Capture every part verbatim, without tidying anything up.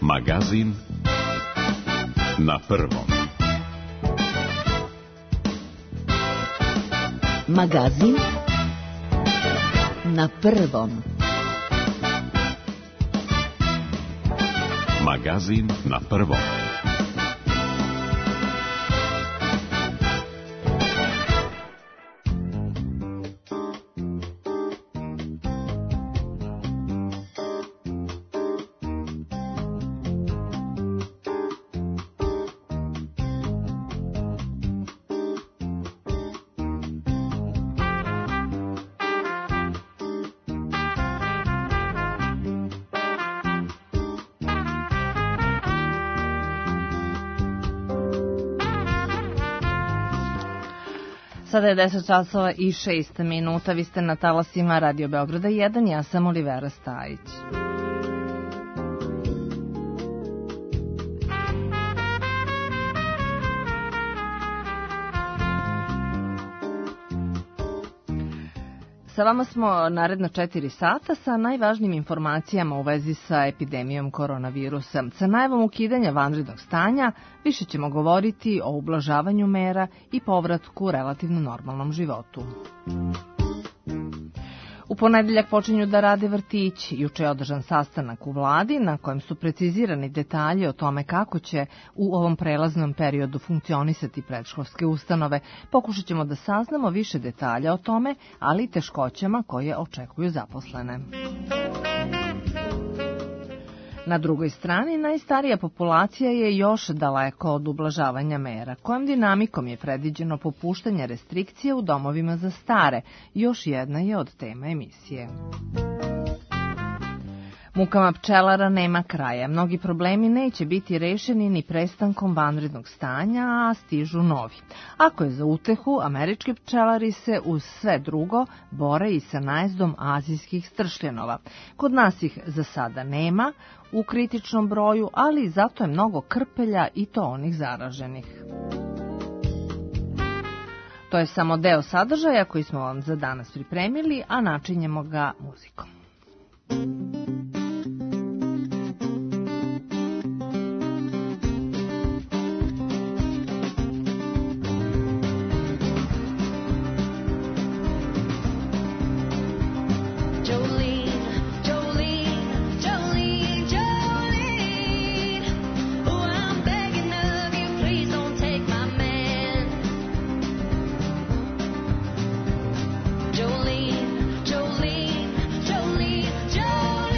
Magazin na prvom. Magazin na prvom. Magazin na prvom. Sada je deset časova i šest minuta, vi ste na talasima Radio Beograda jedan, ja sam Olivera Stajić. Sa vama smo naredna četiri sata sa najvažnijim informacijama u vezi sa epidemijom koronavirusa. Sa najavom ukidanja vanrednog stanja više ćemo govoriti o ublažavanju mera i povratku relativno normalnom životu. U ponedeljak počinju da rade vrtići. Juče je održan sastanak u vladi na kojem su precizirani detalji o tome kako će u ovom prelaznom periodu funkcionisati predškolske ustanove. Pokušat ćemo da saznamo više detalja o tome, ali i teškoćama koje očekuju zaposlene. Na drugoj strani, najstarija populacija je još daleko od ublažavanja mera. Kojom dinamikom je predviđeno popuštanje restrikcije u domovima za stare? Još jedna je od tema emisije. Mukama pčelara nema kraja. Mnogi problemi neće biti rešeni ni prestankom vanrednog stanja, a stižu novi. Ako je za utehu, američki pčelari se uz sve drugo bore i sa najezdom azijskih stršljenova. Kod nas ih za sada nema u kritičnom broju, ali zato je mnogo krpelja i to onih zaraženih. To je samo deo sadržaja koji smo vam za danas pripremili, a načinjemo ga muzikom. Jolene, Jolene, Jolene, Jolene.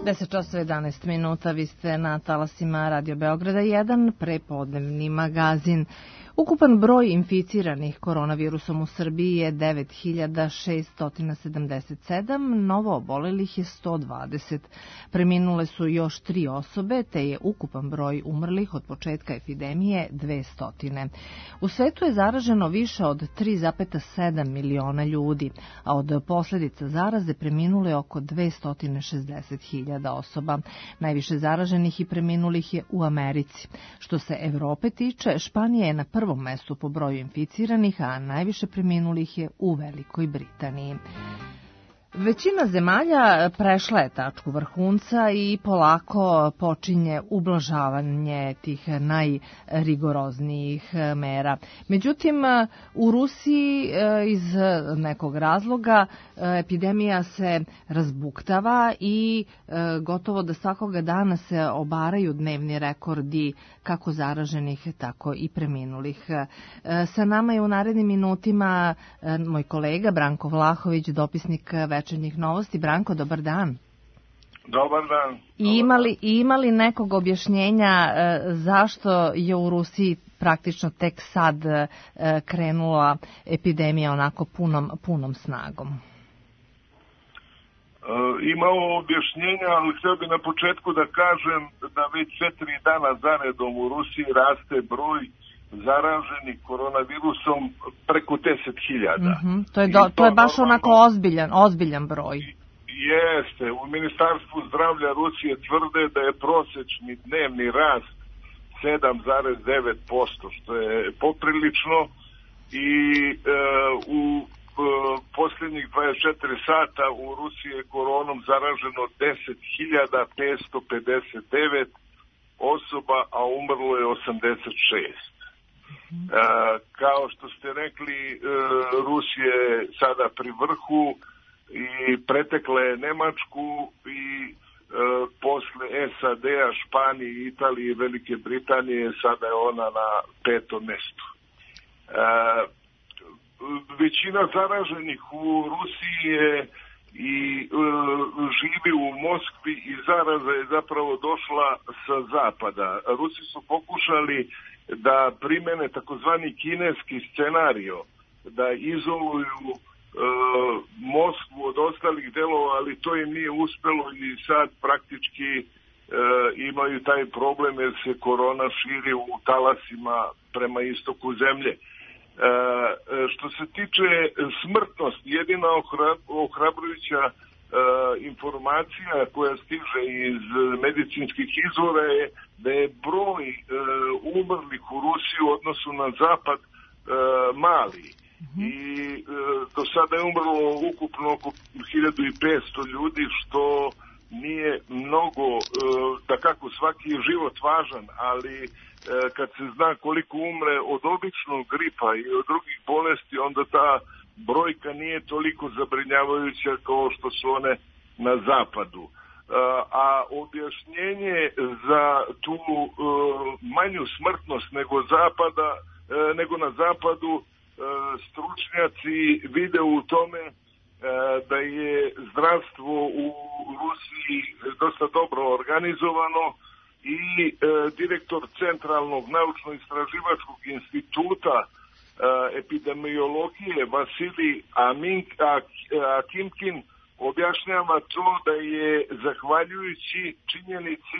deset časova jedanaest minuta, vi ste na talasima Radio Beograda jedan, prepodnevni magazin. Ukupan broj inficiranih koronavirusom u Srbiji je devet hiljada šeststo sedamdeset sedam, novo obolelih je sto dvadeset. Preminule su još tri osobe, te je ukupan broj umrlih od početka epidemije dvesta. U svetu je zaraženo više od tri zarez sedam miliona ljudi, a od posljedica zaraze preminule oko dvesta šezdeset hiljada osoba. Najviše zaraženih i preminulih je u Americi. Što se Evrope tiče, Španija je na prvom mestu po broju inficiranih, a najviše preminulih je u Velikoj Britaniji. Većina zemalja prešla je tačku vrhunca i polako počinje ublažavanje tih najrigoroznijih mera. Međutim, u Rusiji iz nekog razloga epidemija se razbuktava i gotovo da svakoga dana se obaraju dnevni rekordi kako zaraženih, tako i preminulih. Sa nama je u narednim minutima moj kolega Branko Vlahović, dopisnik Večernjih novosti. Branko, dobar dan. Dobar dan. I imali, imali nekog objašnjenja e, zašto je u Rusiji praktično tek sad e, krenula epidemija onako punom, punom snagom? E, imao objašnjenja, ali htio bi na početku da kažem da već četiri dana zaredom u Rusiji raste broj zaraženih koronavirusom preko deset hiljada. Mm-hmm. To je, do, to je baš onako ozbiljan, ozbiljan broj. Jeste. U Ministarstvu zdravlja Rusije tvrde da je prosječni dnevni rast sedam zarez devet posto, što je poprilično i e, u e, posljednjih dvadeset četiri sata u Rusiji je koronom zaraženo deset hiljada petsto pedeset devet osoba, a umrlo je osamdeset šest. E, kao što ste rekli, e, Rusija je sada pri vrhu i pretekla je Nemačku i e, posle S A D-a, Španije, Italije i Velike Britanije sada je ona na petom mjestu. E, većina zaraženih u Rusiji je i e, živi u Moskvi i zaraza je zapravo došla sa zapada. Rusi su pokušali da primene takozvani kineski scenario, da izoluju e, Moskvu od ostalih delova, ali to im nije uspelo i sad praktički e, imaju taj problem jer se korona širi u talasima prema istoku zemlje. E, što se tiče smrtnosti, jedina ohrabrujuća e, informacija koja stiže iz medicinskih izvora je da je broj e, umrlih u Rusiji u odnosu na zapad e, mali. Mm-hmm. I e, do sada je umrlo ukupno oko hiljadu petsto ljudi, što nije mnogo, e, da kako svaki je život važan, ali e, kad se zna koliko umre od običnog gripa i od drugih bolesti, onda ta brojka nije toliko zabrinjavajuća kao što su one na zapadu. A objašnjenje za tu manju smrtnost nego zapada, nego na zapadu, stručnjaci vide u tome da je zdravstvo u Rusiji dosta dobro organizovano i direktor Centralnog naučno-istraživačkog instituta epidemiologije Vasilij Akimkin objašnjava to da je zahvaljujući činjenici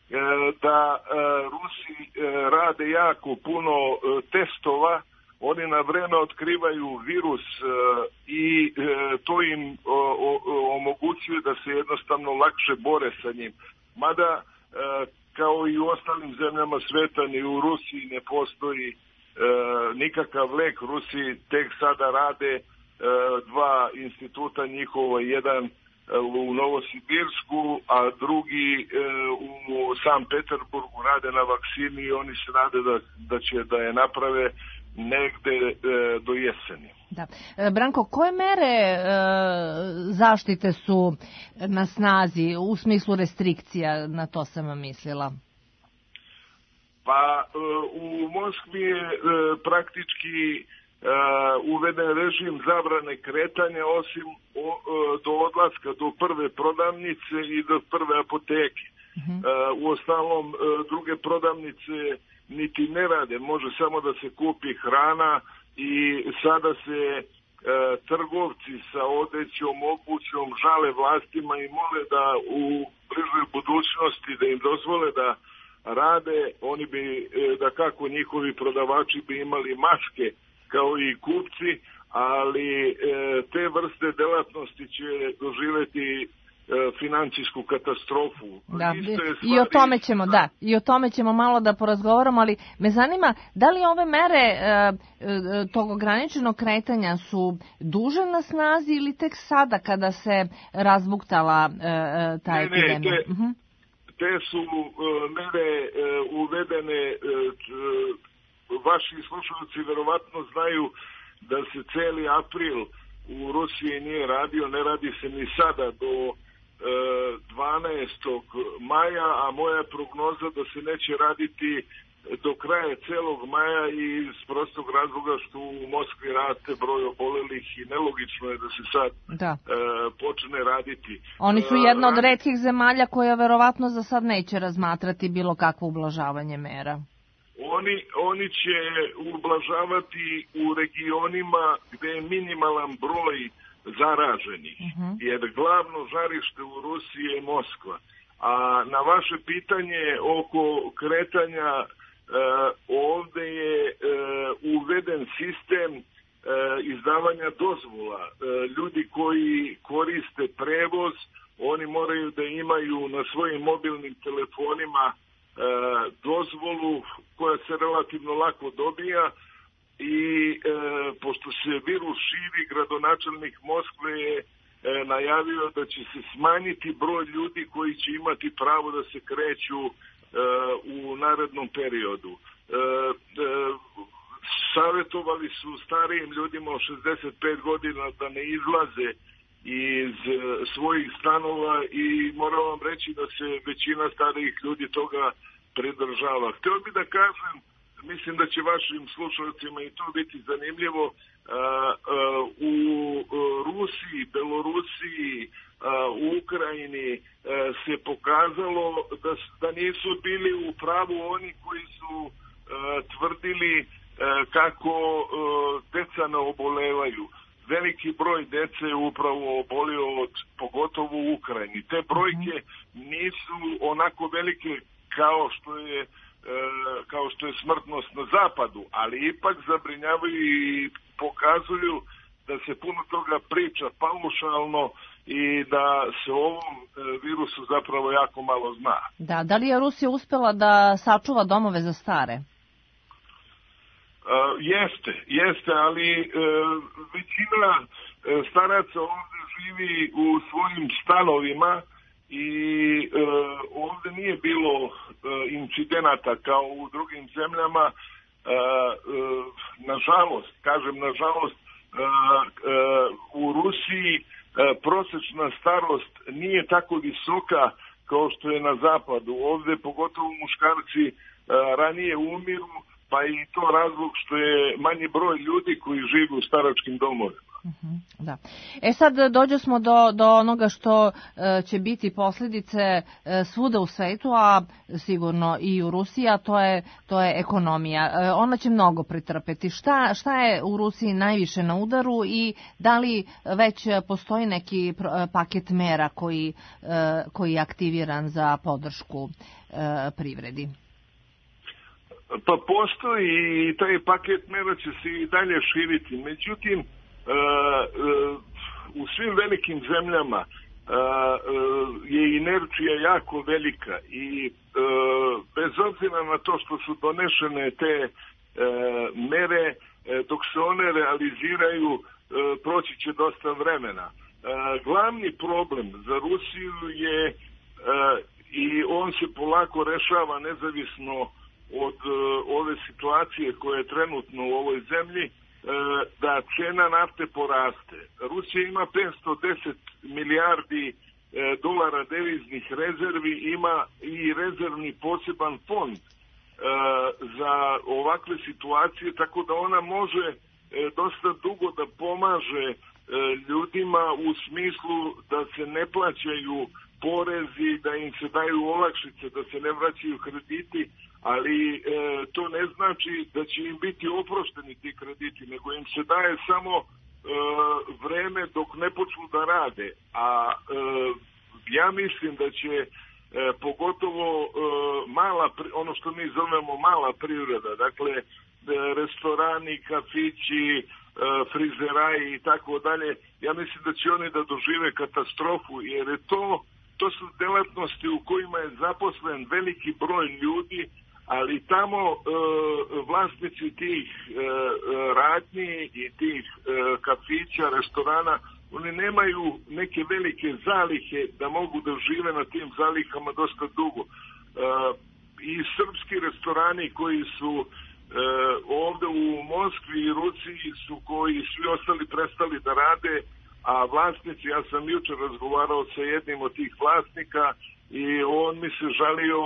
da Rusi rade jako puno testova, oni na vreme otkrivaju virus i to im omogućuje da se jednostavno lakše bore sa njim. Mada, kao i u ostalim zemljama sveta, ni u Rusiji ne postoji nikakav lek. Rusi tek sada rade dva instituta njihova, jedan u Novosibirsku, a drugi u San Peterburgu rade na vakcini i oni se nade da, da će da je naprave negde do jeseni. Da. Branko, koje mere e, zaštite su na snazi u smislu restrikcija, na to sam vam mislila? Pa u Moskvi je praktički uveden režim zabrane kretanja osim do odlaska do prve prodavnice i do prve apoteke. Uh-huh. U ostalom druge prodavnice niti ne rade, može samo da se kupi hrana i sada se e, trgovci sa odećom, obućom žale vlastima i mole da u bližoj budućnosti da im dozvole da rade. Oni bi, e, da kako njihovi prodavači bi imali maske kao i kupci, ali e, te vrste delatnosti će doživjeti financijsku katastrofu. Da, i o tome ćemo, da, i o tome ćemo malo da porazgovaramo, ali me zanima da li ove mere e, e, tog ograničenog kretanja su duže na snazi ili tek sada kada se razbuktala e, ta ne, epidemija? Ne, te, uh-huh. te su e, mere e, uvedene, e, vaši slušalci verovatno znaju da se celi april u Rusiji nije radio, ne radi se ni sada do dvanaestog maja, a moja prognoza da se neće raditi do kraja celog maja iz prostog razloga što u Moskvi raste broj obolelih i nelogično je da se sad da. E, počne raditi. Oni su jedna od retkih zemalja koja verovatno za sad neće razmatrati bilo kakvo ublažavanje mera. Oni, oni će ublažavati u regionima gde je minimalan broj zaraženih, uh-huh. jer glavno žarište u Rusiji je Moskva. A na vaše pitanje oko kretanja, e, ovde je e, uveden sistem e, izdavanja dozvola. E, ljudi koji koriste prevoz, oni moraju da imaju na svojim mobilnim telefonima e, dozvolu koja se relativno lako dobija. I e, pošto se virus širi, gradonačelnik Moskve je e, najavio da će se smanjiti broj ljudi koji će imati pravo da se kreću e, u narednom periodu. E, e, savjetovali su starijim ljudima od šezdeset pet godina da ne izlaze iz e, svojih stanova i moram vam reći da se većina starijih ljudi toga pridržava. Htio bih da kažem, mislim da će vašim slušalcima i to biti zanimljivo, a, a, u Rusiji, Belorusiji, a, u Ukrajini a, se pokazalo da, da nisu bili u pravu oni koji su a, tvrdili a, kako a, deca ne obolevaju. Veliki broj dece je upravo obolio od, pogotovo u Ukrajini. Te brojke nisu onako velike kao što je kao što je smrtnost na zapadu, ali ipak zabrinjavaju i pokazuju da se puno toga priča paušalno i da se o ovom virusu zapravo jako malo zna. Da, da li je Rusija uspela da sačuva domove za stare? Uh, jeste, jeste, ali uh, većina uh, staraca ovdje živi u svojim stanovima i e, ovdje nije bilo e, incidenata kao u drugim zemljama. E, e, nažalost, kažem nažalost, e, e, u Rusiji e, prosječna starost nije tako visoka kao što je na zapadu. Ovdje pogotovo muškarci e, ranije umiru, pa i to razlog što je manji broj ljudi koji žive u staračkim domovima. Uh-huh, da. E sad dođe smo do, do onoga što e, će biti posljedice e, svuda u svetu, a sigurno i u Rusiji, a to je, to je ekonomija. E, ona će mnogo pretrpeti. Šta, šta je u Rusiji najviše na udaru i da li već postoji neki paket mera koji, e, koji je aktiviran za podršku e, privredi? Pa postoji i taj paket mera će se i dalje širiti. Međutim, Uh, uh, u svim velikim zemljama uh, uh, je inercija jako velika i uh, bez obzira na to što su donešene te uh, mere, uh, dok se one realiziraju uh, proći će dosta vremena. Uh, glavni problem za Rusiju je uh, i on se polako rešava nezavisno od uh, ove situacije koja je trenutno u ovoj zemlji, da cena nafte poraste. Rusija ima petsto deset milijardi dolara deviznih rezervi, ima i rezervni poseban fond za ovakve situacije, tako da ona može dosta dugo da pomaže ljudima u smislu da se ne plaćaju porezi, da im se daju olakšice, da se ne vraćaju krediti, ali e, to ne znači da će im biti oprošteni ti krediti, nego im se daje samo e, vreme dok ne počnu da rade. A e, ja mislim da će e, pogotovo e, mala, ono što mi zovemo mala privreda, dakle e, restorani, kafići, e, frizeraji i tako dalje, ja mislim da će oni da dožive katastrofu, jer je to To su delatnosti u kojima je zaposlen veliki broj ljudi, ali tamo e, vlasnici tih e, radnji i tih e, kafića, restorana, oni nemaju neke velike zalihe da mogu da žive na tim zalihama dosta dugo. E, I srpski restorani koji su e, ovde u Moskvi i Rusiji su koji svi ostali prestali da rade, a vlasnici, ja sam jučer razgovarao sa jednim od tih vlasnika i on mi se žalio,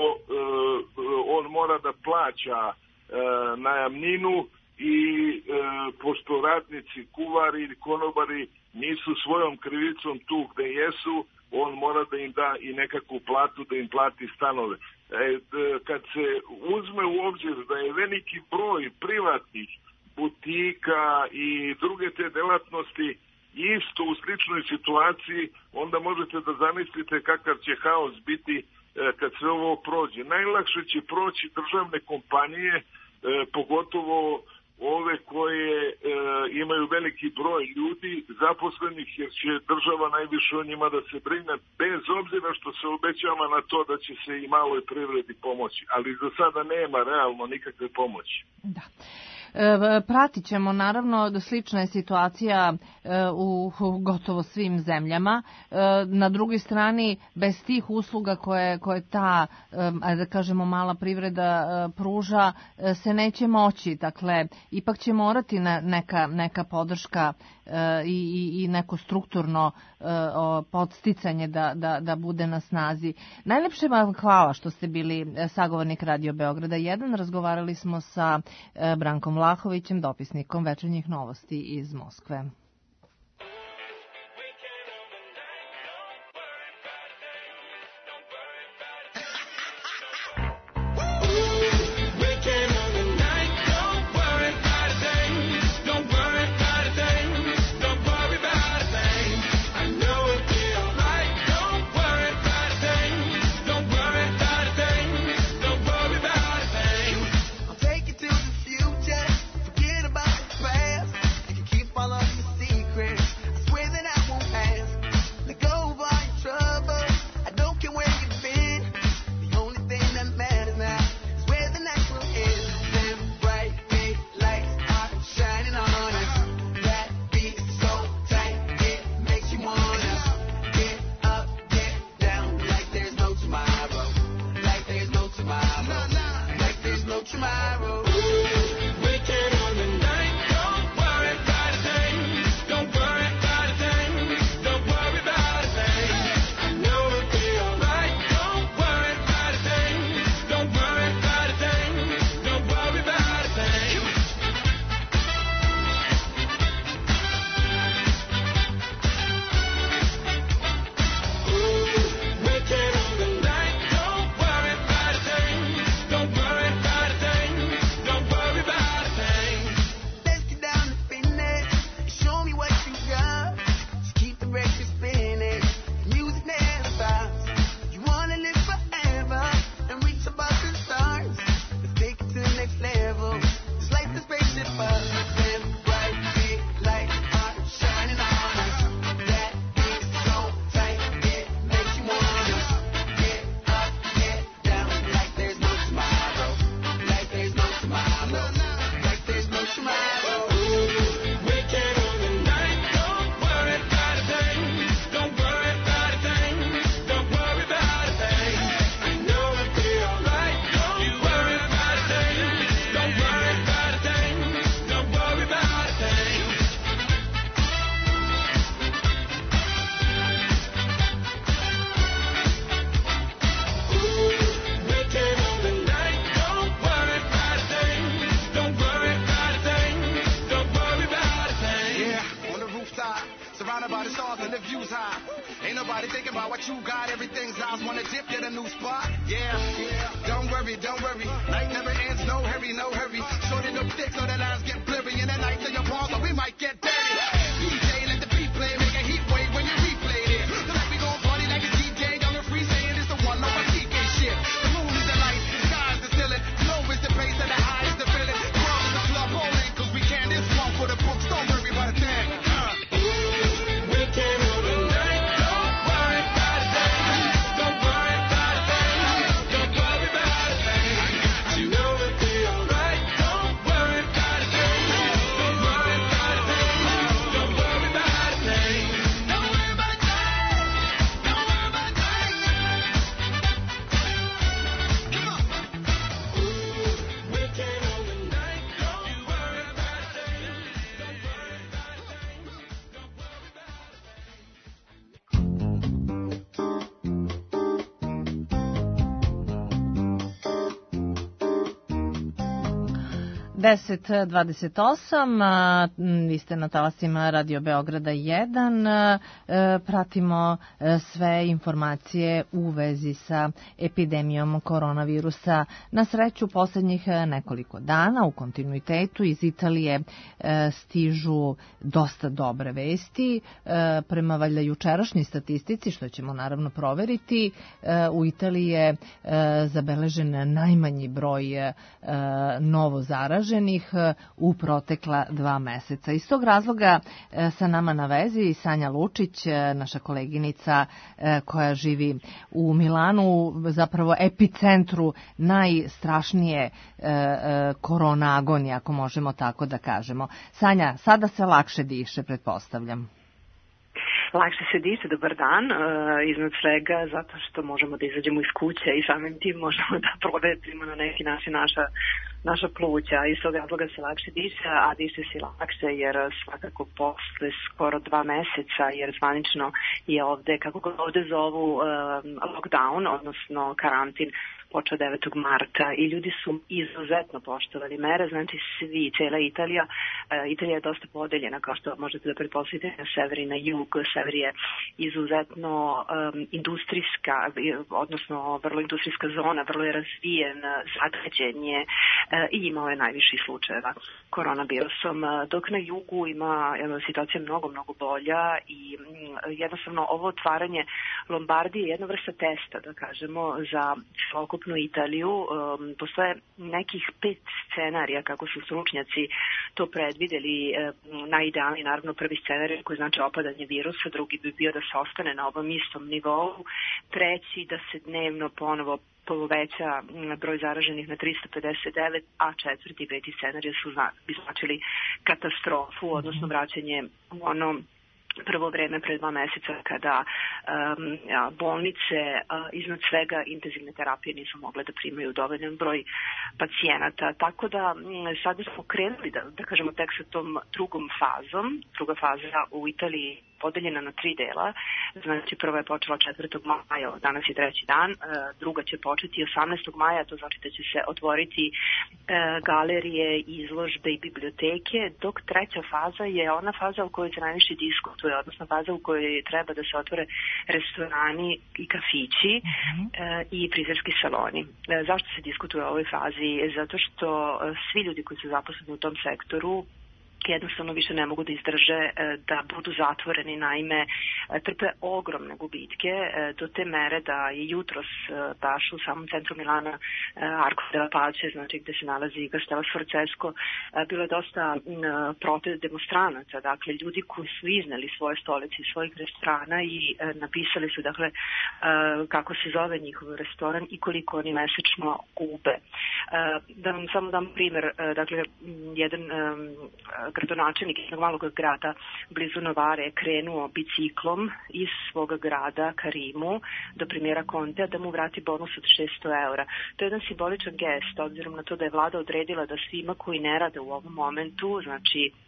on mora da plaća najamninu i pošto radnici, kuvari ili konobari nisu svojom krivicom tu gde jesu, on mora da im da i nekakvu platu, da im plati stanove. Kad se uzme u obzir da je veliki broj privatnih butika i druge te delatnosti isto u sličnoj situaciji, onda možete da zamislite kakav će haos biti e, kad sve ovo prođe. Najlakše će proći državne kompanije, e, pogotovo ove koje e, imaju veliki broj ljudi zaposlenih, jer će država najviše o njima da se brine, bez obzira što se obećava na to da će se i maloj privredi pomoći. Ali za sada nema realno nikakve pomoći. Da. Pratit ćemo, naravno, da slična je situacija u gotovo svim zemljama. Na drugoj strani, bez tih usluga koje, koje ta, da kažemo, mala privreda pruža, se neće moći. Dakle, ipak će morati neka, neka podrška i, i neko strukturno podsticanje da, da, da bude na snazi. Najlepše vam hvala što ste bili sagovornik Radio Beograda jedan. Razgovarali smo sa Brankom Vlahovićem, dopisnikom Večernjih novosti iz Moskve. Take it to the future, forget about the past. You can keep all of your surrounded by the stars and the views high. Ain't nobody thinking about what you got. Everything's ours. Wanna dip, get a new spot. Yeah, yeah. Don't worry, don't worry. Night never ends. No hurry, no hurry. Shorten up sticks so the lines get blurry. And the nights in your palms, so we might get dirty. D J, let the beat play. Make a heat wave when you replay it. Tonight we gon' party like a D J. Down the free saying it's the one over T K shit. The moon is the light, the sky is the ceiling. Low is the bass and the high is the feeling. The world is the club holding. Cause we can this one for the books. Don't worry about a thing. Uh. We can hold the night. Don't worry about a thing. Don't worry about a thing. Don't worry about a thing. You know it'll be alright. Don't worry about a thing. Don't worry about a thing. Don't worry about a thing. Don't worry about a thing. Don't worry about a thing. Come on. We can hold the night. Don't worry about a thing. Don't worry about a thing. Don't worry about a thing. deset dvadeset osam, vi ste na talasima Radio Beograda jedan, pratimo sve informacije u vezi sa epidemijom koronavirusa. Na sreću, poslednjih nekoliko dana u kontinuitetu iz Italije stižu dosta dobre vesti. Prema valjda jučerašnjoj statistici, što ćemo naravno proveriti, u Italiji je zabeležen najmanji broj novo zaraženih u protekla dva meseca. Iz tog razloga sa nama na vezi Sanja Lučić, naša koleginica koja živi u Milanu, zapravo epicentru najstrašnije korona agonije, ako možemo tako da kažemo. Sanja, sada se lakše diše, pretpostavljam. Lakše se diše, dobar dan, e, iznad svega zato što možemo da izađemo iz kuće i samim tim možemo da provedimo na neki način naša, naša pluća. Iz tog razloga se lakše diše, a diše se lakše jer svakako posle skoro dva meseca, jer zvanično je ovde, kako ga ovde zovu, e, lockdown, odnosno karantin, počeo devetog marta i ljudi su izuzetno poštovali mere, znači svi, cela Italija. E, Italija je dosta podeljena, kao što možete da pretpostavite, na sever i na jug. Sever je izuzetno um, industrijska, odnosno vrlo industrijska zona, vrlo je razvijen, zagađen je e, i imao je najviši slučajeva koronavirusom, dok na jugu ima situacija mnogo, mnogo bolja i m, jednostavno ovo otvaranje Lombardije je jedna vrsta testa, da kažemo, za celokupnu Italiju. Um, postoje nekih pet scenarija kako su stručnjaci to predvideli. Um, najidealniji, naravno, prvi scenarij koji znači opadanje virusa, drugi bi bio da se ostane na ovom istom nivou, treći da se dnevno ponovo poveća broj zaraženih na tristo pedeset devet, a četvrti i peti scenarij su bi značili katastrofu, odnosno vraćanje u ono prvo vreme pre dva meseca kada um, bolnice, uh, iznad svega intenzivne terapije nisu mogle da primaju dovoljan broj pacijenata. Tako da m, sada smo krenuli, da, da kažemo, tek sa tom drugom fazom. Druga faza u Italiji podeljena na tri dela. Znači, prva je počela četvrtog maja, danas je treći dan, druga će početi osamnaestog maja, to znači da će se otvoriti galerije, izložbe i biblioteke, dok treća faza je ona faza u kojoj se najviše diskutuje, odnosno faza u kojoj treba da se otvore restorani i kafići mm-hmm. i frizerski saloni. Zašto se diskutuje o ovoj fazi? Zato što svi ljudi koji su zaposleni u tom sektoru jednostavno više ne mogu da izdrže da budu zatvoreni, naime trpe ogromne gubitke do te mere da je jutros baš u samom centru Milana, Arco della Pace, znači gde se nalazi Castello Sforzesco, bilo je dosta protest demonstranaca, dakle ljudi koji su izneli svoje stolice iz svojih restorana i napisali su, dakle, kako se zove njihov restoran i koliko oni mesečno gube. Da vam samo dam primer, dakle, jedan gradonačelnik jednog malog grada blizu Novare je krenuo biciklom iz svoga grada ka Rimu do premijera Contea da mu vrati bonus od šesto eura. To je jedan simboličan gest, obzirom na to da je vlada odredila da svima koji ne rade u ovom momentu, znači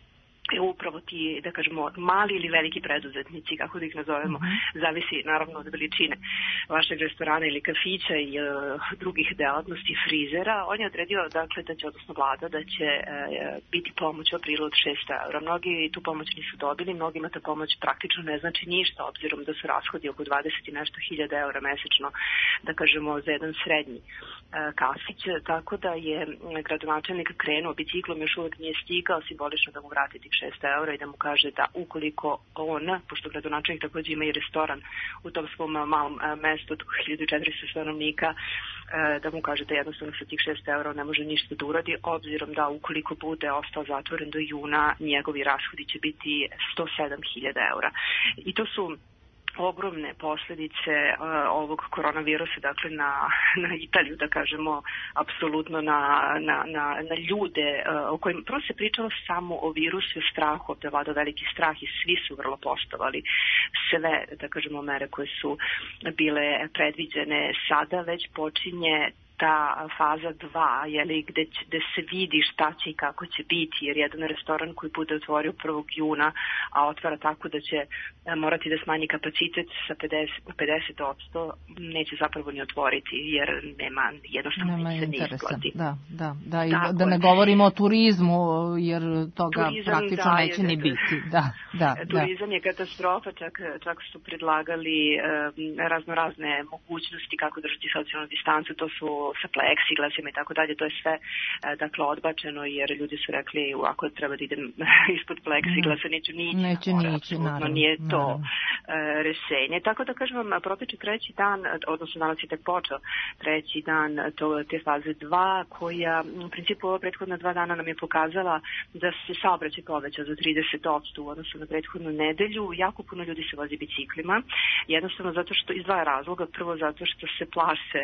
upravo ti, da kažemo, mali ili veliki preduzetnici, kako da ih nazovemo, mm-hmm. zavisi naravno od veličine vašeg restorana ili kafića i uh, drugih delatnosti, frizera. On je odredio, dakle, da će, odnosno vlada, da će uh, biti pomoć u aprilu od šest eura. Mnogi tu pomoć nisu dobili, mnogima ta pomoć praktično ne znači ništa, obzirom da su rashodi oko dvadeset i nešto hiljada eura mesečno, da kažemo, za jedan srednji uh, kafić, tako da je gradonačelnik krenuo biciklom, još uvek nije stigao, simbolično da mu vrati tih šest eura i da mu kaže da ukoliko on, pošto gradonačelnik takođe ima i restoran u tom svom malom mestu od hiljadu četiristo stanovnika, da mu kaže da jednostavno sa tih šest eura ne može ništa da uradi, obzirom da ukoliko bude ostao zatvoren do juna, njegovi rashodi će biti sto sedam hiljada eura. I to su ogromne posledice uh, ovog koronavirusa, dakle na, na Italiju, da kažemo, apsolutno na, na, na, na ljude uh, o kojim prvo se pričalo samo o virusu i strahu, ovde vlada veliki strah i svi su vrlo poštovali sve, da kažemo, mere koje su bile predviđene. Sada već počinje ta faza dva, jeli, gde, gde se vidi šta će i kako će biti, jer jedan restoran koji bude otvorio prvog juna, a otvara tako da će morati da smanji kapacitet sa pedeset na pedeset odsto, neće zapravo ni otvoriti, jer nema jednostavno nema se ne isplati. Da, da, da, i tako, da ne govorimo o turizmu, jer toga turizam, praktično da, neće je, ni biti. Da, da, turizam da. je katastrofa, čak, čak su predlagali um, razno razne mogućnosti kako držati socijalnu distancu, to su sa pleksiglasima i tako dalje, to je sve dakle odbačeno, jer ljudi su rekli ako treba da idem ispod pleksiglasa neću nići, neće nići, naravno, nije to naravno. rešenje. Tako da kažem vam, protiče treći dan, odnosno danas je tek počeo treći dan to, te faze dva, koja u principu ova prethodna dva dana nam je pokazala da se saobraćaj poveća za trideset odsto u odnosu na prethodnu nedelju. Jako puno ljudi se vozi biciklima, jednostavno zato što iz dva razloga. Prvo zato što se plaše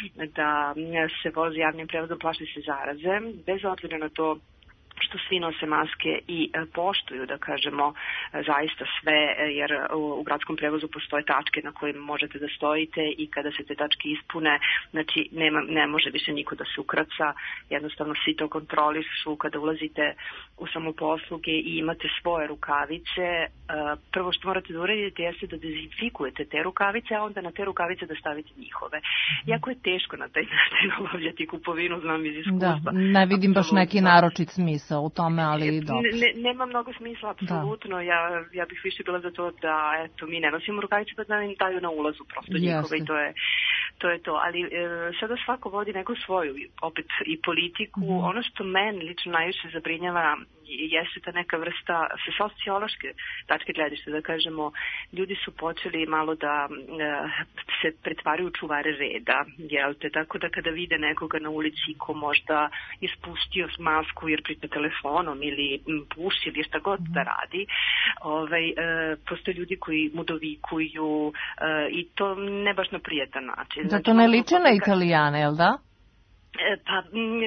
da se vozi javnim prevozom, plaši se zaraze, bez obzira na to što svi nose maske i poštuju, da kažemo, zaista sve, jer u gradskom prevozu postoje tačke na kojima možete da stojite i kada se te tačke ispune, znači nema, ne može više niko da se ukraca, jednostavno svi to kontrolišu. Kada ulazite u samoposluge i imate svoje rukavice, prvo što morate da uradite jeste da dezinfikujete te rukavice, a onda na te rukavice da stavite njihove. Jako je teško na taj način obavljati kupovinu, znam iz iskustva. Da, ne vidim baš neki naročit smisao u tome, ali dobro. Ne, nema mnogo smisla, apsolutno. Ja, ja bih više bila za to da eto, mi ne nosimo rukavice, pa da im daju na ulazu prosto njihove i to je, to je to. Ali e, sada svako vodi neku svoju, opet i politiku. Mm. Ono što meni lično najviše zabrinjava jeste ta neka vrsta sa sociološke tačke gledišta, da kažemo, ljudi su počeli malo da e, se pretvaraju čuvare reda, jel te, tako da kada vide nekoga na ulici ko možda ispustio masku jer priča telefonom ili puši ili šta god da radi, ovaj, e, postoje ljudi koji mu dovikuju e, i to ne baš na prijetan način. Zato znači, ne liče na Italijane, jel da? Pa,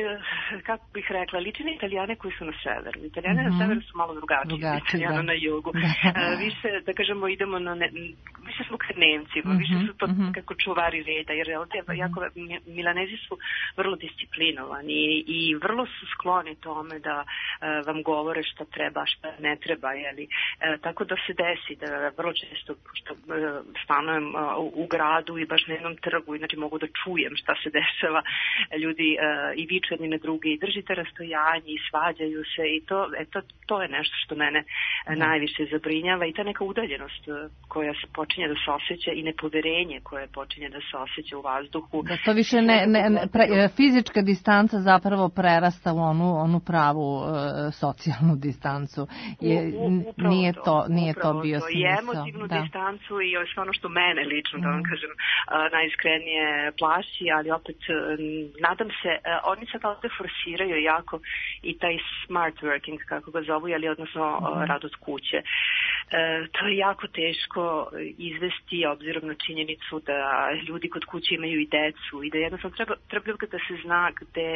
kako bih rekla, liči na Italijane koji su na severu. Italijane mm-hmm. na severu su malo drugačiji, drugačiji Italijane na jugu. Više, da kažemo, idemo na, ne, više smo kad Nemcima, mm-hmm. više su to mm-hmm. kako čuvari reda, jer ovdje jako, Milanezi su vrlo disciplinovani i vrlo su skloni tome da uh, vam govore šta treba, šta ne treba, jeli. Uh, tako da se desi da vrlo često, pošto uh, stanujem uh, u gradu i baš na jednom trgu, znači mogu da čujem šta se dešava, ljudi Uh, i viču jedni na druge i držite rastojanje i svađaju se i to, eto, to je nešto što mene mm. najviše zabrinjava i ta neka udaljenost koja se počinje da se osjeća i nepoverenje koje počinje da se osjeća u vazduhu. Da to više ne, ne, ne pre, fizička distanca zapravo prerasta u onu, onu pravu uh, socijalnu distancu. Je, u, u, nije to, to, nije to bio smisao. I emotivnu da. distancu i sve ono što mene lično, mm. da vam kažem, uh, najiskrenije plaši, ali opet uh, nadam se, uh, oni sad ovde forsiraju jako i taj smart working, kako ga zovu, ali odnosno uh, rad od kuće. Uh, to je jako teško izvesti obzirom na činjenicu da ljudi kod kuće imaju i decu i da jednostavno treba, treba da se zna gde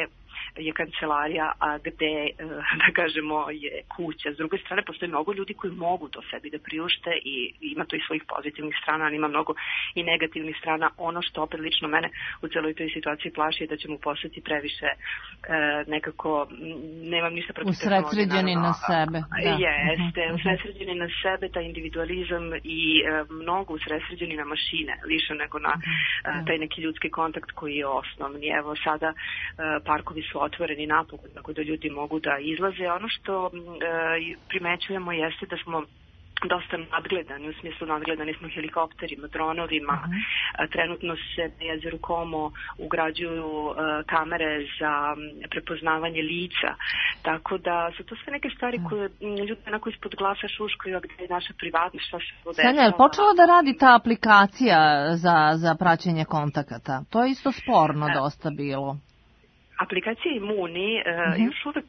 je kancelarija, a gde, da kažemo, je kuća. S druge strane, postoje mnogo ljudi koji mogu to sebi da priušte i ima to i svojih pozitivnih strana, ali ima mnogo i negativnih strana. Ono što opet lično mene u celoj toj situaciji plaši je da ćemo postati previše e, nekako, nemam ništa protiv tehnologije. Usredsređeni na sebe. Da. Jeste, usredsređeni na sebe, taj individualizam i e, mnogo usredsređeni na mašine, više nego na e, taj neki ljudski kontakt koji je osnovni. Evo sada e, parkovi su otvoreni napokon, tako da ljudi mogu da izlaze. Ono što e, primećujemo jeste da smo dosta nadgledani, u smislu nadgledani smo helikopterima, dronovima. Uh-huh. Trenutno se na jezeru Como ugrađuju uh, kamere za prepoznavanje lica, tako da su to sve neke stvari koje ljudi onako ispod glasa šuškaju, a gde je naša privatnost, šta se podešava. Sanja, je počela da radi ta aplikacija za, za praćenje kontakata? To je isto sporno uh, dosta bilo. Aplikacija Imuni, uh, uh-huh. još uvek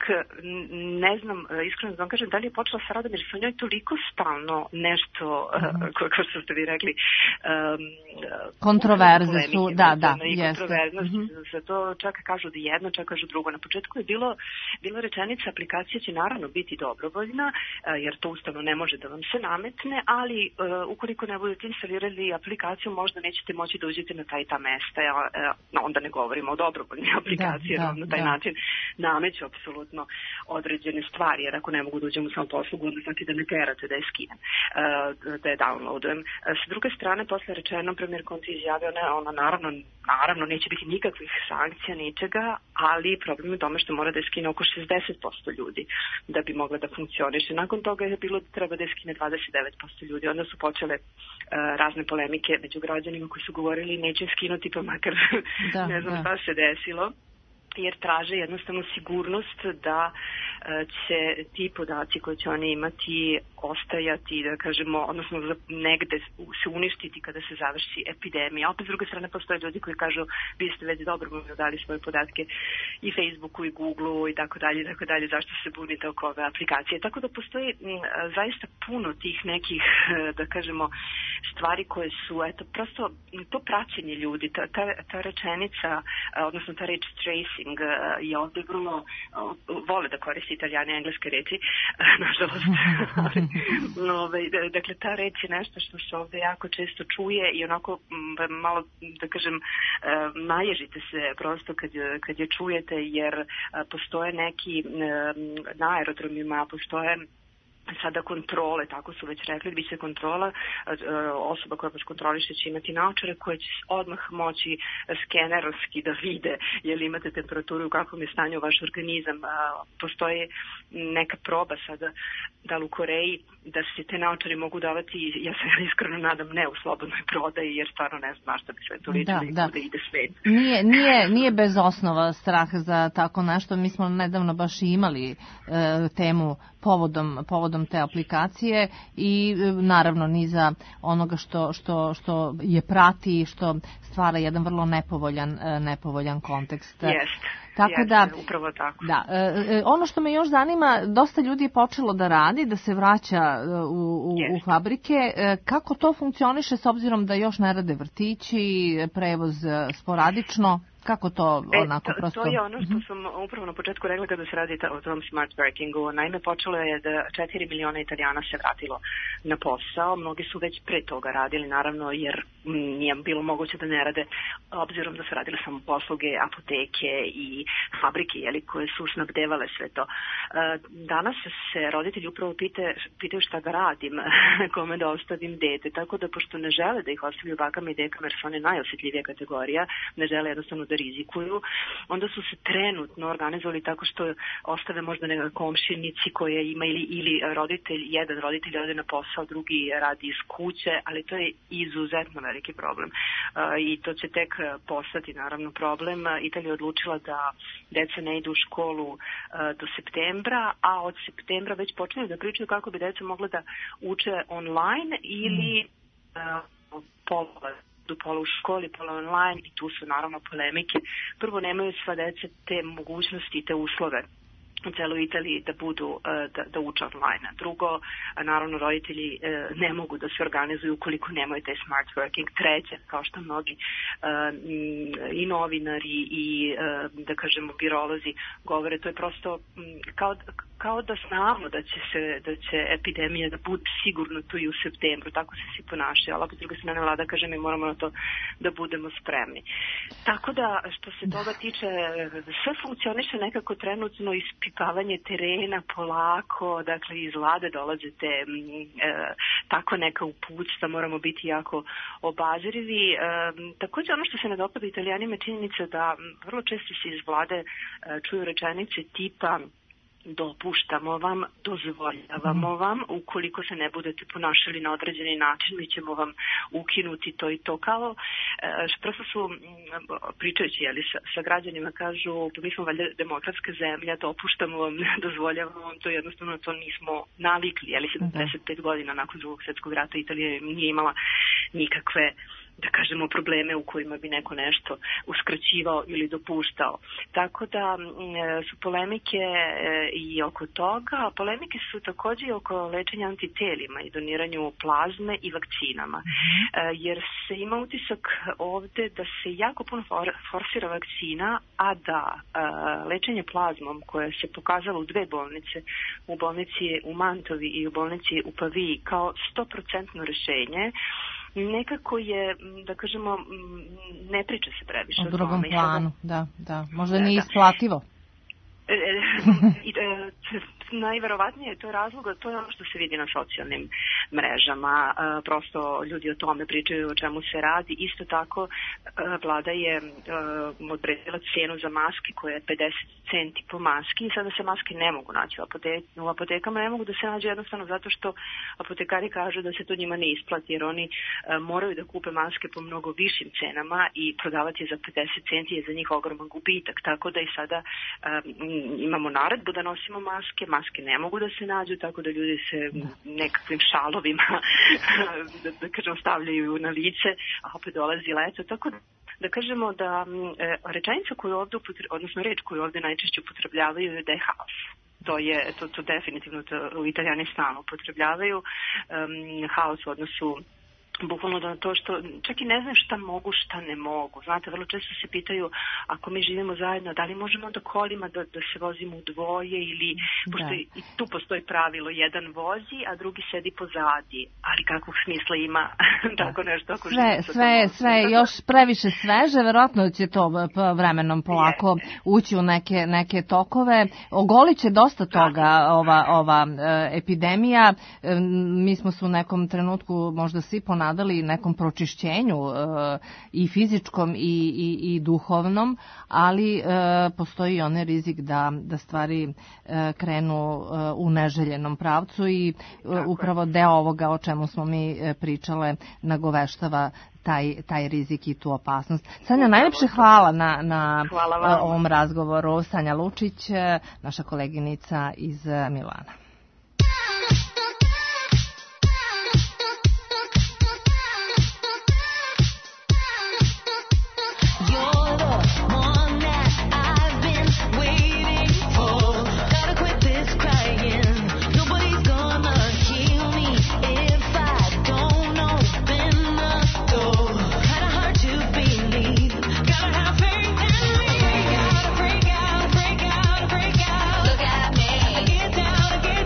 ne znam, iskreno da vam kažem, da li je počela sa radom, jer su njoj toliko stalno nešto, uh-huh. uh, kao što ste vi rekli, um, kontroverze su, da, da, jeste. Uh-huh. Za to čak kažu da jedno, čak kažu drugo. Na početku je bilo, bila rečenica, aplikacija će naravno biti dobrovoljna, uh, jer to ustavno ne može da vam se nametne, ali uh, ukoliko ne budete instalirali aplikaciju, možda nećete moći da uđete na taj ta mesta, uh, onda ne govorimo o dobrovoljnoj aplikaciji. Da. Jer na taj da. način nameću apsolutno određene stvari, jer ako ne mogu da uđem u sam poslugu, onda znači da me terate da je skinem, da je downloadujem. S druge strane, posle rečeno, premijer Conte izjavio, ne, ona naravno, naravno neće biti nikakvih sankcija, ničega, ali problem je tome što mora da je skine oko šezdeset posto ljudi da bi mogla da funkcioniše. Nakon toga je bilo da treba da je skine dvadeset devet posto ljudi. Onda su počele uh, razne polemike među građanima koji su govorili neće skinuti, pa makar da, ne znam da. šta se desilo, jer traže jednostavno sigurnost da će ti podaci koje će oni imati ostajati, da kažemo, odnosno negde se uništiti kada se završi epidemija. Opet s druge strane postoje ljudi koji kažu vi ste već dobrovoljno dali svoje podatke i Facebooku i Googleu i tako dalje, tako dalje, zašto se bunite oko ove aplikacije. Tako da postoji m, zaista puno tih nekih, da kažemo, stvari koje su, eto, prosto to praćenje ljudi, ta, ta, ta rečenica, odnosno ta reč tracing je ovde vrlo, vole da koristi Italijani engleske reči, nažalost. Ove, dakle, ta reč je nešto što se ovde jako često čuje i onako malo, da kažem, naježite se prosto kad, kad je čujete, jer postoje neki na aerodromima, postoje sada kontrole, tako su već rekli, bit će kontrola, osoba koja vas kontroliše će imati naočare koje će odmah moći skenerovski da vide je li imate temperaturu, u kakvom je stanju vaš organizam. Postoje neka proba sada, da li u Koreji, da se te naočare mogu davati, ja se iskreno nadam, ne u slobodnoj prodaji, jer stvarno ne znam što bi sve to ličili da, da. da ide svet. Nije, nije, nije bez osnova strah za tako nešto. Mi smo nedavno baš imali e, temu povodom, povodom te aplikacije i e, naravno niza onoga što, što, što je prati i što stvara jedan vrlo nepovoljan, e, nepovoljan kontekst. Jeste. Tako Jeste, da, upravo tako. Da, e, ono što me još zanima, dosta ljudi je počelo da radi, da se vraća u, u, u fabrike. E, kako to funkcioniše s obzirom da još ne rade vrtići, prevoz sporadično? Kako to onako e, to, prosto? To je ono što sam upravo na početku rekla kada se radi o tom smart workingu. Naime, počelo je da četiri miliona Italijana se vratilo na posao. Mnogi su već pre toga radili, naravno, jer nije bilo moguće da ne rade, obzirom da su radili samo posluge, apoteke i fabrike, jeli, koje su snabdevale sve to. Danas se roditelji upravo pite, pitaju šta da radim, kome da ostavim dete, tako da pošto ne žele da ih ostavljaju bakama i dekama, jer su one najosjetljivija kategorija, ne žele jednostavno da rizikuju, onda su se trenutno organizovali tako što ostave možda neka komšinici koje ima ili, ili roditelj, jedan roditelj ode na posao, drugi radi iz kuće, ali to je izuzetno veliki problem. Uh, i to će tek postati naravno problem. Italija je odlučila da deca ne idu u školu uh, do septembra, a od septembra već počinju da pričaju kako bi deca mogla da uče online ili uh, pola do pola u školi, pola online, i tu su naravno polemike. Prvo, nemaju sva deca te mogućnosti i te uslove u celoj Italiji da budu, da, da uče online. Drugo, naravno roditelji ne mogu da se organizuju ukoliko nemaju taj smart working. Treće, kao što mnogi i novinari i da kažemo virolozi govore, to je prosto kao, kao da znamo da će, se, da će epidemija da bude sigurno tu i u septembru, tako se svi ponašaju, ali opet druga strana vlada kaže mi moramo na to da budemo spremni. Tako da što se toga tiče, sve funkcioniše nekako trenutno, ispipavanje terena polako, dakle iz vlade dolaze te e, tako neka uputstva, moramo biti jako obazirivi. E, također ono što se ne dopada Italijanima je činjenica da vrlo često se iz vlade e, čuju rečenice tipa dopuštamo vam, dozvoljavamo vam, ukoliko se ne budete ponašali na određeni način, mi ćemo vam ukinuti to i to. Kao, prosto su, pričajući jeli, sa, sa građanima, kažu, mi smo valjda demokratska zemlja, dopuštamo vam, dozvoljavamo vam, to jednostavno to nismo navikli, jeli, sedamdeset pet godina nakon Drugog svjetskog rata Italija nije imala nikakve, da kažemo, probleme u kojima bi neko nešto uskraćivao ili dopuštao. Tako da su polemike i oko toga, polemike su također i oko lečenja antitelima i doniranju plazme i vakcinama. Jer se ima utisak ovde da se jako puno forsira vakcina, a da lečenje plazmom koje se pokazalo u dve bolnice, u bolnici u Mantovi i u bolnici u Paviji, kao sto procentno rešenje, nekako je, da kažemo, ne priča se previše o tome. U drugom planu, da, da. Možda nije isplativo. Najverovatnije je to razloga, to je ono što se vidi na socijalnim mrežama, prosto ljudi o tome pričaju o čemu se radi. Isto tako vlada je odredila cenu za maske koja je pedeset centi po maski i sada se maske ne mogu naći u, apote u apotekama, ne mogu da se nađe jednostavno zato što apotekari kažu da se to njima ne isplati jer oni moraju da kupe maske po mnogo višim cenama i prodavati je za pedeset centi je za njih ogroman gubitak, tako da i sada imamo naredbu da nosimo maske, maske ne mogu da se nađu, tako da ljudi se nekakvim šalovima da, da kažem stavljaju na lice, a opet dolazi leto, tako da da kažemo da e, rečenica koju ovdje, odnosno reč koju ovdje najčešće upotrebljavaju je da je haos. To je, to, to definitivno to u Italijani stalno upotrebljavaju, um, haos u odnosu bukvalno da to što, čak i ne znam šta mogu, šta ne mogu. Znate, vrlo često se pitaju, ako mi živimo zajedno, da li možemo onda kolima da, da se vozimo u dvoje ili, pošto da. I tu postoji pravilo, jedan vozi, a drugi sedi pozadi. Ali kakvog smisla ima tako nešto ako sve, živimo sve, sve je još previše sveže, verovatno će to vremenom polako je. ući u neke, neke tokove. Ogolit će dosta toga ova, ova e, epidemija. E, mi smo se u nekom trenutku možda svi ponavljali nadali nekom pročišćenju e, i fizičkom i, i, i duhovnom, ali e, postoji onaj rizik da, da stvari e, krenu e, u neželjenom pravcu i e, upravo deo ovoga o čemu smo mi e, pričale nagoveštava taj, taj rizik i tu opasnost. Sanja, najlepše hvala na, na hvala ovom razgovoru. Sanja Lučić, naša koleginica iz Milana. Look at me. Get down, get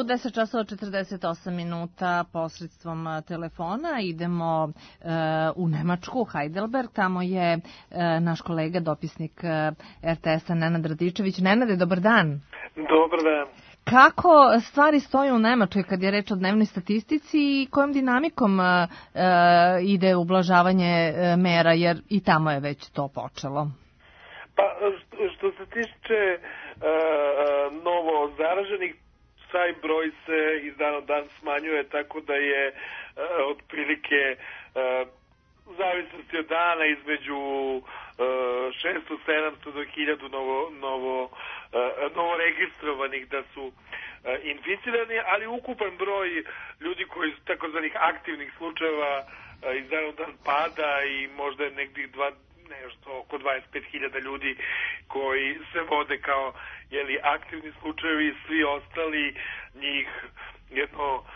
U deset časova četrdeset osam minuta posredstvom telefona idemo uh, u Nemačku, Heidelberg. Tamo je uh, naš kolega, dopisnik uh, er te es-a Nenad Radičević. Nenade, dobar dan. Dobar dan. Kako stvari stoje u Nemačkoj kad je reč o dnevnoj statistici i kojom dinamikom uh, ide ublažavanje uh, mera, jer i tamo je već to počelo? Pa, što se tiče uh, novo zaraženih, taj broj se iz dana u dan smanjuje, tako da je uh, otprilike uh, zavisnosti od dana između uh, šesto sedamsto do hiljadu novo, novo, uh, novo registrovanih da su uh, inficirani, ali ukupan broj ljudi koji su takozvanih aktivnih slučajeva uh, iz dana u dan pada i možda negdje dva nešto oko dvadeset pet hiljada ljudi koji se vode kao jeli, aktivni slučajevi, svi ostali njih jedno uh,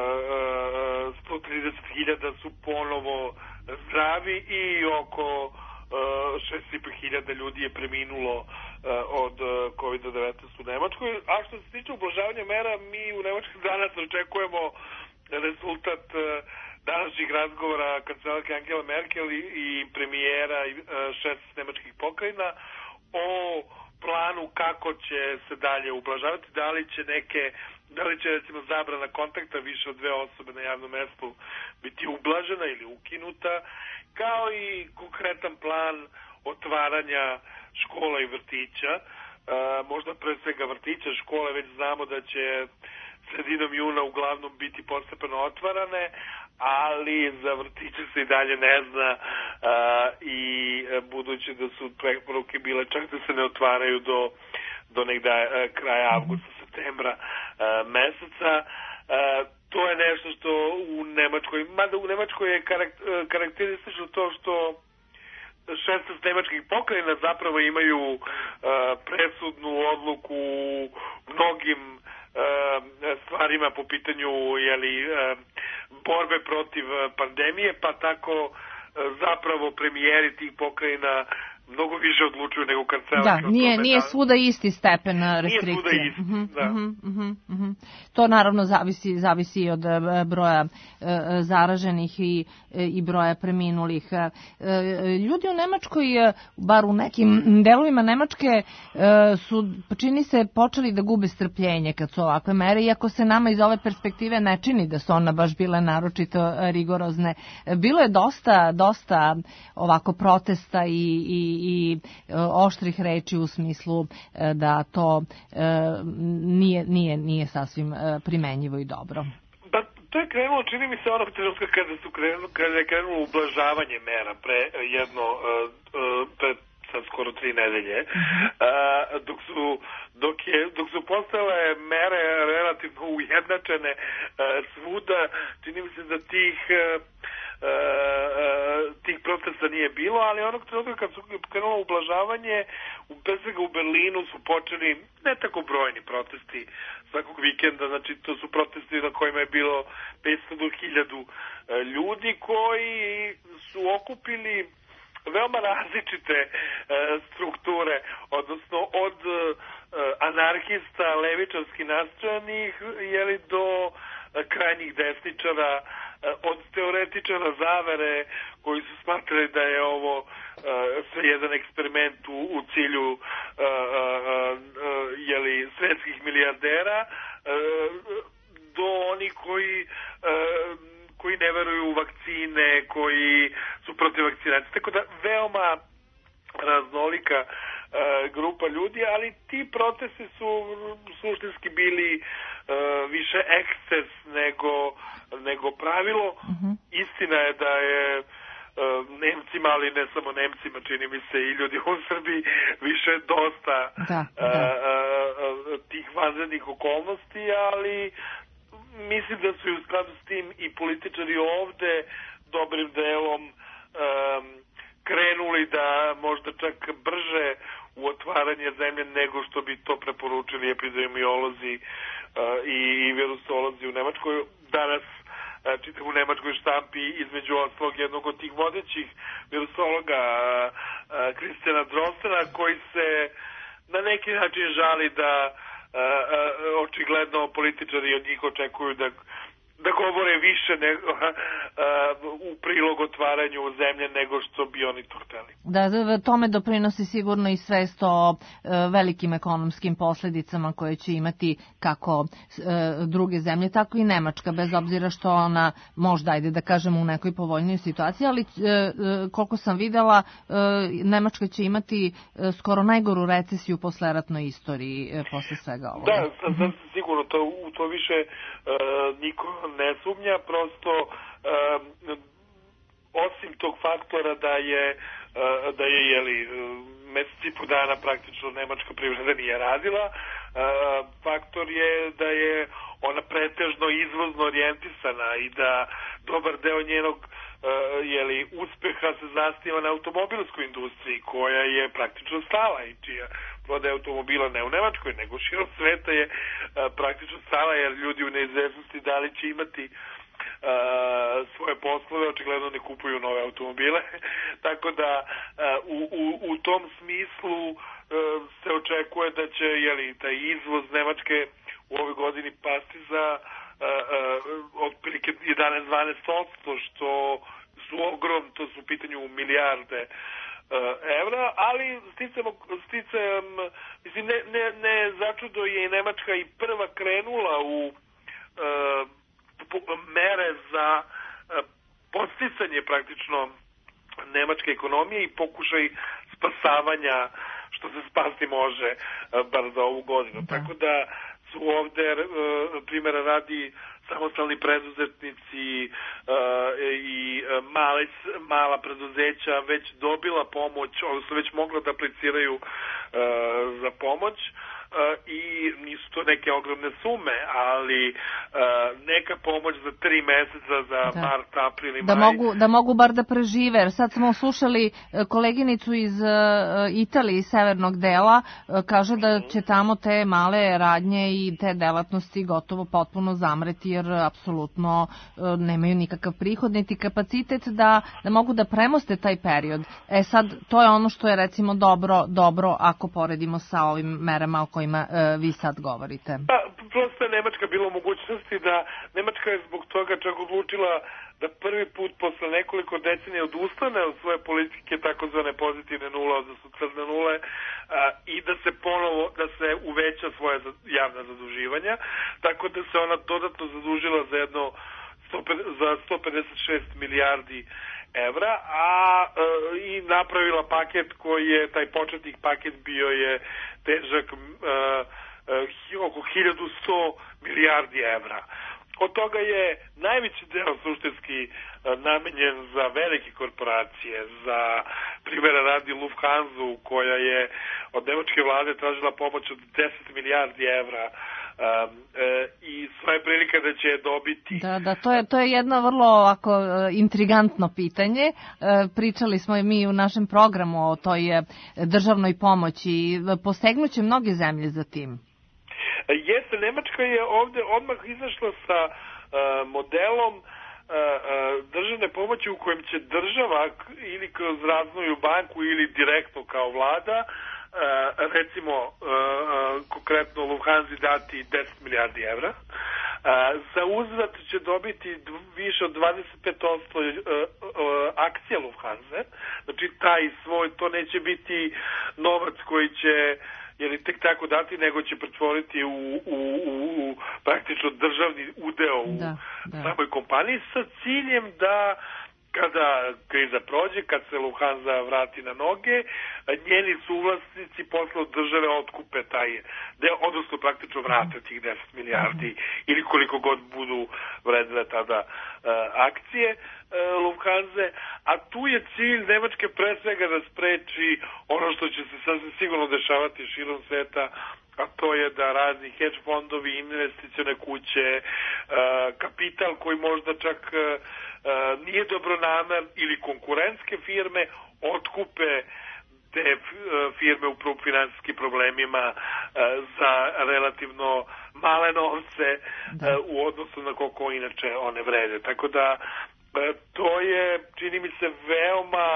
sto trideset hiljada su ponovo zdravi i oko uh, šest i po hiljada ljudi je preminulo uh, od uh, kovid devetnaest u Nemačkoj. A što se tiče ublažavanja mera, mi u Nemačkoj danas očekujemo rezultat uh, današnjih razgovora kancelarke Angela Merkel i, i premijera i šest nemačkih pokrajina o planu kako će se dalje ublažavati, da li će neke, da li će recimo zabrana kontakta više od dve osobe na javnom mestu biti ublažena ili ukinuta, kao i konkretan plan otvaranja škola i vrtića, e, možda pre svega vrtića, škole već znamo da će sredinom juna uglavnom biti postepeno otvarane, ali za vrtiće se i dalje ne zna a, i budući da su preporuke bile čak da se ne otvaraju do, do negda a, kraja avgusta, septembra a, meseca. A, to je nešto što u Nemačkoj, mada u Nemačkoj je karakteristično to što šesnaest nemačkih pokrajina zapravo imaju a, presudnu odluku u mnogim stvarima po pitanju jeli, borbe protiv pandemije, pa tako zapravo premijeri tih pokrajina mnogo više odlučuju nego kancelarke. Da, nije, nije svuda isti stepen restrikcije. Nije svuda isti, uh-huh, da. Uh-huh, uh-huh, uh-huh. To naravno zavisi, zavisi od broja uh, zaraženih i, i broja preminulih. Uh, ljudi u Nemačkoj, bar u nekim delovima Nemačke, uh, su, čini se, počeli da gube strpljenje kad su ovakve mere, iako se nama iz ove perspektive ne čini da su ona baš bile naročito rigorozne. Bilo je dosta, dosta ovako protesta i, i i oštrih reči u smislu da to nije, nije, nije sasvim primenjivo i dobro. Pa to je krenulo, čini mi se onog trenutka kada su krenulo, kada je krenulo ublažavanje mera pre jedno, pre sad skoro tri nedelje, uh-huh. dok su dok je dok su postale mere relativno ujednačene svuda, čini mi se da tih Uh, uh, tih protesta nije bilo, ali onog trenutka kad su krenulo ublažavanje, bez svega u Berlinu su počeli ne tako brojni protesti svakog vikenda, znači to su protesti na kojima je bilo petsto do hiljadu uh, ljudi koji su okupili veoma različite uh, strukture, odnosno od uh, anarhista, levičarski nastrojenih, jeli do uh, krajnjih desničara, od teoretičara zavere koji su smatrali da je ovo uh, sve jedan eksperiment u, u cilju uh, uh, uh, jeli, svetskih milijardera, uh, do onih koji uh, koji ne veruju u vakcine, koji su protiv vakcinacije. Tako da veoma raznolika uh, grupa ljudi, ali ti protesti su suštinski bili uh, više eksces nego nego pravilo. Uh-huh. Istina je da je uh, Nemcima, ali ne samo Nemcima, čini mi se i ljudi u Srbiji, više dosta da, da. Uh, uh, tih vanrednih okolnosti, ali mislim da su i u skladu s tim i političari ovde dobrim delom um, krenuli da možda čak brže u otvaranje zemlje nego što bi to preporučili epidemiolozi uh, i, i virusolozi u Nemačkoj. Danas uh, čitam u nemačkoj štampi između ostalog jednog od tih vodećih virusologa Kristijana uh, Drostena, koji se na neki način žali da očigledno političari od njih očekuju da da govore više nego, uh, u prilog otvaranju zemlje nego što bi oni to hteli. Da, tome doprinosi sigurno i svest o uh, velikim ekonomskim posledicama koje će imati kako uh, druge zemlje, tako i Nemačka, bez obzira što ona možda, ajde da kažemo, u nekoj povoljnoj situaciji, ali uh, uh, koliko sam videla, uh, Nemačka će imati uh, skoro najgoru recesiju posle ratnoj istoriji, uh, posle svega ovoga. Da, sam sigurno, to, u to više uh, niko ne sumnja, prosto um, osim tog faktora da je uh, da je jeli mesec i po dana praktično nemačka privreda nije radila, uh, faktor je da je ona pretežno izvozno orijentisana i da dobar deo njenog uh, jeli uspeha se zasniva na automobilskoj industriji koja je praktično stala i čija prodaja automobila ne u Nemačkoj, nego širom sveta je a, praktično stala, jer ljudi u neizvesnosti da li će imati a, svoje poslove, očigledno ne kupuju nove automobile. Tako da a, u, u, u tom smislu a, se očekuje da će jeli, taj izvoz Nemačke u ovoj godini pasti za otprilike jedanaest do dvanaest posto, što su ogrom, to su u pitanju milijarde evra, ali sticam, sticam mislim, ne, ne, ne začudo je i Nemačka i prva krenula u uh, mere za uh, podsticanje praktično nemačke ekonomije i pokušaj spasavanja što se spasti može uh, bar za ovu godinu. Da. Tako da su ovde uh, primjera radi samostalni preduzetnici uh, i uh, male, mala preduzeća već dobila pomoć, odnosno već mogla da apliciraju uh, za pomoć uh, i nisu to neke ogromne sume, ali uh, neka pomoć za tri meseca, za da. mart, april i da maj. Mogu, da mogu bar da prežive, jer sad smo slušali koleginicu iz uh, Italije, iz severnog dela, uh, kaže da će tamo te male radnje i te delatnosti gotovo potpuno zamreti, jer apsolutno uh, nemaju nikakav prihod, niti kapacitet da, da mogu da premoste taj period. E sad, to je ono što je recimo dobro, dobro ako poredimo sa ovim merama o kojima uh, vi sad govorite. Pa, prosto je Nemačka bila u mogućnosti da, Nemačka je zbog toga čak odlučila da prvi put posle nekoliko decenija odustane od svoje politike takozvane pozitivne nule, odnosno crne nule, a, i da se ponovo, da se uveća svoje javna zaduživanja, tako da se ona dodatno zadužila za jedno za sto pedeset šest milijardi evra, a e, i napravila paket koji je, taj početnik paket bio je težak e, e, oko hiljadu sto milijardi evra. Od toga je najveći deo suštinski namenjen za velike korporacije, za primjera radi Lufthansa, koja je od nemačke vlade tražila pomoć od deset milijardi evra. Um, e, i sva je prilika da će dobiti. Da, da, to je, to je jedno vrlo ovako intrigantno pitanje. E, pričali smo i mi u našem programu o toj državnoj pomoći. Posegnuće mnoge zemlje za tim. Jeste, Nemačka je ovde odmah izašla sa uh, modelom uh, uh, državne pomoći u kojem će država ili kroz razvoju banku ili direktno kao vlada uh, recimo uh, uh, konkretno Lufthansa dati deset milijardi evra. Uh, za uzvrat će dobiti više od dvadeset pet posto uh, uh, akcija Lufthansa. Znači taj svoj, to neće biti novac koji će jer tek tako dati, nego će pretvoriti u, u, u, u praktično državni udeo u da, da. samoj kompaniji sa ciljem da kada kriza prođe, kad se Lufthansa vrati na noge, njeni suvlasnici posle od države otkupe taj deo, odnosno praktično vrate tih deset milijardi mm-hmm. ili koliko god budu vredile tada uh, akcije uh, Lufthansa, a tu je cilj Nemačke pre svega da spreči ono što će se sasvim sigurno dešavati širom sveta, a to je da razni hedge fondovi, investicione kuće, uh, kapital koji možda čak uh, Uh, nije dobronamer ili konkurentske firme otkupe te uh, firme u finansijskim problemima uh, za relativno male novce uh, u odnosu na koliko inače one vrede. Tako da uh, to je, čini mi se, veoma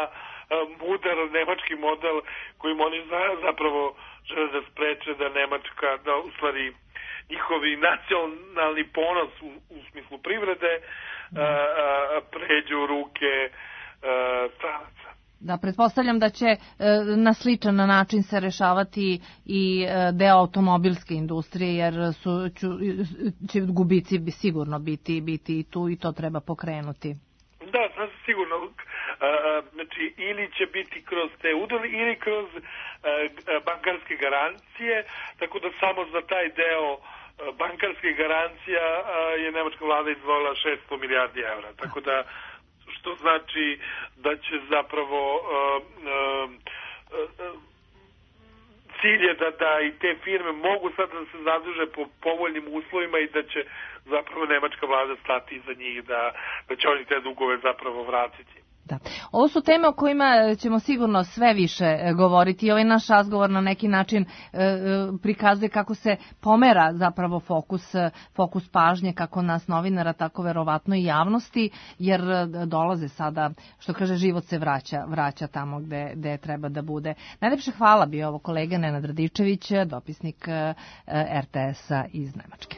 mudar nemački model kojim oni zapravo žele da spreče da Nemačka, da u stvari njihovi nacionalni ponos u, u smislu privrede a, a, pređu u ruke stranaca. Da, pretpostavljam da će e, na sličan način se rešavati i e, deo automobilske industrije, jer su, ću, će gubici bi sigurno biti, biti i tu i to treba pokrenuti. Da, sasvim sigurno. A, znači, ili će biti kroz te udjele ili kroz a, bankarske garancije, tako da samo za taj deo bankarskih garancija a, je nemačka vlada izdvojila šesto milijardi evra. Tako da što znači da će zapravo uh, uh, uh, cilj je da, da i te firme mogu sad da se zaduže po povoljnim uslovima i da će zapravo nemačka vlada stati iza njih, da, da će oni te dugove zapravo vratiti. Da. Ovo su teme o kojima ćemo sigurno sve više govoriti i ovaj naš razgovor na neki način e, prikazuje kako se pomera zapravo fokus, fokus pažnje kako nas novinara, tako verovatno i javnosti, jer dolaze sada, što kaže, život se vraća, vraća tamo gde, gde treba da bude. Najlepše hvala bio ovo kolega Nenad Radičević, dopisnik er te es-a iz Nemačke.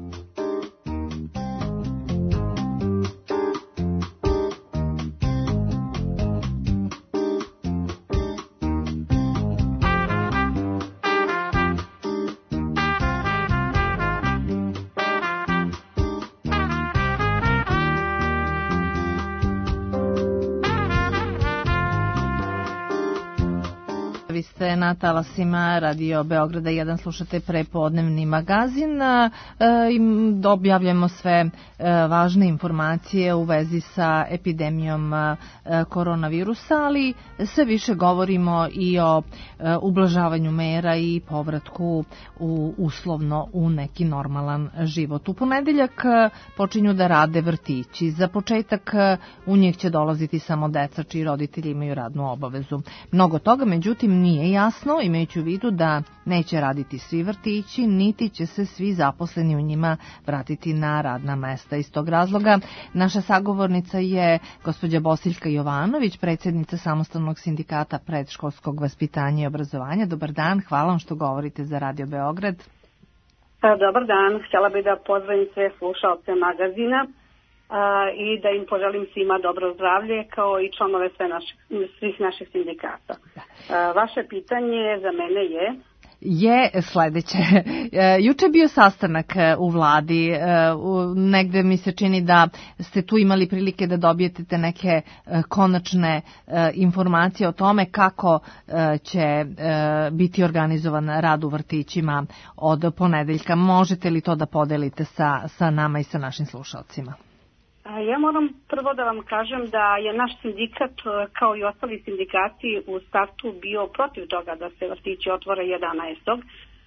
Vi ste na talasima Radio Beograda jedan, slušate prepodnevni magazin i objavljamo sve važne informacije u vezi sa epidemijom koronavirusa, ali sve više govorimo i o ublažavanju mera i povratku u uslovno u neki normalan život. U ponedeljak počinju da rade vrtići. Za početak u njih će dolaziti samo deca čiji roditelji imaju radnu obavezu. Mnogo toga, međutim, nije jasno, imajući u vidu da neće raditi svi vrtići, niti će se svi zaposleni u njima vratiti na radna mesta. Iz tog razloga naša sagovornica je gospođa Bosiljka Jovanović, predsjednica Samostalnog sindikata predškolskog vaspitanja i obrazovanja. Dobar dan, hvala vam što govorite za Radio Beograd. Dobar dan, htjela bih da pozdravim sve slušalce magazina a, i da im poželim svima dobro zdravlje kao i članove sve naših, svih naših sindikata. A, vaše pitanje za mene je... je sledeće. Juče je bio sastanak u vladi, negde mi se čini da ste tu imali prilike da dobijete te neke konačne informacije o tome kako će biti organizovan rad u vrtićima od ponedeljka. Možete li to da podelite sa, sa nama i sa našim slušalcima? Ja moram prvo da vam kažem da je naš sindikat, kao i ostali sindikati, u startu bio protiv toga da se vrtići otvore jedanaestog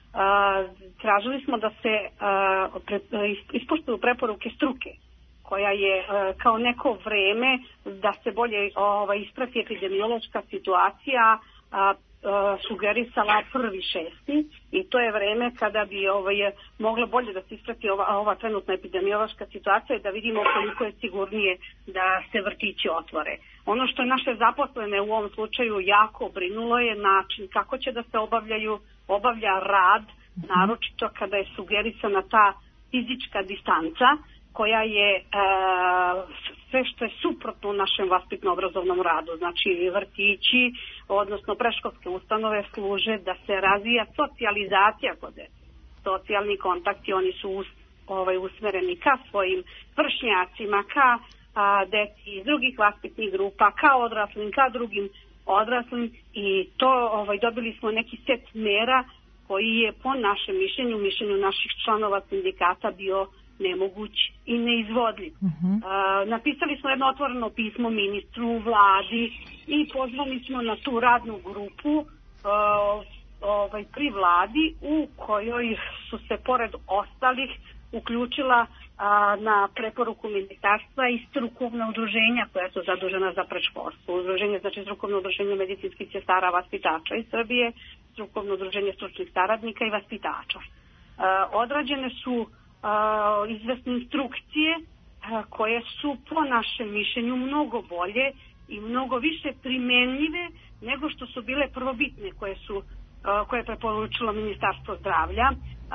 Tražili smo da se ispoštuju preporuke struke, koja je kao neko vreme da se bolje isprati epidemiološka situacija sugerisala prvi šesti i to je vreme kada bi ovaj, moglo bolje da se isprati ova, ova trenutna epidemiološka situacija i da vidimo koliko je sigurnije da se vrtići otvore. Ono što je naše zaposlene u ovom slučaju jako brinulo je način kako će da se obavljaju, obavlja rad, naročito kada je sugerisana ta fizička distanca koja je e, sve što je suprotno u našem vaspitno-obrazovnom radu. Znači vrtići, odnosno predškolske ustanove služe da se razvija socijalizacija kod dece. Socijalni kontakti, oni su us, ovaj, usmereni ka svojim vršnjacima, ka a, deci iz drugih vaspitnih grupa, ka odraslim, ka drugim odraslim i to ovaj, dobili smo neki set mera koji je po našem mišljenju, mišljenju naših članova sindikata bio nemoguć i neizvodljiv. Uh-huh. Uh, napisali smo jedno otvoreno pismo ministru, vladi i pozvali smo na tu radnu grupu uh, ovaj, pri vladi u kojoj su se pored ostalih uključila uh, na preporuku ministarstva i strukovna udruženja koja su zadužena za predškolstvo. Udruženje, znači strukovno udruženje medicinskih sestara vaspitača iz Srbije, strukovno udruženje stručnih saradnika i vaspitača. Uh, odrađene su Uh, izvesne instrukcije uh, koje su po našem mišljenju mnogo bolje i mnogo više primenljive nego što su bile prvobitne koje su koje je preporučilo Ministarstvo zdravlja.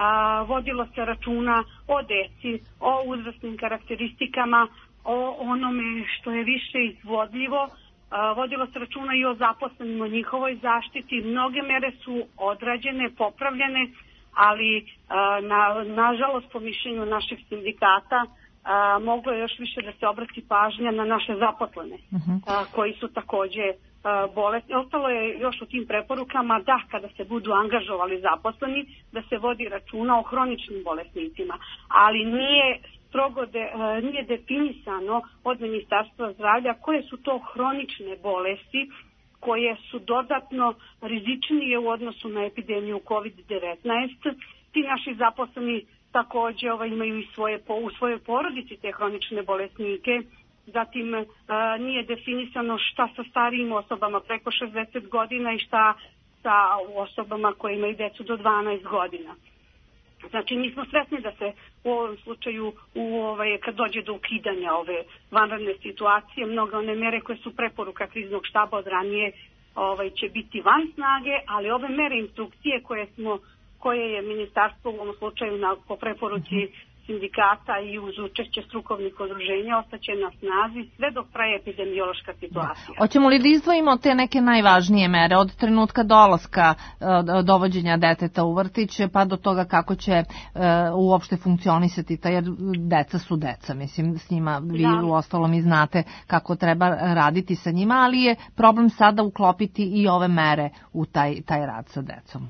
Vodilo se računa o deci, o uzrasnim karakteristikama, o onome što je više izvodljivo. Vodilo se računa i o zaposlenima, o njihovoj zaštiti. Mnoge mere su odrađene, popravljene, ali na, nažalost po mišljenju naših sindikata moglo je još više da se obrati pažnja na naše zaposlene, uh-huh. koji su takođe bolesti. Ostalo je još u tim preporukama da kada se budu angažovali zaposleni, da se vodi računa o hroničnim bolesnicima, ali nije strogo de, nije definisano od Ministarstva zdravlja koje su to hronične bolesti koje su dodatno rizičnije u odnosu na epidemiju kovid devetnaest. Ti naši zaposleni takođe ovaj, imaju i svoje, u svojoj porodici te hronične bolesnike. Zatim e, nije definisano šta sa starijim osobama preko šezdeset godina i šta sa osobama koje imaju decu do dvanaest godina. Znači mi smo svesni da se u ovom slučaju u, ovaj, kad dođe do ukidanja ove vanredne situacije, mnoge one mere koje su preporuka kriznog štaba od ranije ovaj, će biti van snage, ali ove mere instrukcije koje smo koje je ministarstvo u ovom slučaju na, po preporuci sindikata i uz učešće strukovnih udruženja ostaće na snazi sve dok traje epidemiološka situacija. Hoćemo li da izdvojimo te neke najvažnije mere od trenutka dolaska dovođenja deteta u vrtić pa do toga kako će uh, uopšte funkcionisati, jer deca su deca, mislim s njima vi da. U ostalom i znate kako treba raditi sa njima, ali je problem sada uklopiti i ove mere u taj, taj rad sa decom.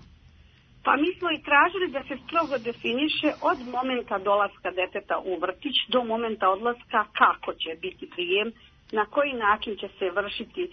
Pa mi smo i tražili da se strogo definiše od momenta dolaska deteta u vrtić do momenta odlaska kako će biti prijem, na koji način će se vršiti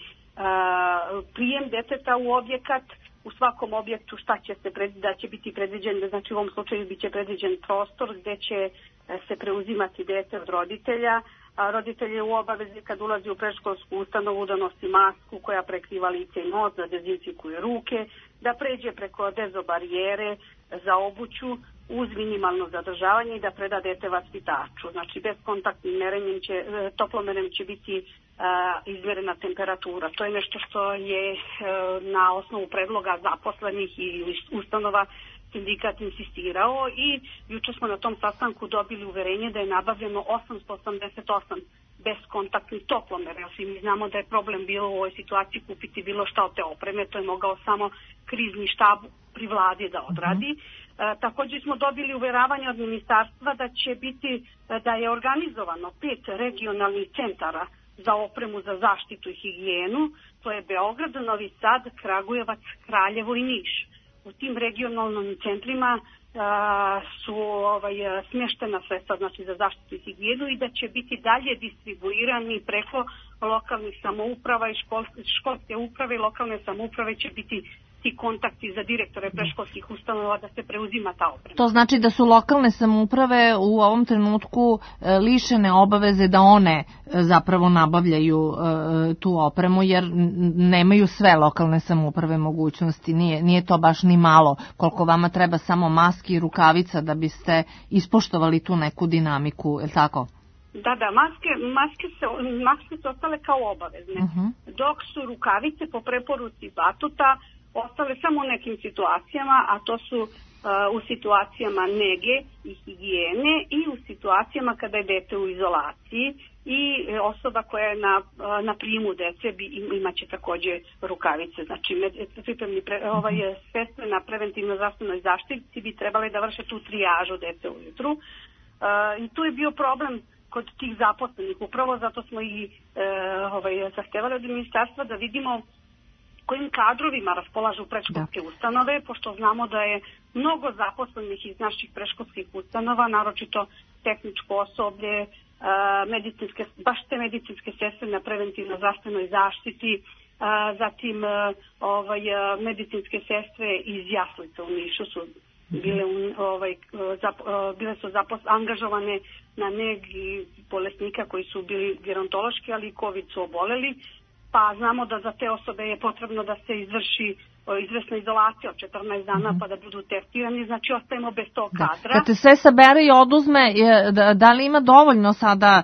uh, prijem deteta u objekat, u svakom objektu šta će se pred, da će biti predviđen, znači u ovom slučaju biće predviđen prostor gde će se preuzimati dete od roditelja. A roditelj je u obavezi kad ulazi u predškolsku ustanovu da nosi masku koja prekriva lice i nos, da dezinfikuje ruke, da pređe preko dezobarijere za obuću uz minimalno zadržavanje i da preda dete vaspitaču. Znači bez kontaktnim merenjem će, toplomerenjem će biti a, izmerena temperatura. To je nešto što je a, na osnovu predloga zaposlenih i ustanova sindikat insistirao i juče smo na tom sastanku dobili uverenje da je nabavljeno osamsto osamdeset osam beskontaktnih toplomera. Svi mi znamo da je problem bilo u ovoj situaciji kupiti bilo šta od te opreme, to je mogao samo krizni štab pri vladi da odradi. E, također smo dobili uveravanje od ministarstva da će biti, da je organizovano pet regionalnih centara za opremu za zaštitu i higijenu, to je Beograd, Novi Sad, Kragujevac, Kraljevo i Niš. U tim regionalnim centrima a, su ovaj, smještena sredstva znači, za zaštitu i higijenu i da će biti dalje distribuirani preko lokalnih samouprava i školske, školske uprave i lokalne samouprave će biti ti kontakti za direktore predškolskih ustanova da se preuzima ta oprema. To znači da su lokalne samouprave u ovom trenutku lišene obaveze da one zapravo nabavljaju tu opremu, jer nemaju sve lokalne samouprave mogućnosti. Nije, nije to baš ni malo, koliko vama treba samo maski i rukavica da biste ispoštovali tu neku dinamiku, je li tako? Da, da, maske, maske, se, maske su ostale kao obavezne, uh-huh. dok su rukavice po preporuci Batuta ostale samo u nekim situacijama, a to su uh, u situacijama nege i higijene i u situacijama kada je dete u izolaciji i osoba koja je na, uh, na primu dece bi, imaće također rukavice. Znači, pripremni pre, ovaj, sestre na preventivno zdravstvenoj zaštiti bi trebali da vrše tu trijažu dece ujutru. Uh, I tu je bio problem kod tih zaposlenih. Upravo zato smo i uh, ovaj, zahtevali od ministarstva da vidimo kojim kadrovima raspolažu predškolske da. ustanove, pošto znamo da je mnogo zaposlenih iz naših predškolskih ustanova, naročito tehničko osoblje, medicinske, baš te medicinske sestre na preventivno zdravstvenoj zaštiti, zatim ovaj, medicinske sestre iz jaslica u Nišu su bile, ovaj, zap, bile su zapos, angažovane na negi bolesnika koji su bili gerontološki, ali i COVID su oboleli. pa znamo da za te osobe je potrebno da se izvrši izvesna izolacija od četrnaest dana, pa da budu testirani, znači ostajemo bez tog kadra. Kad se sve sabere i oduzme, da li ima dovoljno sada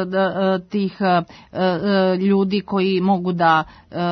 tih ljudi koji mogu da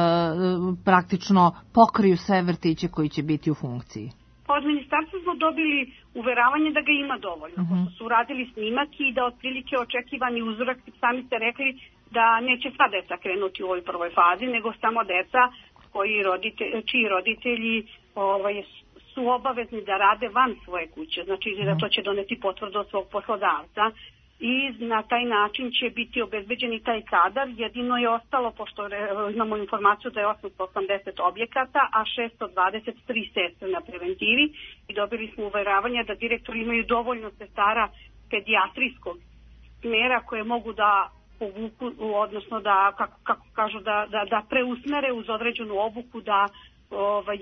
praktično pokriju sve vrtiće koji će biti u funkciji? Pa od ministarstva smo dobili uveravanje da ga ima dovoljno, uh-huh. pošto su uradili snimak i da otprilike očekivani uzorak, sami ste rekli da neće sva deca krenuti u ovoj prvoj fazi, nego samo deca koji roditelji, čiji roditelji ovaj, su obavezni da rade van svoje kuće, znači da to će doneti potvrdu od svog poslodavca i na taj način će biti obezbeđeni taj kadar. Jedino je ostalo, pošto imamo informaciju da je osamsto osamdeset objekata, a šesto dvadeset tri sestre na preventivi i dobili smo uveravanje da direktori imaju dovoljno sestara pedijatrijskog smjera koje mogu da povuku, odnosno da, kako, kako kažu, da, da, da preusmere uz određenu obuku da, ovaj,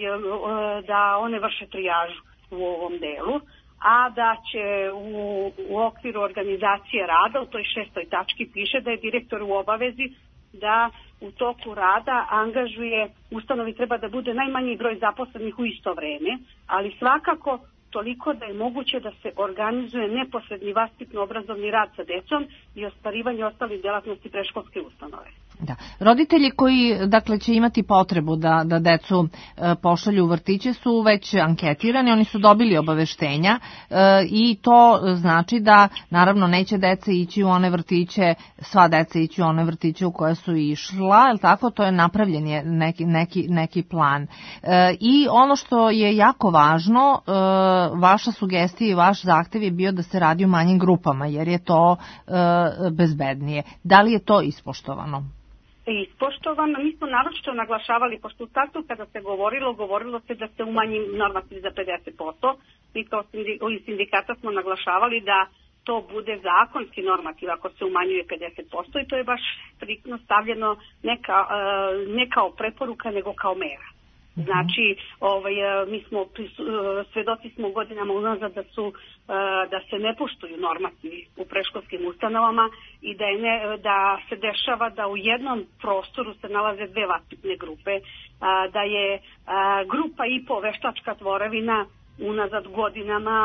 da one vrše trijažu u ovom delu, a da će u, u okviru organizacije rada, u toj šestoj tački piše da je direktor u obavezi da u toku rada angažuje, ustanovi treba da bude najmanji broj zaposlenih u isto vreme, ali svakako toliko da je moguće da se organizuje neposredni vaspitno-obrazovni rad sa decom i ostvarivanje ostalih delatnosti predškolske ustanove. Da. Roditelji koji dakle će imati potrebu da da decu e, pošalju u vrtiće su već anketirani, oni su dobili obaveštenja e, i to znači da naravno neće deca ići u one vrtiće, sva deca ići u one vrtiće u koje su išla, je li tako? To je napravljen je neki neki neki plan. E, I ono što je jako važno, e, vaša sugestija i vaš zahtev je bio da se radi u manjim grupama jer je to e, bezbednije. Da li je to ispoštovano? Ispoštovano, mi smo naročito naglašavali, pošto u startu kada se govorilo, govorilo se da se umanji normativ za pedeset posto. Mi kao sindikata smo naglašavali da to bude zakonski normativ ako se umanjuje pedeset posto i to je baš striktno stavljeno ne kao, ne kao preporuka nego kao mera. Znači, ovaj, mi smo, svedoci smo godinama unazad da su, da se ne poštuju normativi u predškolskim ustanovama i da, je ne, da se dešava da u jednom prostoru se nalaze dve vaspitne grupe, da je grupa i po veštačka tvorevina unazad godinama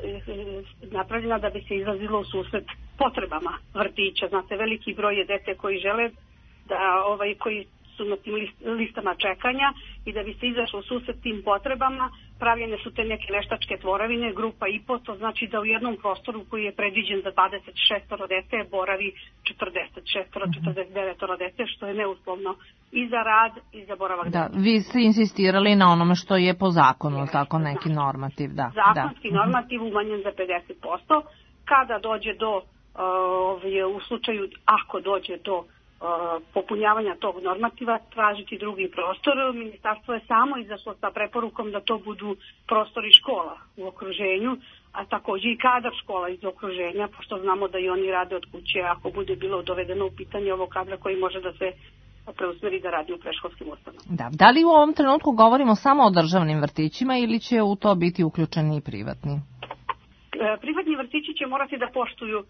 napravljena da bi se izlazilo u susret potrebama vrtića. Znate, veliki broj je dece koji žele da, ovaj, koji su na tim listama čekanja i da bi se izašlo u susret tim potrebama, pravljene su te neke veštačke tvorevine, grupa I P O, to znači da u jednom prostoru koji je predviđen za dvadeset šest dece boravi četrdeset šest do četrdeset devet dece, što je neuslovno i za rad i za boravak. Da, vi ste insistirali na onome što je po zakonu, je, tako neki normativ, da. Zakonski da. normativ umanjen za pedeset posto. Kada dođe do, uh, u slučaju, ako dođe do popunjavanja tog normativa, tražiti drugi prostor. Ministarstvo je samo izašlo sa preporukom da to budu prostori škola u okruženju, a također i kadar škola iz okruženja, pošto znamo da i oni rade od kuće, ako bude bilo dovedeno u pitanje ovog kadra koji može da se preusmeri da radi u predškolskim ustanovama. Da. Da li u ovom trenutku govorimo samo o državnim vrtićima ili će u to biti uključeni i privatni? Privatni vrtići će morati da poštuju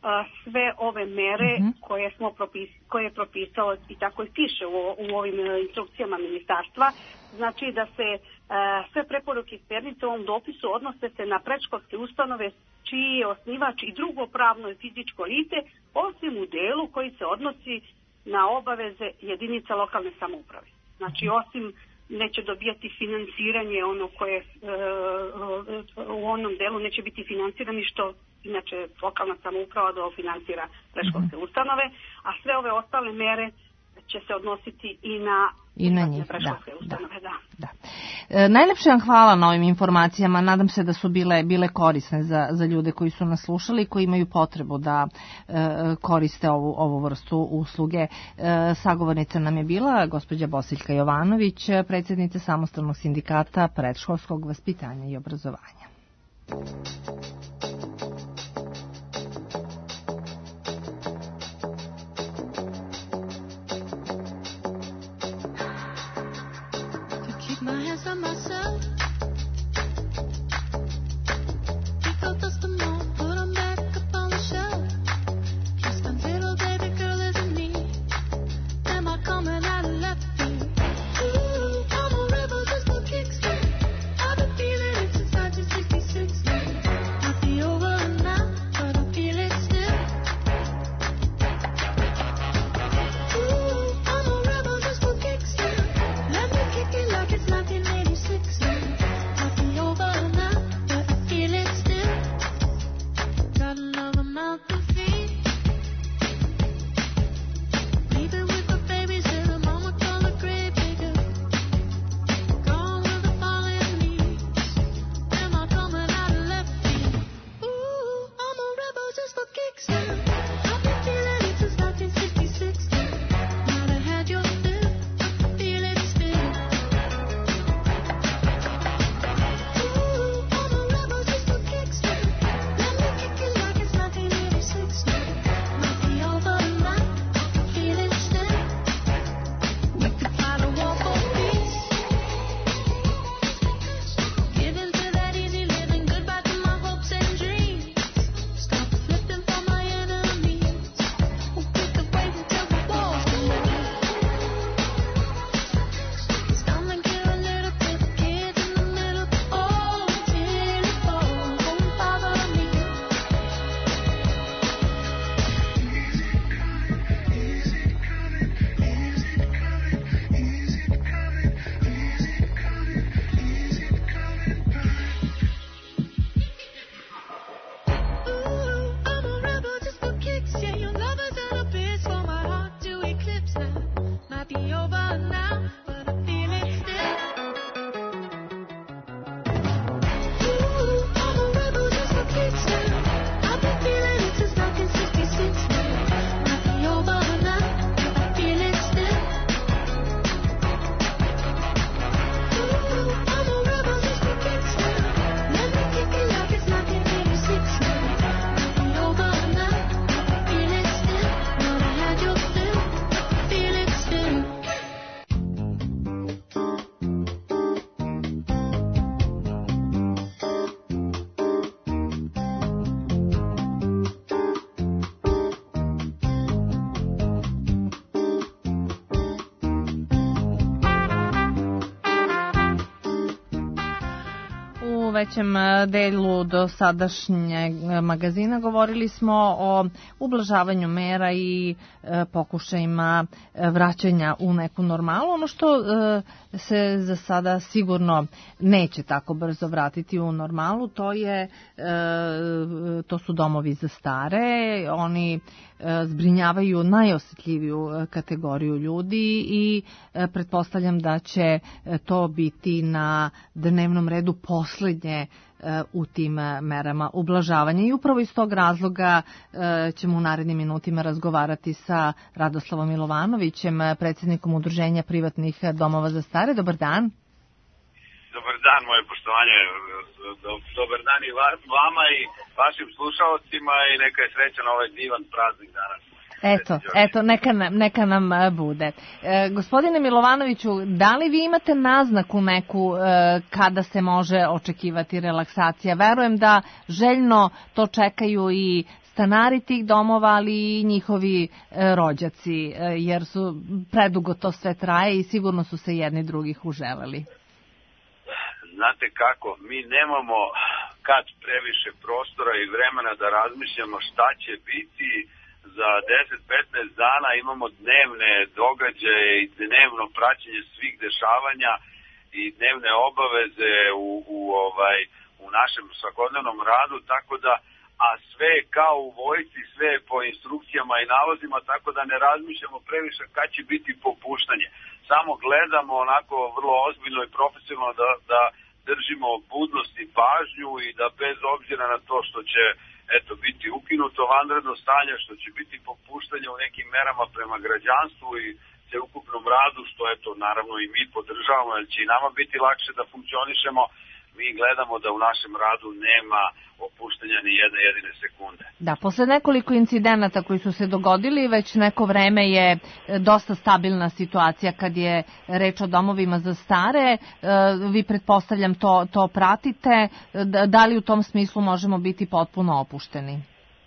sve ove mere uh-huh. koje smo propis, koje je propisalo i tako i piše u, u ovim instrukcijama ministarstva. Znači da se uh, sve preporuke i smjernice u ovom dopisu odnose se na predškolske ustanove čiji je osnivač i drugo pravno i fizičko lice, osim u delu koji se odnosi na obaveze jedinica lokalne samouprave. Znači osim neće dobijati financiranje ono koje uh, u onom delu neće biti financirani što inače lokalna samouprava dofinancira predškolske mm-hmm. ustanove, a sve ove ostale mere će se odnositi i na, I na njih, predškolske da, ustanove. Da, da. Da. E, najlepše vam hvala na ovim informacijama. Nadam se da su bile, bile korisne za, za ljude koji su nas slušali i koji imaju potrebu da e, koriste ovu, ovu vrstu usluge. E, sagovornica nam je bila gospođa Bosiljka Jovanović, predsjednica Samostalnog sindikata predškolskog vaspitanja i obrazovanja. Coming out of većem delu do sadašnjeg magazina govorili smo o ublažavanju mera i pokušajima vraćanja u neku normalu. Ono što se za sada sigurno neće tako brzo vratiti u normalu, to je to su domovi za stare. Oni zbrinjavaju najosetljiviju kategoriju ljudi i pretpostavljam da će to biti na dnevnom redu poslednje u tim merama ublažavanja. I upravo iz tog razloga ćemo u narednim minutima razgovarati sa Radoslavom Milovanovićem, predsjednikom Udruženja privatnih domova za stare. Dobar dan. Dobar dan, moje poštovanje. Dobar dan i vama i vašim slušalcima i neka je srećan ovaj divan praznik danas. Eto, eto neka, neka nam bude. E, gospodine Milovanoviću, da li vi imate naznaku neku e, kada se može očekivati relaksacija? Verujem da željno to čekaju i stanari tih domova, ali i njihovi e, rođaci, e, jer su predugo to sve traje i sigurno su se jedni drugih uželeli. Znate kako, mi nemamo kad previše prostora i vremena da razmišljamo šta će biti. Za deset do petnaest dana imamo dnevne događaje i dnevno praćenje svih dešavanja i dnevne obaveze u, u, ovaj, u našem svakodnevnom radu, tako da, a sve kao u vojsci, sve po instrukcijama i nalozima, tako da ne razmišljamo previše kad će biti popuštanje. Samo gledamo onako vrlo ozbiljno i profesionalno da, da držimo budnost i pažnju i da bez obzira na to što će eto biti ukinuto vanredno stanje, što će biti popuštanje u nekim merama prema građanstvu i sveukupnom radu, što eto naravno i mi podržavamo, jer će i nama biti lakše da funkcionišemo. Mi gledamo da u našem radu nema opuštanja ni jedne jedine sekunde. Da, posle nekoliko incidenata koji su se dogodili, već neko vreme je dosta stabilna situacija kad je reč o domovima za stare. Vi pretpostavljam to, to pratite. Da li u tom smislu možemo biti potpuno opušteni?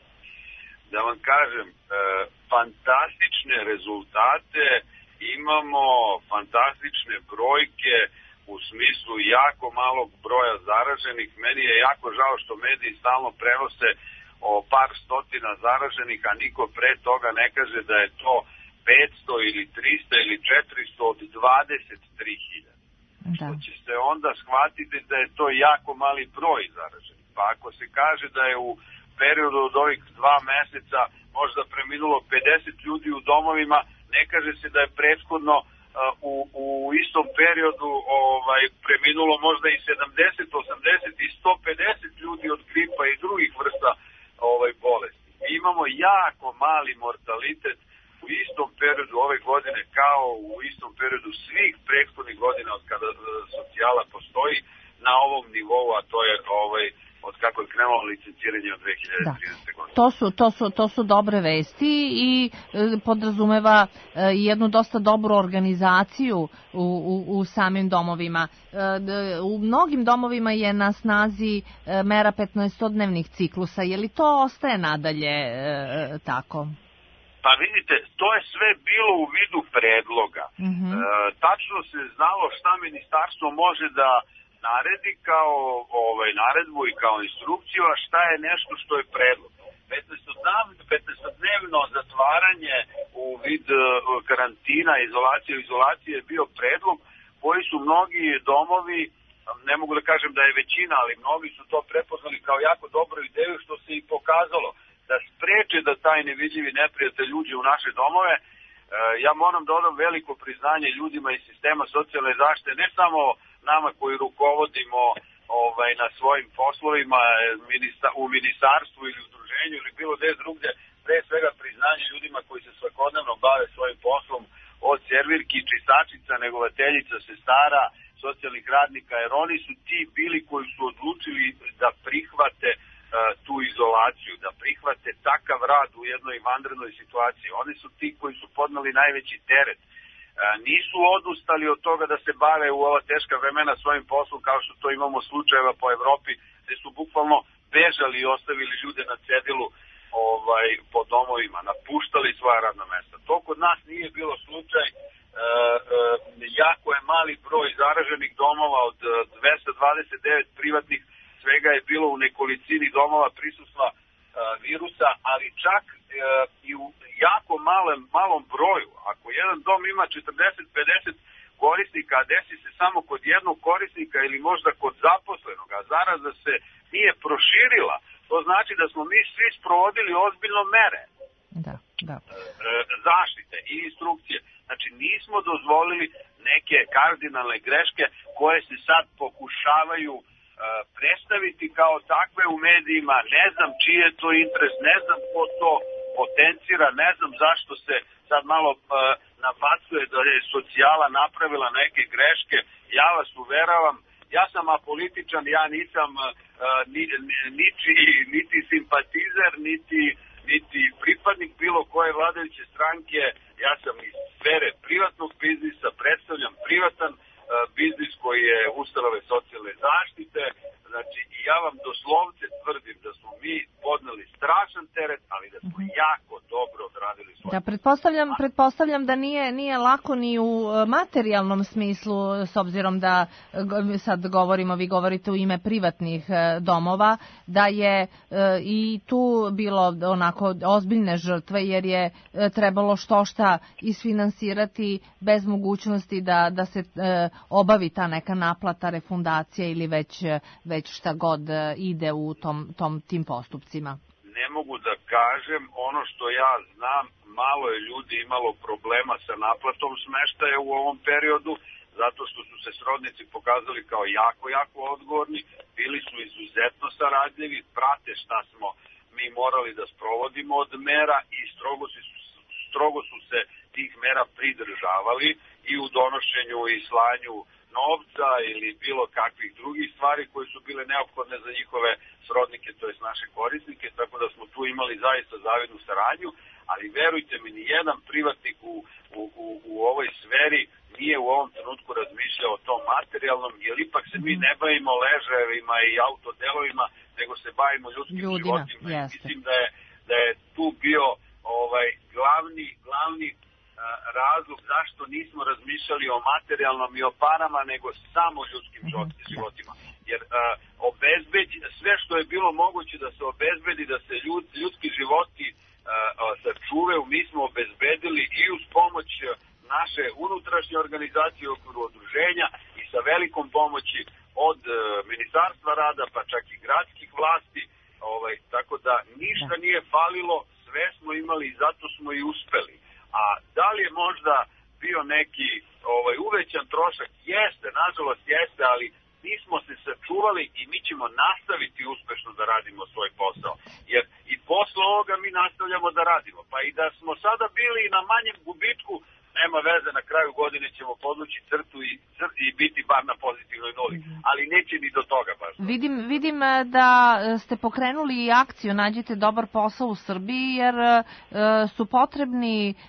Da vam kažem, fantastične rezultate imamo, fantastične brojke, u smislu jako malog broja zaraženih. Meni je jako žao što mediji stalno prenose o par stotina zaraženih, a niko pre toga ne kaže da je to petsto ili trista ili četiristo od dvadeset tri hiljade. Što će se onda shvatiti da je to jako mali broj zaraženih. Pa ako se kaže da je u periodu od ovih dva meseca možda preminulo pedeset ljudi u domovima, ne kaže se da je prethodno U, u istom periodu ovaj, preminulo možda i sedamdeset, osamdeset i sto pedeset ljudi od gripa i drugih vrsta ovaj, bolesti. Mi imamo jako mali mortalitet u istom periodu ove godine kao u istom periodu svih prethodnih godina od kada socijala postoji na ovom nivou, a to je ovaj, od kako je krenulo licenciranje od dve hiljade tridesete. godine. To su, to, su, to su dobre vesti i e, podrazumeva e, jednu dosta dobru organizaciju u, u, u samim domovima. E, d, u mnogim domovima je na snazi e, mera petnaestodnevnih ciklusa. Je li to ostaje nadalje e, tako? Pa vidite, to je sve bilo u vidu predloga. Mm-hmm. E, tačno se znalo šta ministarstvo može da naredi kao ovaj, naredbu i kao instrukciju, a šta je nešto što je predlog. petnaestodnevno zatvaranje u vid karantina, izolacije, izolacije je bio predlog koji su mnogi domovi, ne mogu da kažem da je većina, ali mnogi su to prepoznali kao jako dobru ideju, što se i pokazalo da spreče da taj nevidljivi neprijatelj uđe u naše domove. Ja moram da odam veliko priznanje ljudima iz sistema socijalne zaštite, ne samo nama koji rukovodimo ovaj, na svojim poslovima u ministarstvu ili udruženju ili bilo gde drugde, pre svega priznanje ljudima koji se svakodnevno bave svojim poslom, od servirki, čistačica, negovateljica, sestara, socijalnih radnika, jer oni su ti bili koji su odlučili da prihvate uh, tu izolaciju, da prihvate takav rad u jednoj vanrednoj situaciji. Oni su ti koji su podneli najveći teret. Nisu odustali od toga da se bave u ova teška vremena svojim poslom, kao što to imamo slučajeva po Evropi, gde su bukvalno bežali i ostavili ljude na cedilu ovaj, po domovima, napuštali svoja radna mesta. To kod nas nije bilo slučaj. E, e, jako je mali broj zaraženih domova od dvesta dvadeset devet privatnih, svega je bilo u nekolicini domova prisustva virusa, ali čak e, i u jako malem, malom broju. Ako jedan dom ima četrdeset do pedeset korisnika, a desi se samo kod jednog korisnika ili možda kod zaposlenog, a zaraza se nije proširila, to znači da smo mi svi sprovodili ozbiljno mere da, da. E, zaštite i instrukcije. Znači nismo dozvolili neke kardinalne greške koje se sad pokušavaju predstaviti kao takve u medijima, ne znam čiji je to interes, ne znam ko to potencira, ne znam zašto se sad malo uh, nabacuje da je socijala napravila neke greške. Ja vas uveravam, ja sam apolitičan, ja nisam uh, ni, niti, niti simpatizer, niti, niti pripadnik bilo koje vladajuće stranke, ja sam iz sfere privatnog biznisa, predstavljam privatan biznis koji je ustanove socijalne zaštite, znači i ja vam doslovce tvrdim da smo mi podneli strašan teret, ali da smo jako dobro odradili svoj. Da, pretpostavljam, pretpostavljam da nije, nije lako ni u materijalnom smislu, s obzirom da sad govorimo, vi govorite u ime privatnih domova, da je i tu bilo onako ozbiljne žrtve, jer je trebalo što šta isfinansirati bez mogućnosti da, da se obavi ta neka naplata, refundacija ili već, već šta god ide u tom, tom, tim postupcima. Ne mogu da kažem, ono što ja znam, malo je ljudi imalo problema sa naplatom smeštaja u ovom periodu, zato što su se srodnici pokazali kao jako, jako odgovorni, bili su izuzetno saradljivi, prate šta smo mi morali da sprovodimo od mera i strogo su, strogo su se tih mera pridržavali i u donošenju i slanju novca ili bilo kakvih drugih stvari koje su bile neophodne za njihove srodnike, to jest naše korisnike, tako da smo tu imali zaista zavidnu saradnju, ali verujte mi, ni jedan privatnik u, u, u, u ovoj sferi nije u ovom trenutku razmišljao o tom materijalnom, jer ipak se mi ne bavimo ležajevima i autodelovima, nego se bavimo ljudskim Ljudima, životima. jeste. Mislim da je, da je tu bio ovaj glavni, glavni razlog zašto nismo razmišljali o materijalnom i o parama, nego samo ljudskim životima. Jer uh, obezbeć, sve što je bilo moguće da se obezbedi, da se ljud, ljudski životi uh, sačuvaju, mi smo obezbedili i uz pomoć naše unutrašnje organizacije u okviru udruženja i sa velikom pomoći od uh, Ministarstva rada, pa čak i gradskih vlasti, ovaj, tako da ništa nije falilo, sve smo imali i zato smo i uspeli. A da li je možda bio neki ovaj uvećan trošak? Jeste, nažalost jeste, ali nismo se sačuvali i mi ćemo nastaviti uspešno da radimo svoj posao. Jer i posle ovoga mi nastavljamo da radimo. Pa i da smo sada bili na manjem gubitku, nema veze, na kraju godine ćemo podvući crtu i, cr, i biti bar na pozitivnoj nuli. Ali neće ni do toga baš. Vidim, vidim da ste pokrenuli i akciju Nađite dobar posao u Srbiji, jer e, su potrebni e,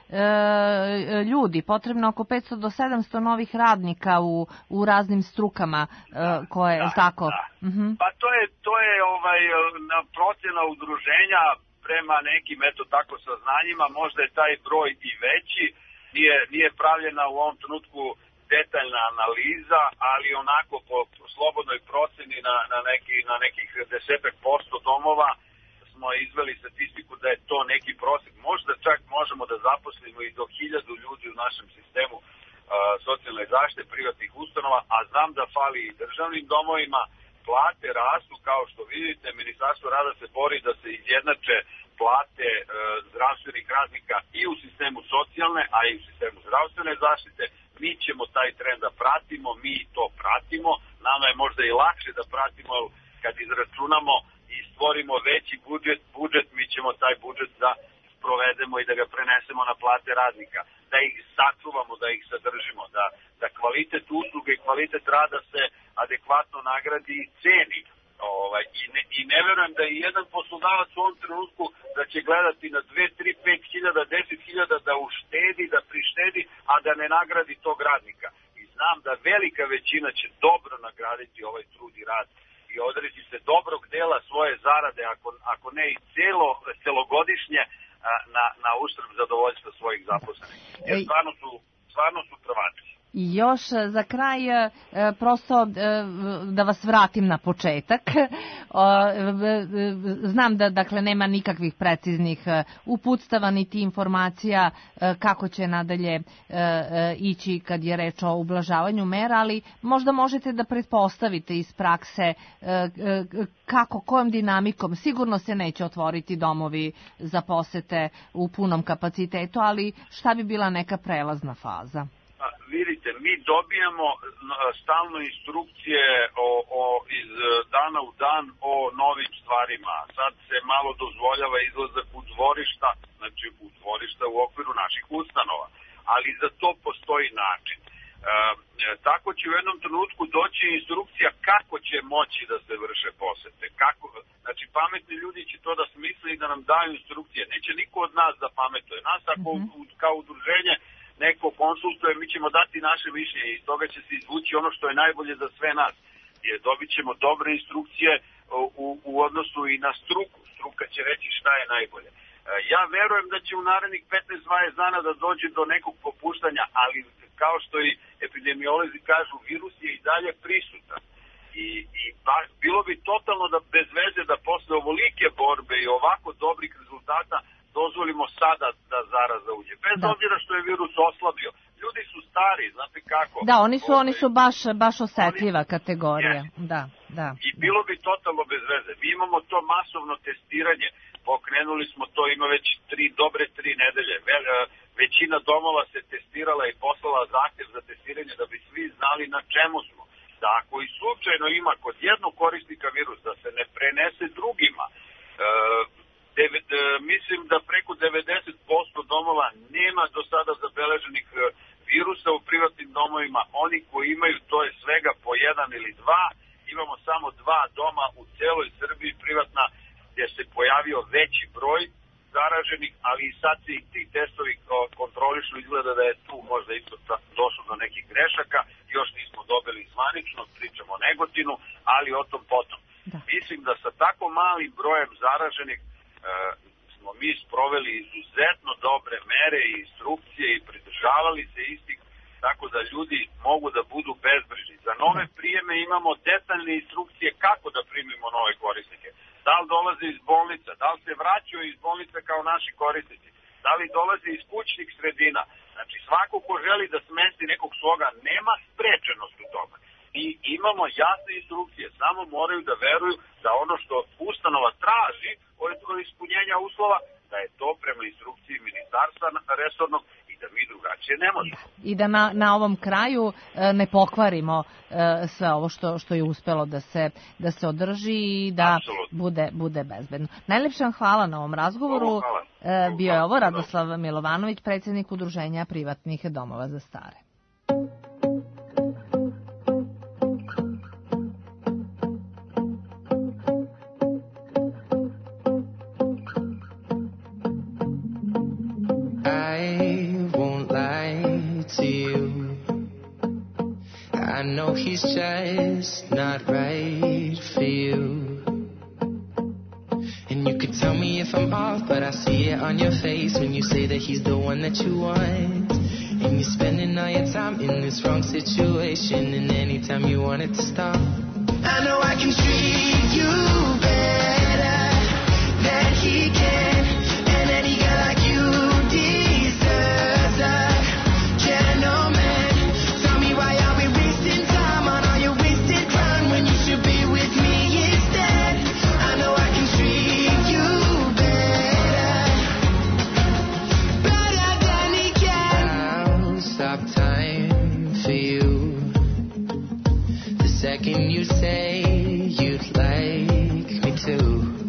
ljudi, potrebno oko petsto do sedamsto novih radnika u, u raznim strukama e, koje, da, tako? Da. Uh-huh. Pa to je, to je ovaj, na procena udruženja prema nekim, eto tako, saznanjima, možda je taj broj i veći. Nije, nije pravljena u ovom trenutku detaljna analiza, ali onako po, po slobodnoj proceni na, na, neki, na nekih desetak posto domova smo izveli statistiku da je to neki prosek. Možda čak možemo da zaposlimo i do hiljadu ljudi u našem sistemu uh, socijalne zaštite privatnih ustanova, a znam da fali i državnim domovima, plate rastu, kao što vidite, Ministarstvo rada se bori da se izjednače plate e, zdravstvenih radnika i u sistemu socijalne, a i u sistemu zdravstvene zaštite. Mi ćemo taj trend da pratimo, mi to pratimo. Nama je možda i lakše da pratimo kad izračunamo i stvorimo veći budžet, budžet, mi ćemo taj budžet da sprovedemo i da ga prenesemo na plate radnika, da ih sačuvamo, da ih sadržimo, da, da kvalitet usluge i kvalitet rada se adekvatno nagradi i ceni. Ovaj, i, ne, I ne verujem da i jedan poslodavac u ovom trenutku da će gledati na dve, tri, pet hiljada, deset hiljada da uštedi, da prištedi, a da ne nagradi tog radnika. I znam da velika većina će dobro nagraditi ovaj trud i rad i odreći se dobrog dela svoje zarade, ako, ako ne i celo, celogodišnje, na, na uštrb zadovoljstva svojih zaposlenih. Jer stvarno su, stvarno su prvaci. I još za kraj, prosto da vas vratim na početak. Znam da dakle nema nikakvih preciznih uputstava niti informacija kako će nadalje ići kad je reč o ublažavanju mera, ali možda možete da pretpostavite iz prakse kako, kojom dinamikom. Sigurno se neće otvoriti domovi za posete u punom kapacitetu, ali šta bi bila neka prelazna faza? Vidite, mi dobijamo stalno instrukcije o, o, iz dana u dan o novim stvarima. Sad se malo dozvoljava izlazak u dvorišta, znači u dvorišta u okviru naših ustanova, ali za to postoji način. E, tako će u jednom trenutku doći instrukcija kako će moći da se vrše posete. Kako, znači pametni ljudi će to da smisle i da nam daju instrukcije. Neće niko od nas da pametuje. Nas ako mm-hmm. kao udruženje neko konsultuje, mi ćemo dati naše mišljenje i toga će se izvući ono što je najbolje za sve nas. Jer dobit ćemo dobre instrukcije u, u odnosu i na struku. Struka će reći šta je najbolje. Ja verujem da će u narednih petnaest do dvadeset dana da dođe do nekog popuštanja, ali kao što i epidemiolozi kažu, virus je i dalje prisutan. I, i ba, bilo bi totalno da bez veze da posle ovolike borbe i ovako dobrih rezultata dozvolimo sada da zaraza uđe. Bez da. obzira što je virus oslabio. Ljudi su stari, znate kako. Da, oni su, oni su baš, baš osetljiva oni, kategorija. Yes. Da, da. I bilo bi totalno bez veze. Mi imamo to masovno testiranje. Pokrenuli smo to, ima već tri, dobre tri nedelje. Ve, većina domova se testirala i poslala zahtjev za testiranje da bi svi znali na čemu smo. Da ako i slučajno ima kod jednog korisnika virus, da se ne prenese drugima. E, Devet, mislim da preko devedeset posto domova nema do sada zabeleženih virusa u privatnim domovima. Oni koji imaju, to je svega po jedan ili dva. Imamo samo dva doma u celoj Srbiji privatna gdje se pojavio veći broj zaraženih, ali i sad se i ti testovi kontrolišu. Izgleda da je tu možda isto došlo do nekih grešaka. Još nismo dobili zvanično, pričamo o Negotinu, ali o tom potom. Da. Mislim da sa tako malim brojem zaraženih smo mi sproveli izuzetno dobre mere i instrukcije i pridržavali se istih, tako da ljudi mogu da budu bezbrižni. Za nove prijeme imamo detaljne instrukcije kako da primimo nove korisnike. Da li dolaze iz bolnica, da li se vraćaju iz bolnica kao naši korisnici, da li dolaze iz kućnih sredina. Znači svako ko želi da smesti nekog svoga nema sprečenost u tome. I imamo jasne instrukcije, samo moraju da veruju da ono što ustanova traži od ispunjenja uslova, da je to prema instrukciji ministarstva resornog i da mi drugačije ne možemo. I da na, na ovom kraju e, ne pokvarimo e, sve ovo što, što je uspelo da se, da se održi i da bude, bude bezbedno. Najlepše vam hvala na ovom razgovoru. E, bio je ovo Radoslav Milovanović, predsjednik Udruženja privatnih domova za stare. I know he's just not right for you. And you could tell me if I'm off, but I see it on your face when you say that he's the one that you want. And you're spending all your time in this wrong situation, and anytime you want it to stop, I know I can treat you better than he can. And any girl like you deserves a gentleman. Tell me why are we wasting time on all your wasted crime when you should be with me instead. I know I can treat you better, better than he can. I'll stop time for you the second you say you'd like me to.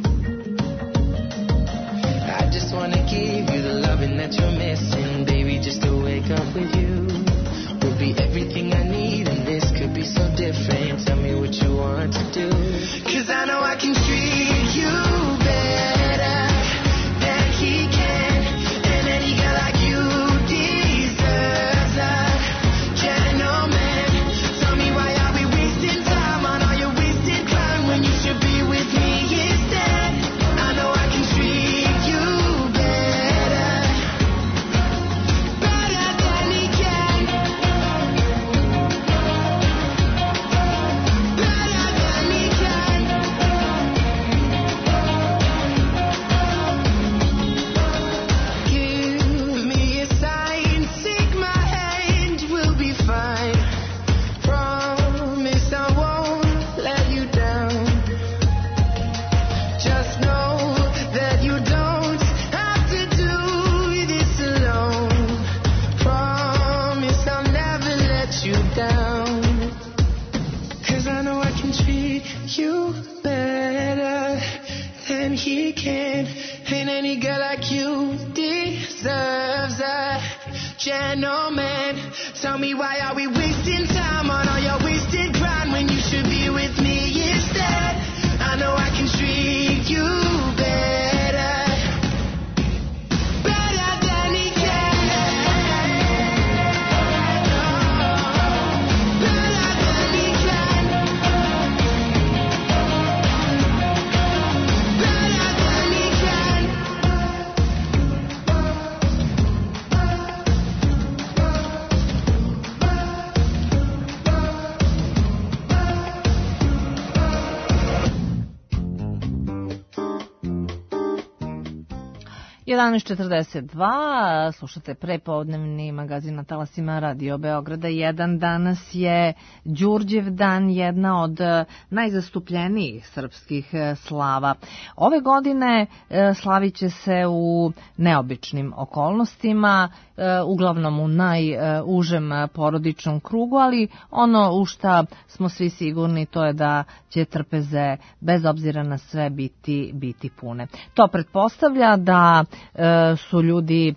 I just wanna give you the loving that you're missing, baby. Just to wake up with you will be everything I need, and this could be so different. Tell me what you want to do, 'cause I know I can treat you better than he can. And any girl like you deserves a gentleman. Tell me why are we wasting time on all your wasted crime when you should be with me instead. I know I can treat you better, better than he can. treat you better than he can. Ain't any girl like you deserves a gentleman. Tell me why are we wasting time on all your wasted grind when you should be with me instead. I know I can treat you better, better than he can. Better than he can. Better than he can. jedanaest četrdeset dva, slušate prepodnevni magazin na talasima Radio Beograda jedan. Danas je Đurđev dan, jedna od najzastupljenijih srpskih slava. Ove godine slavit će se u neobičnim okolnostima, uglavnom u najužem porodičnom krugu, ali ono u šta smo svi sigurni to je da će trpeze bez obzira na sve biti, biti pune. To pretpostavlja da su ljudi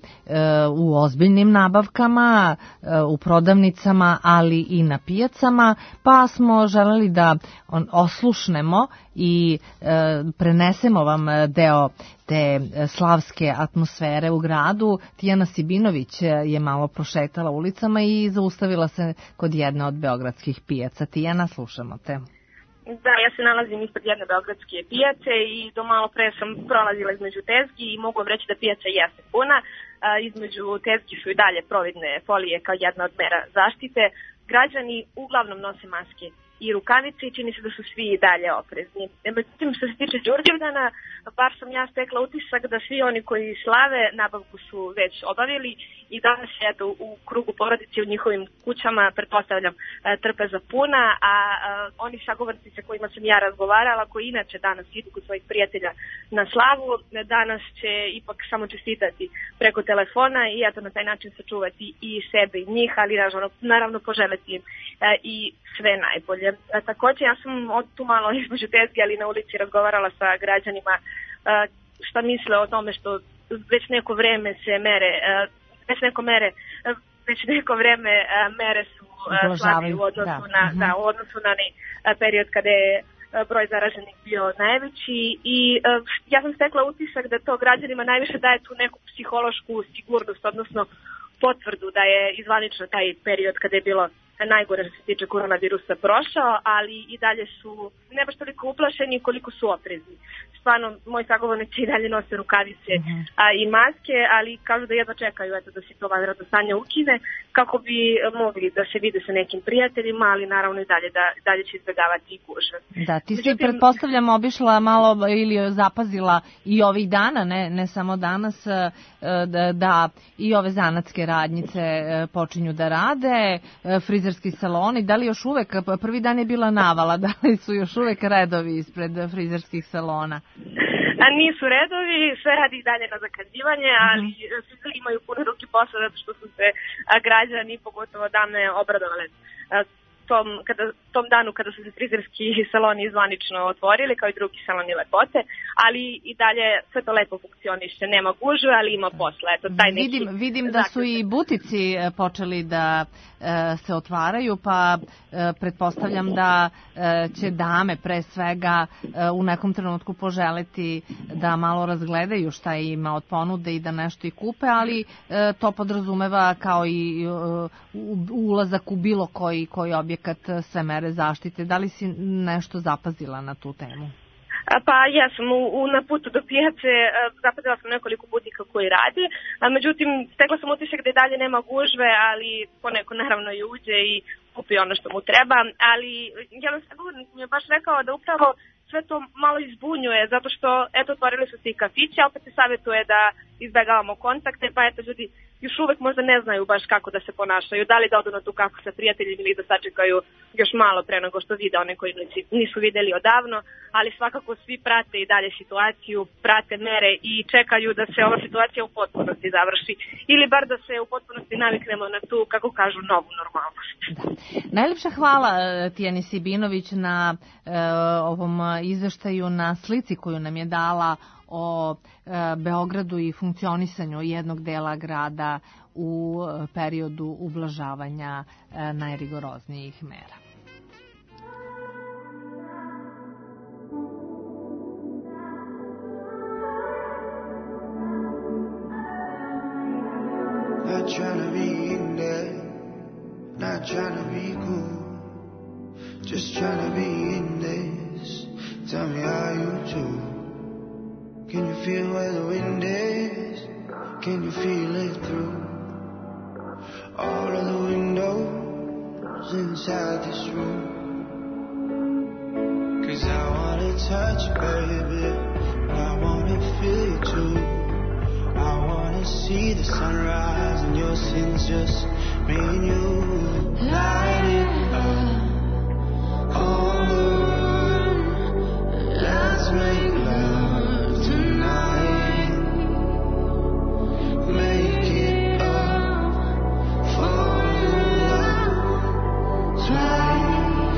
u ozbiljnim nabavkama, u prodavnicama, ali i na pijacama, pa smo želeli da oslušnemo i prenesemo vam deo te slavske atmosfere u gradu. Tijana Sibinović je malo prošetala ulicama i zaustavila se kod jedne od beogradskih pijaca. Tijana, slušamo te. Da, ja se nalazim ispred jedne beogradske pijace i do malo pre sam prolazila između tezgi i mogu vam reći da pijaca jeste puna. A, između tezgi su i dalje providne folije kao jedna od mera zaštite. Građani uglavnom nose maske i rukavice i čini se da su svi i dalje oprezni. Međutim, što se tiče Đurđevdana, bar sam ja stekla utisak da svi oni koji slave nabavku su već obavili i danas je eto, u krugu porodice u njihovim kućama, pretpostavljam, trpeza puna, a, a oni sagovornici sa kojima sam ja razgovarala, koji inače danas idu kod svojih prijatelja na slavu, danas će ipak samo čestitati preko telefona i eto na taj način sačuvati i sebe i njih, ali naravno, naravno poželeti im i sve najbolje. A, takođe, ja sam od tu malo između tezge, ali na ulici razgovarala sa građanima a, šta misle o tome što već neko vreme se mere, a, već neko mere, a, već neko vreme a, mere su slabi u odnosu da. na, mm-hmm. da, u odnosu na ne, period kada je broj zaraženih bio najveći i a, ja sam stekla utisak da to građanima najviše daje tu neku psihološku sigurnost, odnosno potvrdu da je izvanično taj period kada je bilo najgore što se tiče koronavirusa prošao, ali i dalje su ne baš toliko uplašeni koliko su oprezni. Stvarno, moji sagovornici i dalje nose rukavice mm-hmm. a, i maske, ali kažu da jedva čekaju eto, da se to vanredno stanje ukine, kako bi mogli da se vide sa nekim prijateljima, ali naravno i dalje, da, dalje će izbjegavati i gužve. Da, ti si pretpostavljam obišla malo ili zapazila i ovih dana, ne, ne samo danas, da, da i ove zanatske radnjice počinju da rade, frizerski saloni, da li još uvek, prvi dan je bila navala, da li su još uvek redovi ispred frizerskih salona? A nisu redovi, sve radi i dalje na zakazivanje, ali mm-hmm. svi imaju puno ruki posla zato što su se a, građani, pogotovo dame, obradovale a, tom, kada, tom danu kada su se frizerski saloni zvanično otvorili, kao i drugi saloni lepote, ali i dalje sve to lepo funkcioniše, nema gužve, ali ima posla. Eto, taj neki vidim, vidim da su i butici počeli da e, se otvaraju, pa e, pretpostavljam da e, će dame pre svega e, u nekom trenutku poželeti da malo razgledaju šta ima od ponude i da nešto i kupe, ali e, to podrazumeva kao i e, ulazak u bilo koji, koji objekat, sve mere zaštite. Da li si nešto zapazila na tu temu? Pa ja sam u, u, na putu do pijace, zapazila sam nekoliko butika koji radi, a međutim stekla sam utisak da i dalje nema gužve, ali poneko naravno i uđe i kupi ono što mu treba, ali jedan sagovornik mi je baš rekao da upravo sve to malo izbunjuje, zato što eto otvorili su se i kafići, a opet se savjetuje da izbjegavamo kontakte, pa eto ljudi još uvek možda ne znaju baš kako da se ponašaju, da li da odu na tu kafu sa prijateljima ili da sačekaju još malo pre nego što vide one koji nisu videli odavno, ali svakako svi prate i dalje situaciju, prate mere i čekaju da se ova situacija u potpunosti završi ili bar da se u potpunosti naviknemo na tu, kako kažu, novu normalnost. Da. Najlepša hvala Tijani Sibinović na e, ovom izveštaju, na slici koju nam je dala o e, Beogradu i funkcionisanju jednog dela grada u periodu ublažavanja e, najrigoroznijih mera. Not trying to be in there, not trying to be cool, just trying to be in this. Tell me how you do. Can you feel where the wind is? Can you feel it through all of the windows inside this room? 'Cause I wanna touch you, baby, I wanna feel you too. I wanna see the sunrise and your sins, just me and you. Light it up, all the room. Let's make love tonight. Make it up, fall in love twice.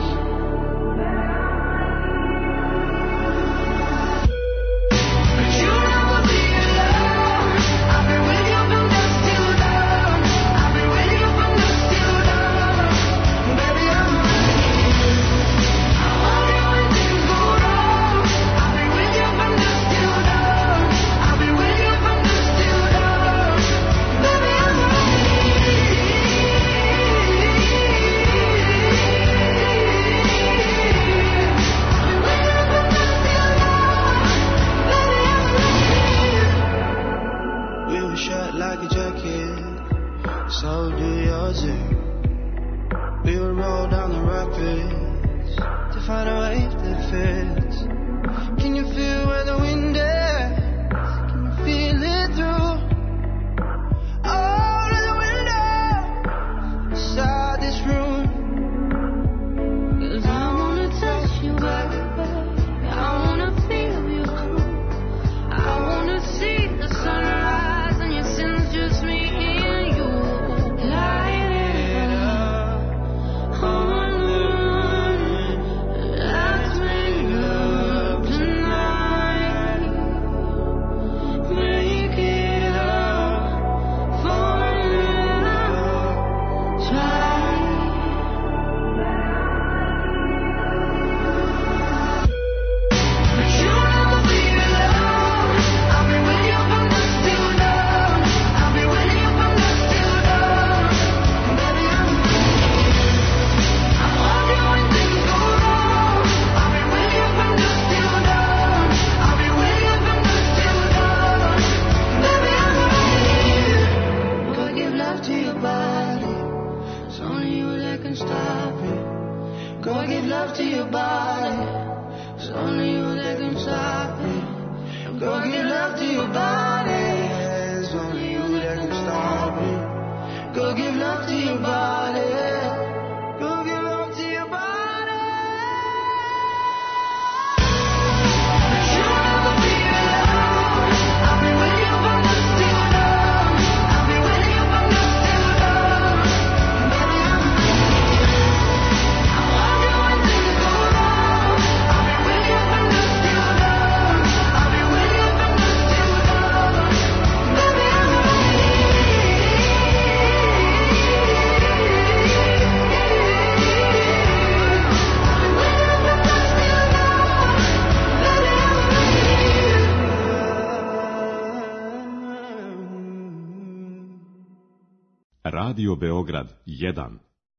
Radio Beograd jedan.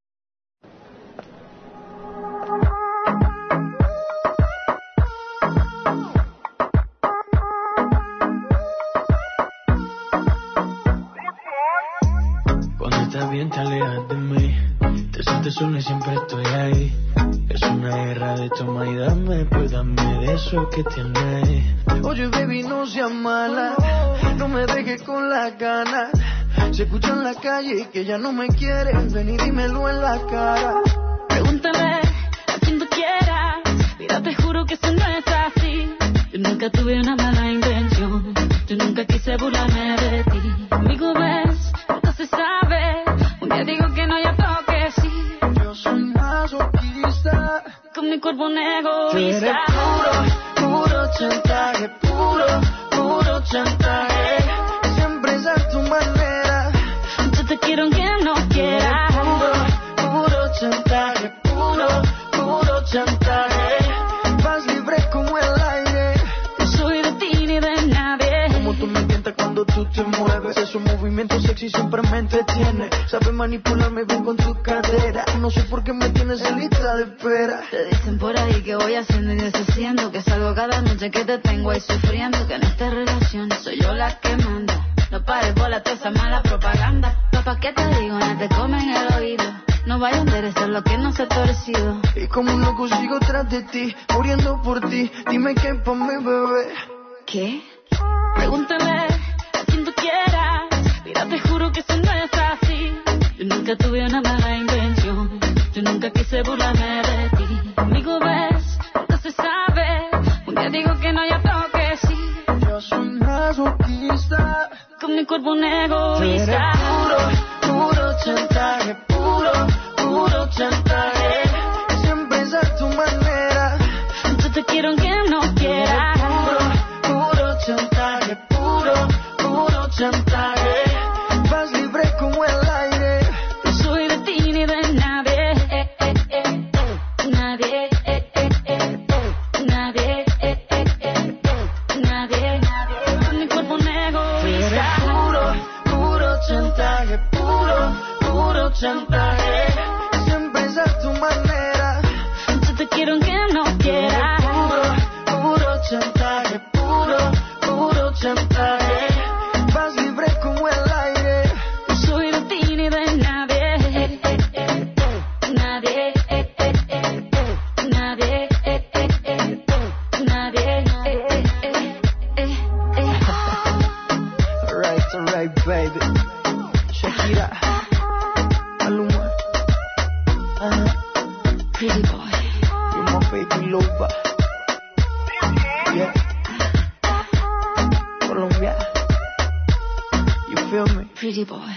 Cuando estás bien te alejas de mí, te sientes sola y siempre estoy ahí. Es una guerra de toma y dame, pues dame de eso que tienes. Oye baby, no seas mala, no me dejes con las ganas. Se escucha en la calle que ya no me quieren. Ven y dímelo en la cara. Pregúntale a quien tú quieras. Mira, te juro que eso no es así. Yo nunca tuve una mala intención. Yo nunca quise burlarme de ti. Conmigo ves, nunca se sabe. Un día digo que no, ya toque sí. Yo soy masoquista. Con mi cuerpo un Tú eres egoísta. puro, puro chantaje. Puro, puro chantaje. Siempre es a tu manera. Yo te quiero aunque no quieras. Puro, puro chantaje. Puro, puro chantaje. Vas libre como el aire. No soy de ti ni de nadie. Como tú me tientas cuando tú te mueves. Esos movimientos sexy siempre me entretiene. Sabes manipularme bien con tu cadera. No sé por qué me tienes en lista de espera. Te dicen por ahí que voy haciendo y deshaciendo, que salgo cada noche que te tengo ahí sufriendo, que en esta relación soy yo la que manda. No pares bola toda esa mala propaganda. Papá, ¿qué te digo? No te comen el oído. No vaya a enderezar lo que no se ha torcido. Y como un loco sigo tras de ti, muriendo por ti. Dime qué pa' mi bebé. ¿Qué? Pregúntale a quien tú quieras. Mira, te juro que eso no es así. Yo nunca tuve una mala intención. Yo nunca quise burlarme de ti. Conmigo ves, nunca se sabe. Un día digo que no, ya toque sí. Yo soy masoquista. Con mi cuerpo un Tú eres egoísta. puro, puro chantaje. Puro, puro chantaje. Siempre es a tu manera. Yo te quiero aunque no quieras. Puro, puro chantaje. Puro, puro chantaje. Vas libre como el aire. No soy de ti ni de nadie. Eh, eh, eh, eh. Nadie. Eh, eh, eh, eh. Nadie. Eh, eh, eh, eh. Nadie. Con mi cuerpo un Tú eres egoísta. puro, puro chantaje. Puro, puro chantaje. Siempre es a tu manera. Yo te quiero aunque no quieras. Puro, puro chantaje. Puro, puro chantaje. Vas libre como el aire. No soy de ti ni de nadie. Eh, eh, eh, eh. Nadie. Eh, eh, eh, eh. Nadie. Eh, eh, eh, eh. Nadie. Eh, eh, eh, eh, eh. Alright, alright, baby. Shakira, Maluma, uh-huh. Pretty boy. You're my baby lover. Yeah. Colombia. You feel me? Pretty boy.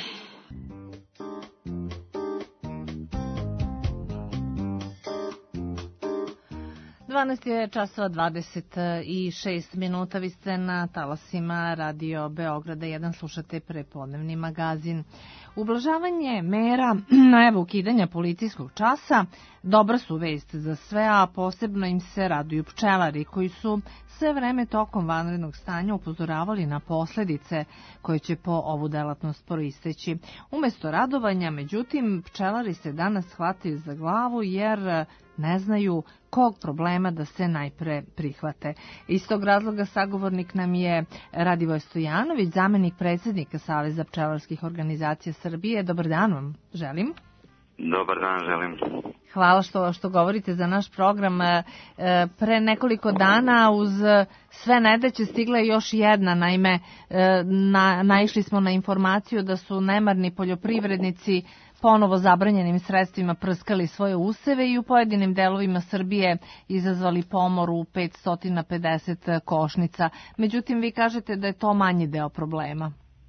dvanaest je časova dvadeset šest minuta, vi ste na talasima Radio Beograda jedan, slušate prepodnevni magazin. Ublažavanje mera na evo ukidanja policijskog časa dobra su vest za sve, a posebno im se raduju pčelari koji su sve vreme tokom vanrednog stanja upozoravali na posledice koje će po ovu delatnost proisteći. Umesto radovanja, međutim, pčelari se danas hvataju za glavu jer ne znaju kog problema da se najpre prihvate. Iz tog razloga sagovornik nam je Radivoj Stojanović, zamenik predsjednika Saveza pčelarskih organizacija Srbije. Dobar dan vam želim. Dobar dan želim. Hvala što, što govorite za naš program. E, pre nekoliko dana uz sve nedaće stigla je još jedna. Naime, e, na, naišli smo na informaciju da su nemarni poljoprivrednici ponovo zabranjenim sredstvima prskali svoje useve i u pojedinim delovima Srbije izazvali pomor u petsto pedeset košnica. Međutim, vi kažete da je to manji deo problema.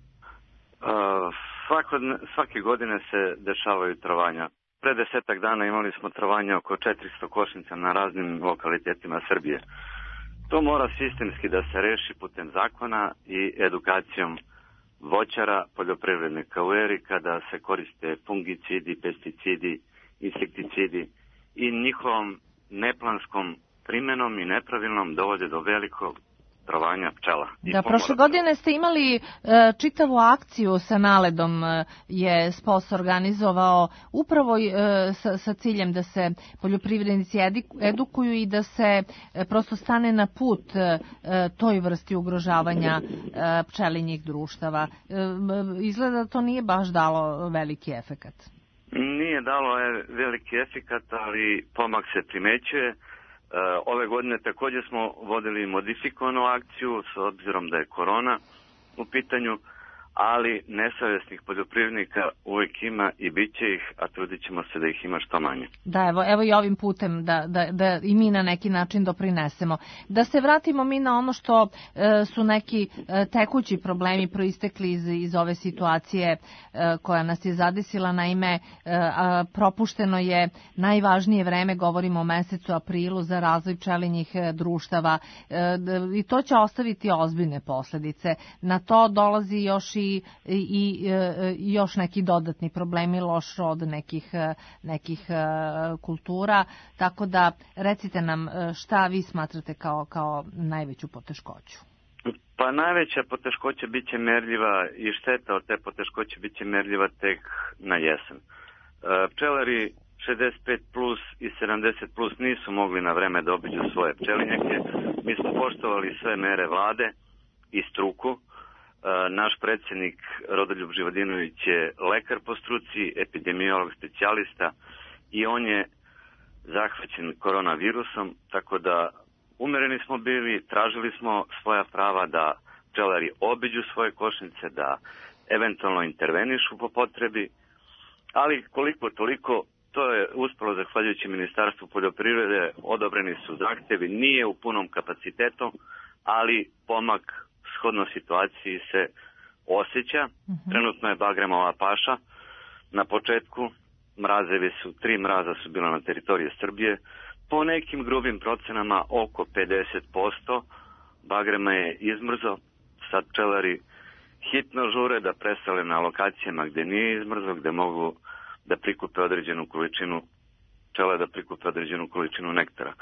Uh, svako, svake godine se dešavaju trovanja. Pre desetak dana imali smo trovanja oko četiristo košnica na raznim lokalitetima Srbije. To mora sistemski da se reši putem zakona i edukacijom voćara, poljoprivrednika u eri kada se koriste fungicidi, pesticidi, insekticidi i njihovom neplanskom primenom i nepravilnom dovode do velikog trovanja pčela. Da, prošle godine ste imali e, čitavu akciju sa naledom, e, je S P O S organizovao upravo e, sa, sa ciljem da se poljoprivrednici edukuju i da se e, prosto stane na put e, toj vrsti ugrožavanja e, pčelinjih društava. E, izgleda da to nije baš dalo veliki efekat. Nije dalo je veliki efekat, ali pomak se primećuje. Ove godine također smo vodili modifikovanu akciju s obzirom da je korona u pitanju, ali nesavjesnih poljoprivrednika uvijek ima i bit će ih, a trudit ćemo se da ih ima što manje. Da, evo, evo i ovim putem da, da, da i mi na neki način doprinesemo. Da se vratimo mi na ono što e, su neki e, tekući problemi proistekli iz, iz ove situacije e, koja nas je zadesila. Naime, e, a, propušteno je najvažnije vreme, govorimo o mesecu aprilu, za razvoj pčelinjih e, društava e, d, i to će ostaviti ozbiljne posledice. Na to dolazi još i i, i, i još neki dodatni problemi, loš rod nekih, nekih kultura, tako da recite nam šta vi smatrate kao, kao najveću poteškoću. Pa najveća poteškoća bit će merljiva i šteta od te poteškoće bit će merljiva tek na jesen. Pčelari šezdeset pet plus i sedamdeset plus nisu mogli na vreme da obiđu svoje pčelinjake. Mi smo poštovali sve mere vlade i struku. Naš predsjednik Rodoljub Živodinović je lekar po struci, epidemiolog specijalista i on je zahvaćen koronavirusom, tako da umereni smo bili, tražili smo svoja prava da pčelari obiđu svoje košnice, da eventualno intervenišu po potrebi, ali koliko toliko to je uspelo zahvaljujući Ministarstvu poljoprivrede, odobreni su zahtjevi, nije u punom kapacitetu, ali pomak shodno situaciji se osjeća. Uh-huh. Trenutno je bagremova paša. Na početku mrazevi su, tri mraza su bila na teritoriji Srbije. Po nekim grubim procenama oko pedeset posto bagrema je izmrzo. Sad pčelari hitno žure da presele na lokacijama gde nije izmrzo, gde mogu da prikupe određenu količinu pčele, da prikupe određenu količinu nektara.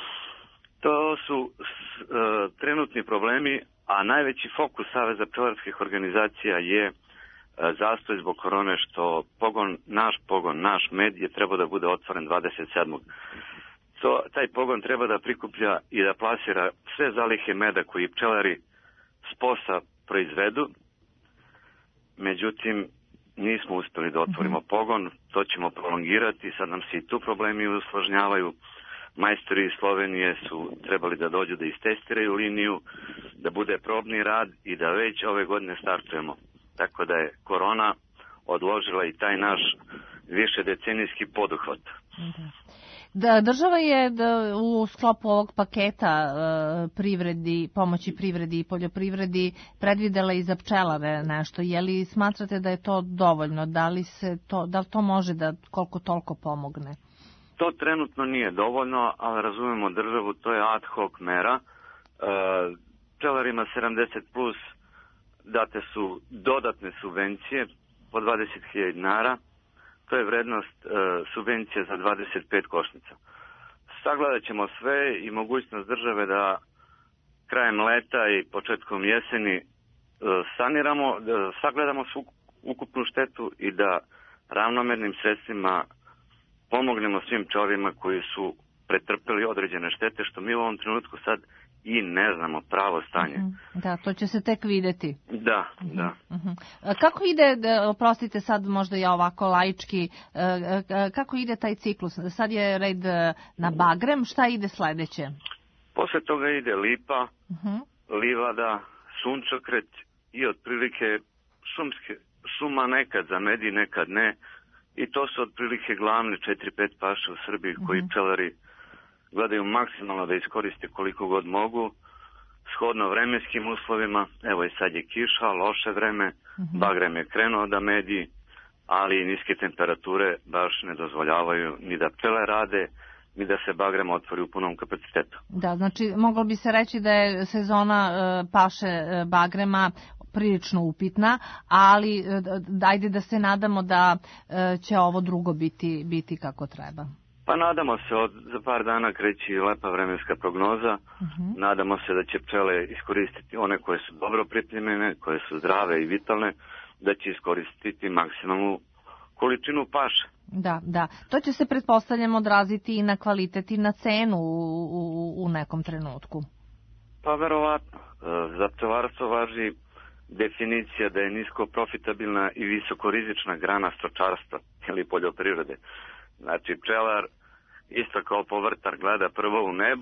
To su uh, trenutni problemi, a najveći fokus Saveza pčelarskih organizacija je zastoj zbog korone, što pogon, naš pogon, naš med je trebao da bude otvoren dvadeset sedmog To, taj pogon treba da prikuplja i da plasira sve zalihe meda koji pčelari s posa proizvedu. Međutim, nismo uspjeli da otvorimo pogon, to ćemo prolongirati, sad nam se i tu problemi usložnjavaju. Majstori iz Slovenije su trebali da dođu da istestiraju liniju, da bude probni rad i da već ove godine startujemo. Tako da je korona odložila i taj naš više decenijski poduhvat. Da, država je da, u sklopu ovog paketa e, privredi, pomoći privredi i poljoprivredi predvidela i za pčelare nešto. Je li smatrate da je to dovoljno? Da li, se to, da li to može da koliko toliko pomogne? To trenutno nije dovoljno, ali razumemo državu, to je ad hoc mera. Pčelarima sedamdeset plus date su dodatne subvencije po dvadeset hiljada dinara. To je vrednost e, subvencije za dvadeset pet košnica. Sagledat ćemo sve i mogućnost države da krajem leta i početkom jeseni e, saniramo, da sagledamo svu ukupnu štetu i da ravnomernim sredstvima pomognemo svim pčelarima koji su pretrpeli određene štete, što mi u ovom trenutku sad i ne znamo pravo stanje. Uh-huh. Da, to će se tek videti. Da, uh-huh. da. Uh-huh. Kako ide, oprostite sad možda ja ovako laički, kako ide taj ciklus? Sad je red na bagrem, šta ide sledeće? Posle toga ide lipa, uh-huh. livada, sunčokret i otprilike šumske, šuma nekad za medi, nekad ne. I to su otprilike glavne četiri pet paše u Srbiji koji uh-huh. pčelari gledaju maksimalno da iskoriste koliko god mogu, shodno vremenskim uslovima. Evo i sad je kiša, loše vreme, uh-huh. bagrem je krenuo da medi, ali niske temperature baš ne dozvoljavaju ni da pčele rade, ni da se bagrem otvori u punom kapacitetu. Da, znači moglo bi se reći da je sezona e, paše e, bagrema prilično upitna, ali e, dajde da se nadamo da e, će ovo drugo biti, biti kako treba. Pa nadamo se, od, za par dana kreće lepa vremenska prognoza, uh-huh. nadamo se da će pčele iskoristiti one koje su dobro pripremljene, koje su zdrave i vitalne, da će iskoristiti maksimalnu količinu paše. Da, da. To će se pretpostavljam odraziti i na kvalitet i na cenu u, u, u nekom trenutku. Pa verovatno. Za pčelarstvo važi definicija da je nisko profitabilna i visokorizična grana stočarstva ili poljoprivrede. Znači pčelar isto kao povrtar gleda prvo u nebo,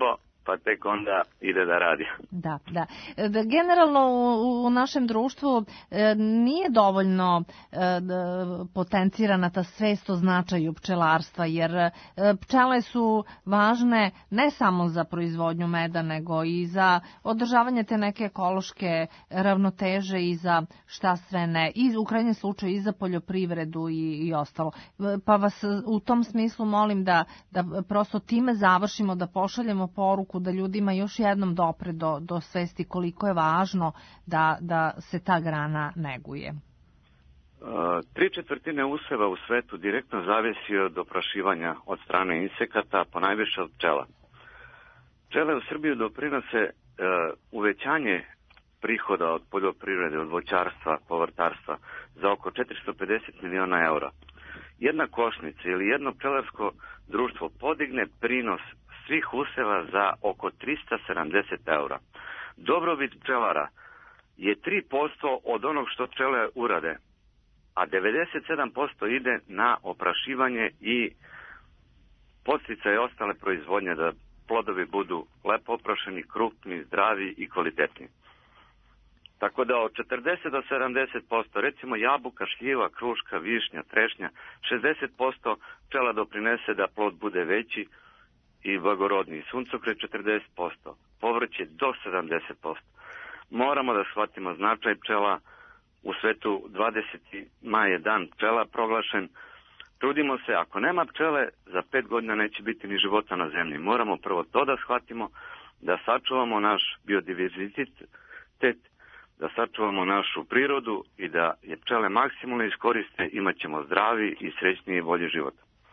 pa tek onda ide da radi. Da, da. Da generalno u, u našem društvu e, nije dovoljno e, potencirana ta svest o značaju pčelarstva, jer e, pčele su važne ne samo za proizvodnju meda, nego i za održavanje te neke ekološke ravnoteže i za šta sve ne, i u krajnjem slučaju i za poljoprivredu i, i ostalo. Pa vas u tom smislu molim da, da prosto time završimo, da pošaljemo poruku da ljudima još jednom dopre do, do svesti koliko je važno da, da se ta grana neguje. Tri četvrtine useva u svetu direktno zavisi od oprašivanja od strane insekata, ponajviše od pčela. Pčele u Srbiji doprinose e, uvećanje prihoda od poljoprivrede, od voćarstva, povrtarstva za oko četiristo pedeset miliona eura. Jedna košnica ili jedno pčelarsko društvo podigne prinos svih useva za oko tristo sedamdeset eura. Dobrobit pčelara je tri posto od onog što pčele urade, a devedeset sedam posto ide na oprašivanje i podsticaje ostale proizvodnje da plodovi budu lepo oprašeni, krupni, zdravi i kvalitetni. Tako da od četrdeset do sedamdeset posto, recimo jabuka, šljiva, kruška, višnja, trešnja, šezdeset posto pčela doprinese da plod bude veći i blagorodniji. Suncokret četrdeset posto, povrće do sedamdeset posto. Moramo da shvatimo značaj pčela. U svetu dvadeseti maj je dan pčela proglašen. Trudimo se, ako nema pčele, za pet godina neće biti ni života na zemlji. Moramo prvo to da shvatimo, da sačuvamo naš biodiverzitet, da sačuvamo našu prirodu i da je pčele maksimalno iskoriste, imat ćemo zdravi i srećniji i bolji život.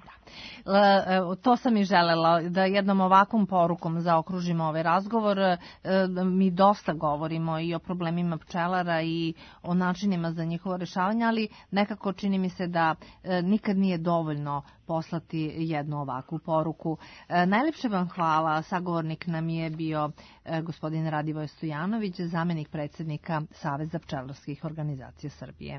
To sam i želela, da jednom ovakvom porukom zaokružimo ovaj razgovor. Mi dosta govorimo i o problemima pčelara i o načinima za njihovo rešavanje, ali nekako čini mi se da nikad nije dovoljno poslati jednu ovakvu poruku. Najlepše vam hvala. Sagovornik nam je bio gospodin Radivoj Stojanović, zamenik predsjednika Saveza pčelarskih organizacija Srbije.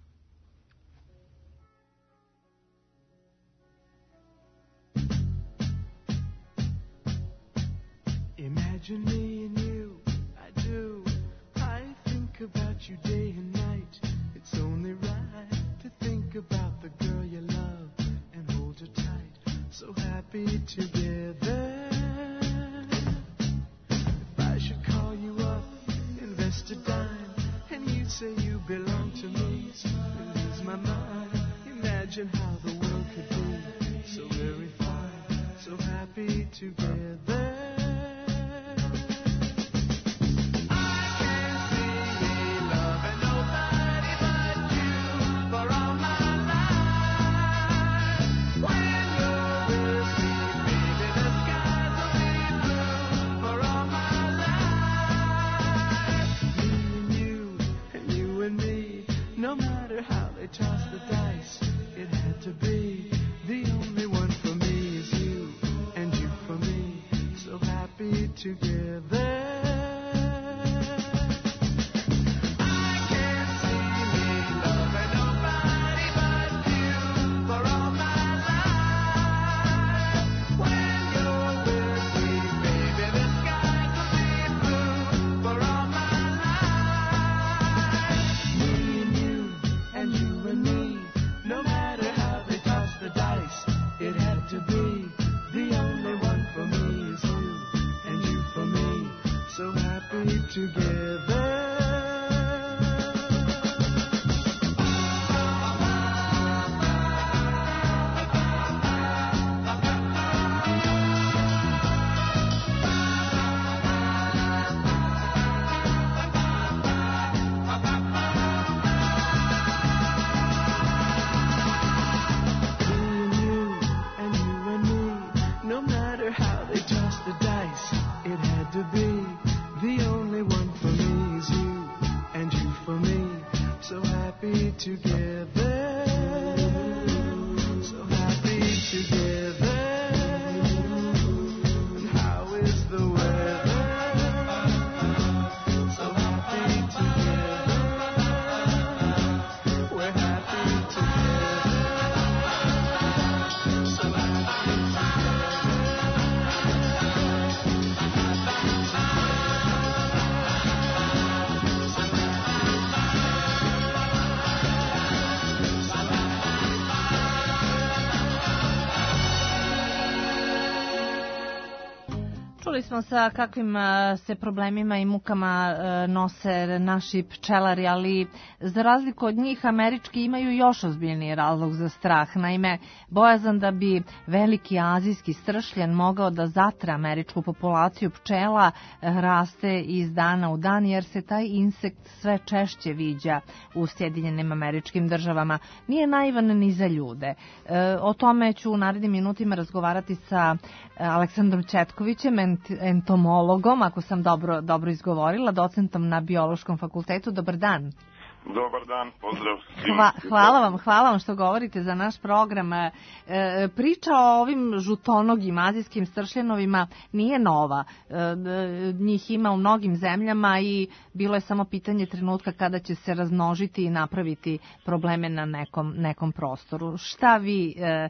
Imagine me and you, I do. I think about you day and night. It's only right to think about the girl you love and hold her tight. So happy together. If I should call you up, invest a dime, and you say you belong to me, I lose my mind. Imagine how the world could be so very fine, so happy together. No matter how they toss the dice, it had to be. The only one for me is you, and you for me, so happy together. Together. No matter how they toss the dice, it had to be the only one for me. Čuli smo sa kakvim a, se problemima i mukama a, nose naši pčelari, ali za razliku od njih američki imaju još ozbiljniji razlog za strah. Naime, bojazan da bi veliki azijski stršljen mogao da zatre američku populaciju pčela raste iz dana u dan, jer se taj insekt sve češće viđa u Sjedinjenim Američkim Državama. Nije naivan ni za ljude. E, o tome ću u narednim minutima razgovarati sa Aleksandrom Četkovićem, entomologom, ako sam dobro, dobro izgovorila, docentom na Biološkom fakultetu. Dobar dan. Dobar dan, pozdrav. Hva, hvala vam, hvala vam što govorite za naš program. E, priča o ovim žutonogim azijskim stršljenovima nije nova. E, njih ima u mnogim zemljama i bilo je samo pitanje trenutka kada će se razmnožiti i napraviti probleme na nekom, nekom prostoru. Šta vi e,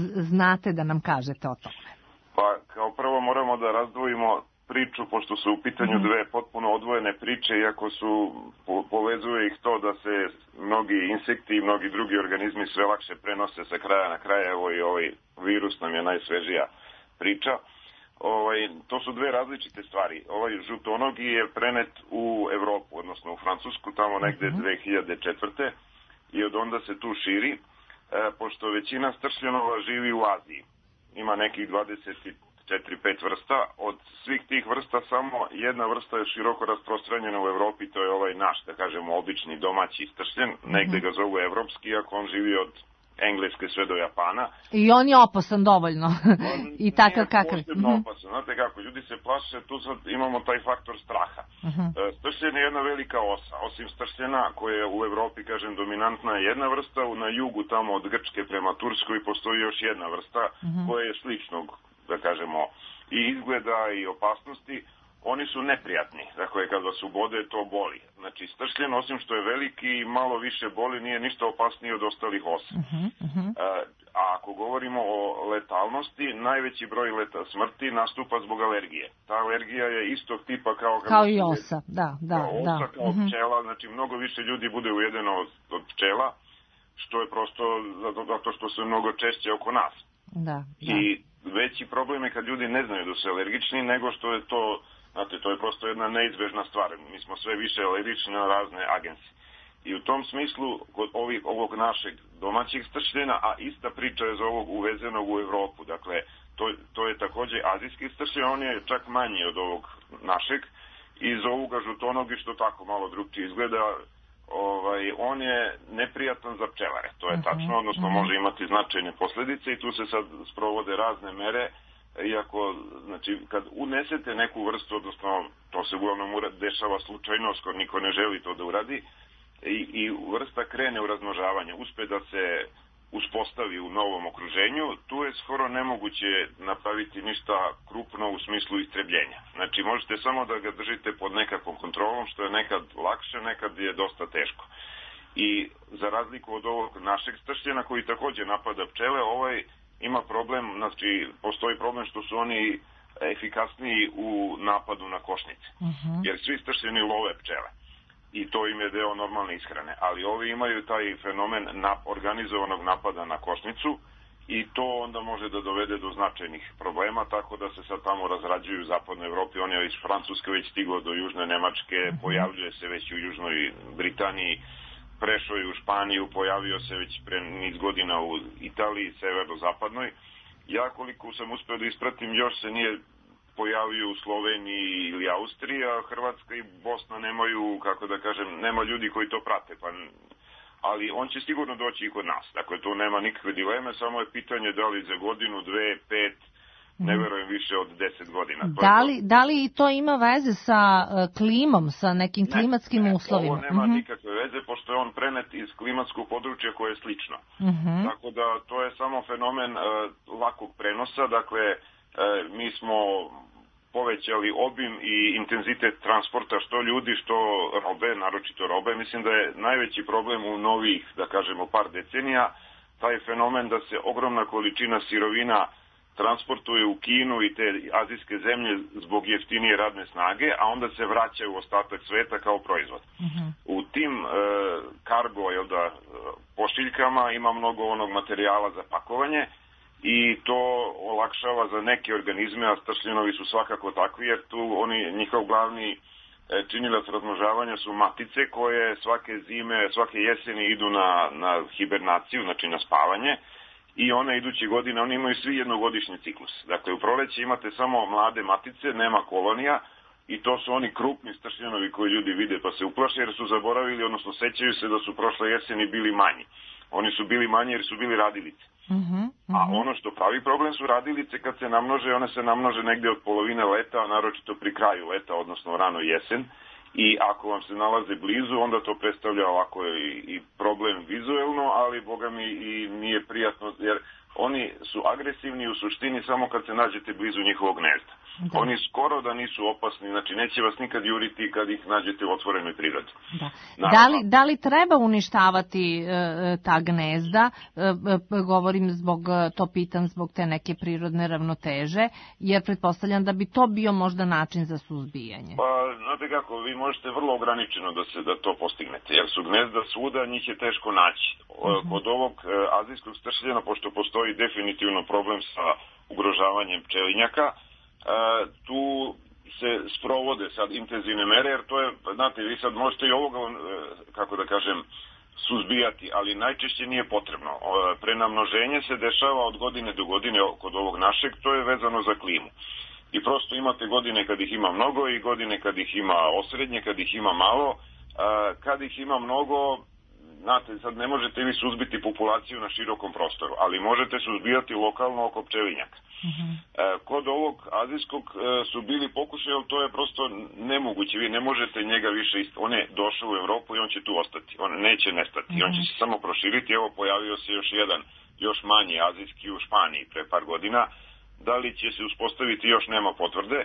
znate da nam kažete o tome? Pa kao prvo moramo da razdvojimo priču, pošto su u pitanju dve potpuno odvojene priče, iako su, po, povezuje ih to da se mnogi insekti i mnogi drugi organizmi sve lakše prenose sa kraja na kraj. Evo i ovaj virus nam je najsvežija priča. Ovaj, to su dve različite stvari. Ovaj žutonogi je prenet u Evropu, odnosno u Francusku, tamo negde dve hiljade četvrte i od onda se tu širi, e, pošto većina stršljenova živi u Aziji. Ima nekih dvadeset četiri pet vrsta. Od svih tih vrsta samo jedna vrsta je široko rasprostranjena u Evropi, to je ovaj naš, da kažemo, obični domaći stršljen. Negde ga zovu evropski, iako on živi od Engleske sve do Japana. I on je opasan dovoljno. I takav kakav. Nije posebno opasan. Znate kako, ljudi se plaše, tu sad imamo taj faktor straha. Uh-huh. Stršljen je jedna velika osa. Osim stršljena, koja je u Evropi, kažem, dominantna je jedna vrsta, na jugu tamo od Grčke prema Turskoj postoji još jedna vrsta, uh-huh, koja je sličnog, da kažemo, i izgleda i opasnosti. Oni su neprijatni, dakle kad vas ubode to boli. Znači stršljen, osim što je veliki i malo više boli, nije ništa opasniji od ostalih osa. Uh-huh, uh-huh. A ako govorimo o letalnosti, najveći broj leta smrti nastupa zbog alergije. Ta alergija je istog tipa kao... Kao i osa, da, da. Kao osa, da. kao uh-huh, pčela, znači mnogo više ljudi bude ujedeno od, od pčela, što je prosto zato, zato što su mnogo češće oko nas. Da, da. I veći problem je kad ljudi ne znaju da su alergični, nego što je to... Znate, to je prosto jedna neizbežna stvar. Mi smo sve više alergični na razne agencije. I u tom smislu, kod ovih, ovog našeg domaćeg stršljena, a ista priča je za ovog uvezenog u Evropu. Dakle, to, to je takođe azijski stršljen, on je čak manji od ovog našeg. I zovu ga žutonogi, što tako malo drugčije izgleda. Ovaj, on je neprijatan za pčelare. To je tačno, odnosno može imati značajne posledice i tu se sad sprovode razne mere. Iako, znači, kad unesete neku vrstu, odnosno, to se uglavnom dešava slučajno, skoro niko ne želi to da uradi, i, i vrsta krene u razmnožavanje, uspe da se uspostavi u novom okruženju, tu je skoro nemoguće napraviti ništa krupno u smislu istrebljenja. Znači, možete samo da ga držite pod nekakvom kontrolom, što je nekad lakše, nekad je dosta teško. I za razliku od ovog našeg stršljena, koji takođe napada pčele, ovaj ima problem, znači postoji problem što su oni efikasniji u napadu na košnice. Uh-huh. Jer svi stršljeni love pčele. I to im je deo normalne ishrane. Ali ovi imaju taj fenomen nap, organizovanog napada na košnicu i to onda može da dovede do značajnih problema, tako da se sad tamo razrađuju u zapadnoj Evropi. On je iz Francuske već stigao do južne Nemačke, uh-huh, pojavljuje se već u južnoj Britaniji, prešao je u Španiju, pojavio se već pre niz godina u Italiji, severozapadnoj. Ja koliko sam uspeo da ispratim, još se nije pojavio u Sloveniji ili Austriji, a Hrvatska i Bosna nemaju, kako da kažem, nema ljudi koji to prate, pa, ali on će sigurno doći i kod nas. Dakle, to nema nikakve dileme, samo je pitanje da li za godinu, dve, pet, ne verujem više od deset godina. To da, li, da li i to ima veze sa uh, klimom, sa nekim ne, klimatskim ne, uslovima? Ovo nema uh-huh, nikakve veze, pošto je on prenet iz klimatskog područja koje je slično. Uh-huh. Tako da to je samo fenomen uh, lakog prenosa. Dakle, uh, mi smo povećali obim i intenzitet transporta što ljudi, što robe, naročito robe. Mislim da je najveći problem u novih, da kažemo, par decenija, taj fenomen da se ogromna količina sirovina transportuje u Kinu i te azijske zemlje zbog jeftinije radne snage, a onda se vraća u ostatak sveta kao proizvod. Uh-huh. U tim e, kargo, jel da, pošiljkama ima mnogo onog materijala za pakovanje i to olakšava za neke organizme, a stršljenovi su svakako takvi, jer tu oni, njihov glavni činilac razmnožavanja su matice koje svake zime, svake jeseni idu na, na hibernaciju, znači na spavanje, i one iduće godine, oni imaju svi jednogodišnji ciklus. Dakle, u proleće imate samo mlade matice, nema kolonija, i to su oni krupni stršljenovi koji ljudi vide pa se uplaše, jer su zaboravili, odnosno sećaju se da su prošle jeseni bili manji. Oni su bili manji jer su bili radilice. Mm-hmm, mm-hmm. A ono što pravi problem su radilice kad se namnože, one se namnože negde od polovine leta, a naročito pri kraju leta, odnosno rano jesen. I ako vam se nalaze blizu, onda to predstavlja ovako i, i problem vizuelno, ali boga mi i nije prijatno, jer oni su agresivni u suštini samo kad se nađete blizu njihovog gnezda. Da. Oni skoro da nisu opasni, znači neće vas nikad juriti kad ih nađete u otvorenoj prirodi. Da. Da, li, da li treba uništavati e, ta gnezda? E, e, govorim zbog, to pitam zbog te neke prirodne ravnoteže, jer pretpostavljam da bi to bio možda način za suzbijanje. Pa, znate kako, vi možete vrlo ograničeno da se da to postignete, jer su gnezda svuda, njih je teško naći. Uh-huh. Kod ovog e, azijskog stršljena, pošto postoji definitivno problem sa ugrožavanjem pčelinjaka, Uh, tu se sprovode sad intenzivne mere, jer to je, znate, vi sad možete i ovoga, uh, kako da kažem, suzbijati, ali najčešće nije potrebno. Uh, prenamnoženje se dešava od godine do godine kod ovog našeg, to je vezano za klimu. I prosto imate godine kad ih ima mnogo i godine kad ih ima osrednje, kad ih ima malo. Uh, kad ih ima mnogo, znate, sad ne možete vi suzbiti populaciju na širokom prostoru, ali možete suzbijati lokalno oko pčelinjaka. Mm-hmm. E, kod ovog azijskog e, su bili pokušaj, ali to je prosto nemoguće. Vi ne možete njega više, ist... on je došao u Evropu i on će tu ostati. On neće nestati. Mm-hmm. On će se samo proširiti. Evo, pojavio se još jedan, još manji azijski u Španiji pre par godina. Da li će se uspostaviti, još nema potvrde.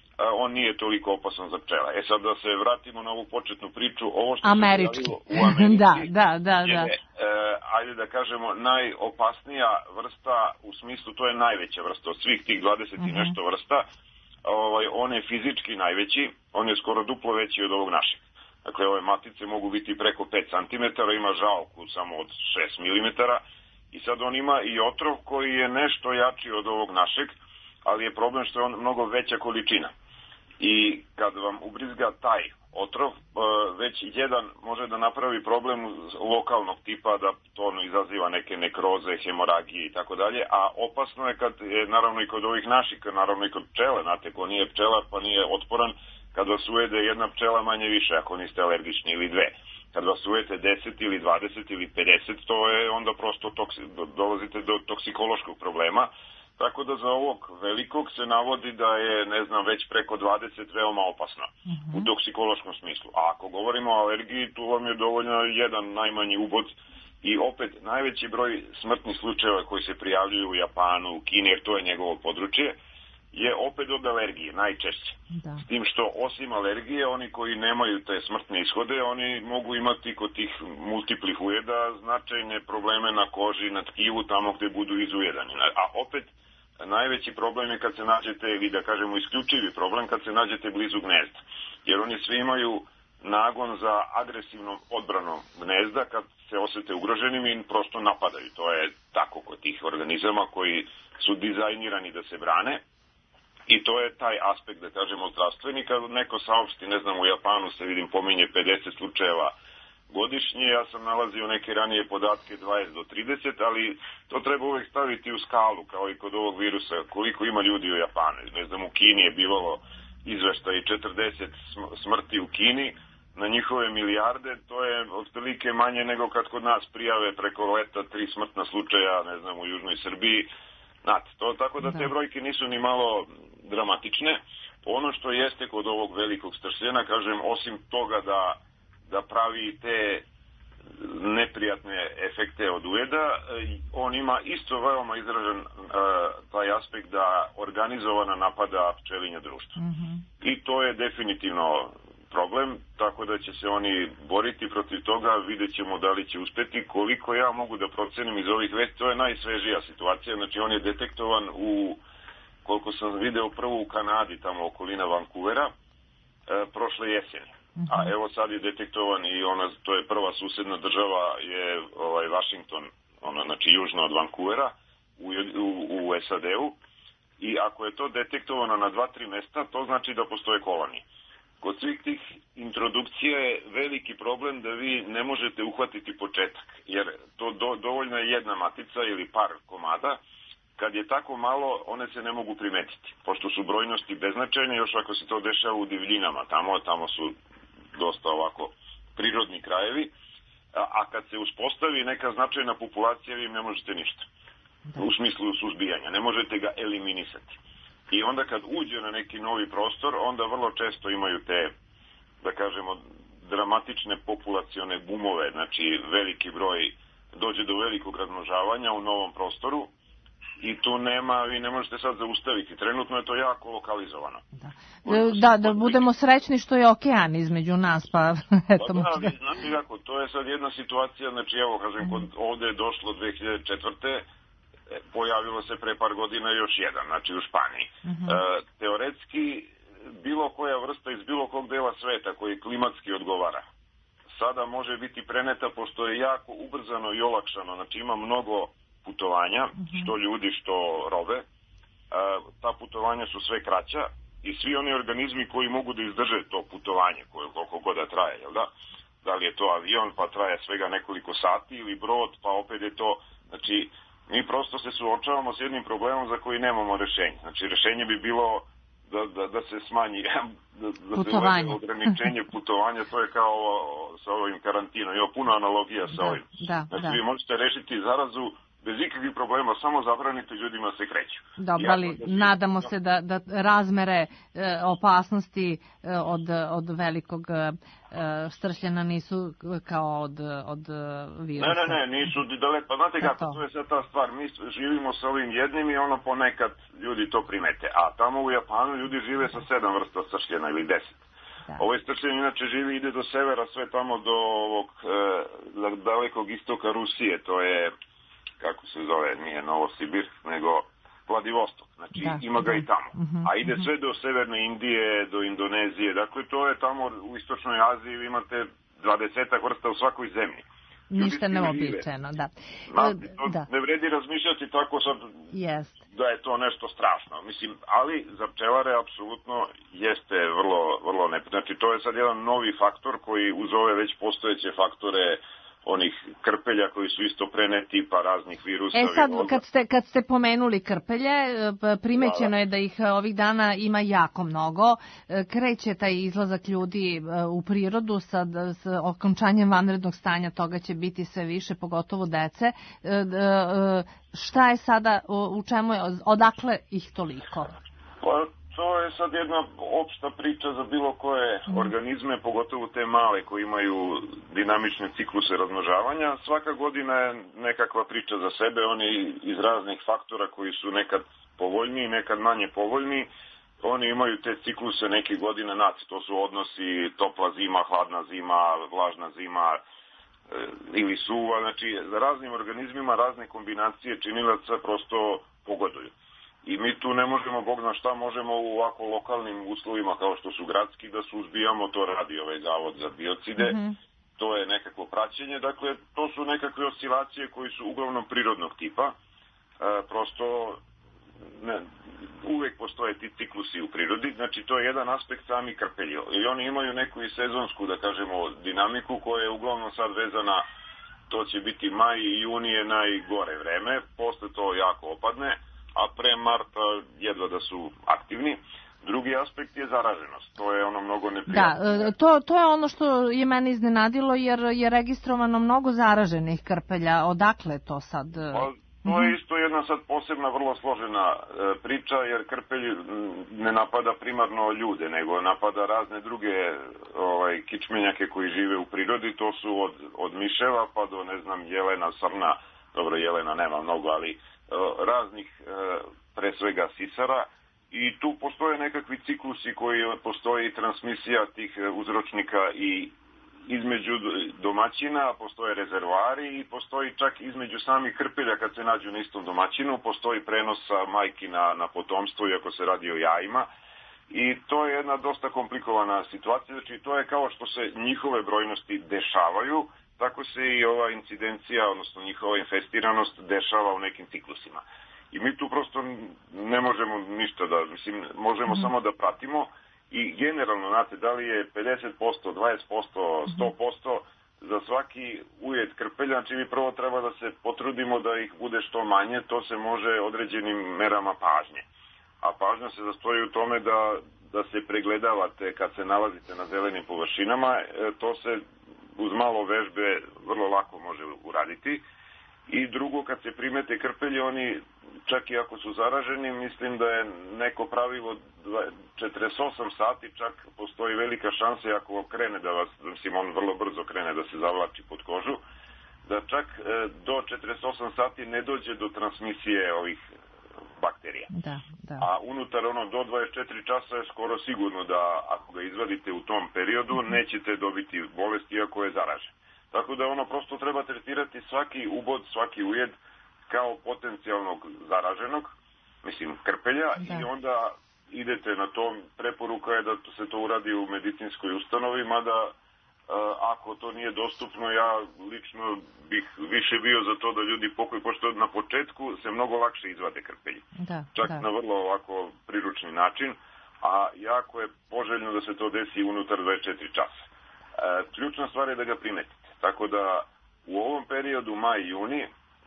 On nije toliko opasan za pčela. E sad da se vratimo na ovu početnu priču, ovo što Američki. se pojavilo u Americi, da, da, da, da. je, e, ajde da kažemo, najopasnija vrsta, u smislu to je najveća vrsta od svih tih dvadeset uh-huh. i nešto vrsta. Ovaj, on je fizički najveći, on je skoro duplo veći od ovog našeg. Dakle, ove matice mogu biti preko pet centimetara, ima žalku samo od šest milimetara i sad on ima i otrov koji je nešto jači od ovog našeg, ali je problem što je on mnogo veća količina. I kad vam ubrizga taj otrov, već jedan može da napravi problem lokalnog tipa, da to ono izaziva neke nekroze, hemoragije i tako dalje, a opasno je kad je naravno i kod ovih naših, naravno i kod pčele, znate, ko nije pčela pa nije otporan, kad vas ujede jedna pčela manje više, ako niste alergični, ili dve. Kad vas ujete deset ili dvadeset ili pedeset, to je onda prosto toksi, dolazite do toksikološkog problema. Tako da za ovog velikog se navodi da je, ne znam, već preko dvadeset veoma opasno uh-huh. u toksikološkom smislu. A ako govorimo o alergiji, tu vam je dovoljno jedan najmanji ubod i opet najveći broj smrtnih slučajeva koji se prijavljuju u Japanu, u Kini, jer to je njegovo područje, je opet od alergije, najčešće. Da. S tim što osim alergije, oni koji nemaju te smrtne ishode, oni mogu imati kod tih multiplih ujeda značajne probleme na koži, na tkivu, tamo gde budu izujedani. A opet, najveći problem je kad se nađete, ili da kažemo isključivi problem, kad se nađete blizu gnezda. Jer oni svi imaju nagon za agresivnom odbranom gnezda, kad se osete ugroženim i prosto napadaju. To je tako kod tih organizama koji su dizajnirani da se brane. I to je taj aspekt, da kažemo, zdravstveni. Kad neko saopšti, ne znam, u Japanu se vidim pominje pedeset slučajeva godišnje, ja sam nalazio neke ranije podatke dvadeset do trideset, ali to treba uvek staviti u skalu, kao i kod ovog virusa, koliko ima ljudi u Japanu. Ne znam, u Kini je bilo izveštaj četrdeset smrti u Kini, na njihove milijarde, to je otprilike manje nego kad kod nas prijave preko leta tri smrtna slučaja, ne znam, u Južnoj Srbiji. Znate, to tako da te brojke nisu ni malo dramatične. Ono što jeste kod ovog velikog stršljena, kažem, osim toga da da pravi te neprijatne efekte od ujeda, on ima isto veoma izražen uh, taj aspekt da organizovana napada pčelinje društva. Mm-hmm. I to je definitivno problem, tako da će se oni boriti protiv toga, vidjet ćemo da li će uspeti. Koliko ja mogu da procenim iz ovih vesti, to je najsvežija situacija, znači on je detektovan u, koliko sam video, prvo u Kanadi, tamo okolina Vancouvera, uh, prošle jeseni. A evo sad je detektovan i ona, to je prva susedna država, je ovaj Washington, ona, znači južno od Vancouvera, u, u, u S A D-u i ako je to detektovano na dva, tri mesta, to znači da postoje kolonije. Kod svih tih introdukcija je veliki problem da vi ne možete uhvatiti početak, jer to do, dovoljno je jedna matica ili par komada. Kad je tako malo, one se ne mogu primetiti, pošto su brojnosti beznačajne, još ako se to dešava u divljinama, tamo, tamo su dosta ovako prirodni krajevi, a, a kad se uspostavi neka značajna populacija, vi im ne možete ništa, u smislu suzbijanja, ne možete ga eliminisati. I onda kad uđe na neki novi prostor, onda vrlo često imaju te, da kažemo, dramatične populacione bumove, znači veliki broj, dođe do velikog razmnožavanja u novom prostoru i tu nema, vi ne možete sad zaustaviti. Trenutno je to jako lokalizovano. Da, da, da budemo srećni što je okean između nas, pa eto. Pa da, znate kako, to je sad jedna situacija, znači evo, kažem, kod, ovde je došlo dve hiljade četvrte pojavilo se pre par godina još jedan, znači u Španiji. Uh-huh. E, teoretski, bilo koja vrsta iz bilo kog dela sveta koji klimatski odgovara, sada može biti preneta pošto je jako ubrzano i olakšano, znači ima mnogo putovanja, uh-huh. što ljudi, što robe. E, ta putovanja su sve kraća i svi oni organizmi koji mogu da izdrže to putovanje, koje koliko god da traje, jel da? Da li je to avion, pa traje svega nekoliko sati, ili brod, pa opet je to, znači, mi prosto se suočavamo s jednim problemom za koji nemamo rešenje. Znači, rešenje bi bilo da, da, da se smanji, da, da se uvede ograničenje putovanja, to je kao sa ovim karantinom. Ima puno analogija sa da, ovim. Da, znači, da. vi možete rešiti zarazu bez ikakvih problema, samo zabranite ljudima se kreću. Dobro, ali da si... nadamo se da, da razmere e, opasnosti e, od, od velikog e, stršljena nisu kao od, od virusa. Ne, ne, ne, nisu daleko. Pa znate kako, to. to je sad ta stvar. Mi živimo sa ovim jednim i ono ponekad ljudi to primete. A tamo u Japanu ljudi žive sa sedam vrsta stršljena ili deset. Da. Ovaj stršljen inače živi, ide do severa, sve tamo do ovog e, dalekog istoka Rusije. To je, kako se zove, nije Novosibir, nego Vladivostok. Znači, da, ima ga da. i tamo. Uh-huh, a ide uh-huh. sve do severne Indije, do Indonezije. Dakle, to je tamo u istočnoj Aziji, vi imate dvadesetak vrsta u svakoj zemlji. Ništa neobičajeno, da. Znate, to da. ne vredi razmišljati tako sad yes. da je to nešto strašno. Mislim, ali za pčelare apsolutno jeste vrlo, vrlo ne... Znači, to je sad jedan novi faktor koji uz ove već postojeće faktore onih krpelja koji su isto preneti, pa raznih virusa. E sad, kad ste, kad ste pomenuli krpelje, primećeno je da ih ovih dana ima jako mnogo. Kreće taj izlazak ljudi u prirodu, sad s okončanjem vanrednog stanja toga će biti sve više, pogotovo dece. Šta je sada, u čemu je, odakle ih toliko? Pa, to je sad jedna opšta priča za bilo koje mm. organizme, pogotovo te male koji imaju dinamične cikluse razmnožavanja. Svaka godina je nekakva priča za sebe, oni iz raznih faktora koji su nekad povoljniji, nekad manje povoljni. Oni imaju te cikluse neke godine nad, to su odnosi topla zima, hladna zima, vlažna zima e, ili suva. Znači, za raznim organizmima razne kombinacije činilaca prosto pogoduju. I mi tu ne možemo, Bog zna šta, možemo u ovako lokalnim uslovima kao što su gradski da suzbijamo, to radi ovaj zavod za biocide, mm-hmm. to je nekako praćenje, dakle to su nekakve oscilacije koji su uglavnom prirodnog tipa, e, prosto ne, uvek postoje ti ciklusi u prirodi, znači to je jedan aspekt sami krpelji i oni imaju neku i sezonsku, da kažemo, dinamiku koja je uglavnom sad vezana, to će biti maj i junije najgore vreme, posle to jako opadne, a pre marta jedva da su aktivni. Drugi aspekt je zaraženost. To je ono mnogo neprijatno. Da, to, to je ono što je mene iznenadilo, jer je registrovano mnogo zaraženih krpelja. Odakle to sad? Pa, to je isto jedna sad posebna, vrlo složena e, priča, jer krpelj ne napada primarno ljude, nego napada razne druge ovaj, kičmenjake koji žive u prirodi. To su od, od miševa pa do, ne znam, jelena, srna. Dobro, jelena nema mnogo, ali raznih, pre svega sisara, i tu postoje nekakvi ciklusi koji postoji transmisija tih uzročnika i između domaćina, postoje rezervoari i postoji čak između samih krpelja kad se nađu na istom domaćinu, postoji prenos sa majki na, na potomstvo, iako se radi o jajima, i to je jedna dosta komplikovana situacija, znači to je kao što se njihove brojnosti dešavaju, tako se i ova incidencija, odnosno njihova infestiranost dešava u nekim ciklusima. I mi tu prosto ne možemo ništa da, mislim, možemo mm-hmm. samo da pratimo i generalno, znate, da li je pedeset posto, dvadeset posto, sto posto, za svaki ujed krpelja, znači mi prvo treba da se potrudimo da ih bude što manje, to se može određenim merama pažnje. A pažnja se zastoji u tome da, da se pregledavate kad se nalazite na zelenim površinama, to se uz malo vežbe vrlo lako može uraditi. I drugo, kad se primete krpelje, oni čak i ako su zaraženi, mislim da je neko pravilo četrdeset osam sati, čak postoji velika šansa ako krene da vas, mislim on vrlo brzo krene da se zavlači pod kožu, da čak do četrdeset osam sati ne dođe do transmisije ovih bakterija. Da, da. A unutar ono do dvadeset četiri časa je skoro sigurno da ako ga izvadite u tom periodu mm-hmm. nećete dobiti bolest iako je zaražen. Tako da ono prosto treba tretirati svaki ubod, svaki ujed kao potencijalnog zaraženog, mislim krpelja, da. I onda idete na to, preporuka je da se to uradi u medicinskoj ustanovi, mada ako to nije dostupno, ja lično bih više bio za to da ljudi pokoju, pošto na početku se mnogo lakše izvade krpelji. Da, čak da. Na vrlo ovako priručni način, a jako je poželjno da se to desi unutar dvadeset četiri časa. E, ključna stvar je da ga primetite. Tako da u ovom periodu, maj i juni,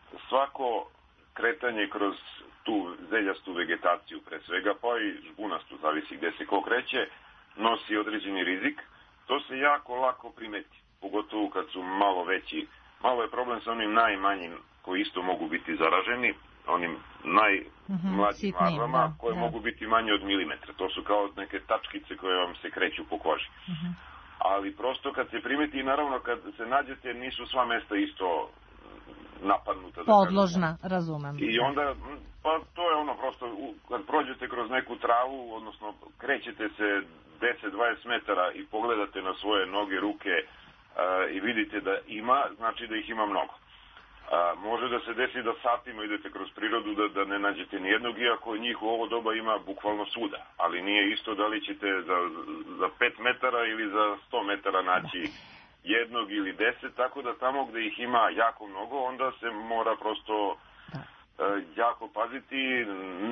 svako kretanje kroz tu zeljastu vegetaciju pre svega, pa i žbunastu, zavisi gde se ko kreće, nosi određeni rizik. To se jako lako primeti, pogotovo kad su malo veći. Malo je problem sa onim najmanjim koji isto mogu biti zaraženi, onim najmlađim mm-hmm, larvama da, koje da. mogu biti manje od milimetra. To su kao neke tačkice koje vam se kreću po koži. Mm-hmm. Ali prosto kad se primeti i naravno kad se nađete nisu sva mesta isto napadnuta. Da podložna, kažem. Razumem. I onda, pa to je ono prosto, kad prođete kroz neku travu, odnosno krećete se deset do dvadeset metara i pogledate na svoje noge, ruke uh, i vidite da ima, znači da ih ima mnogo. Uh, može da se desi da satima idete kroz prirodu da, da ne nađete nijednog, iako njih u ovo doba ima bukvalno svuda. Ali nije isto da li ćete za, za pet metara ili za sto metara naći jednog ili deset, tako da tamo gde ih ima jako mnogo, onda se mora prosto uh, jako paziti,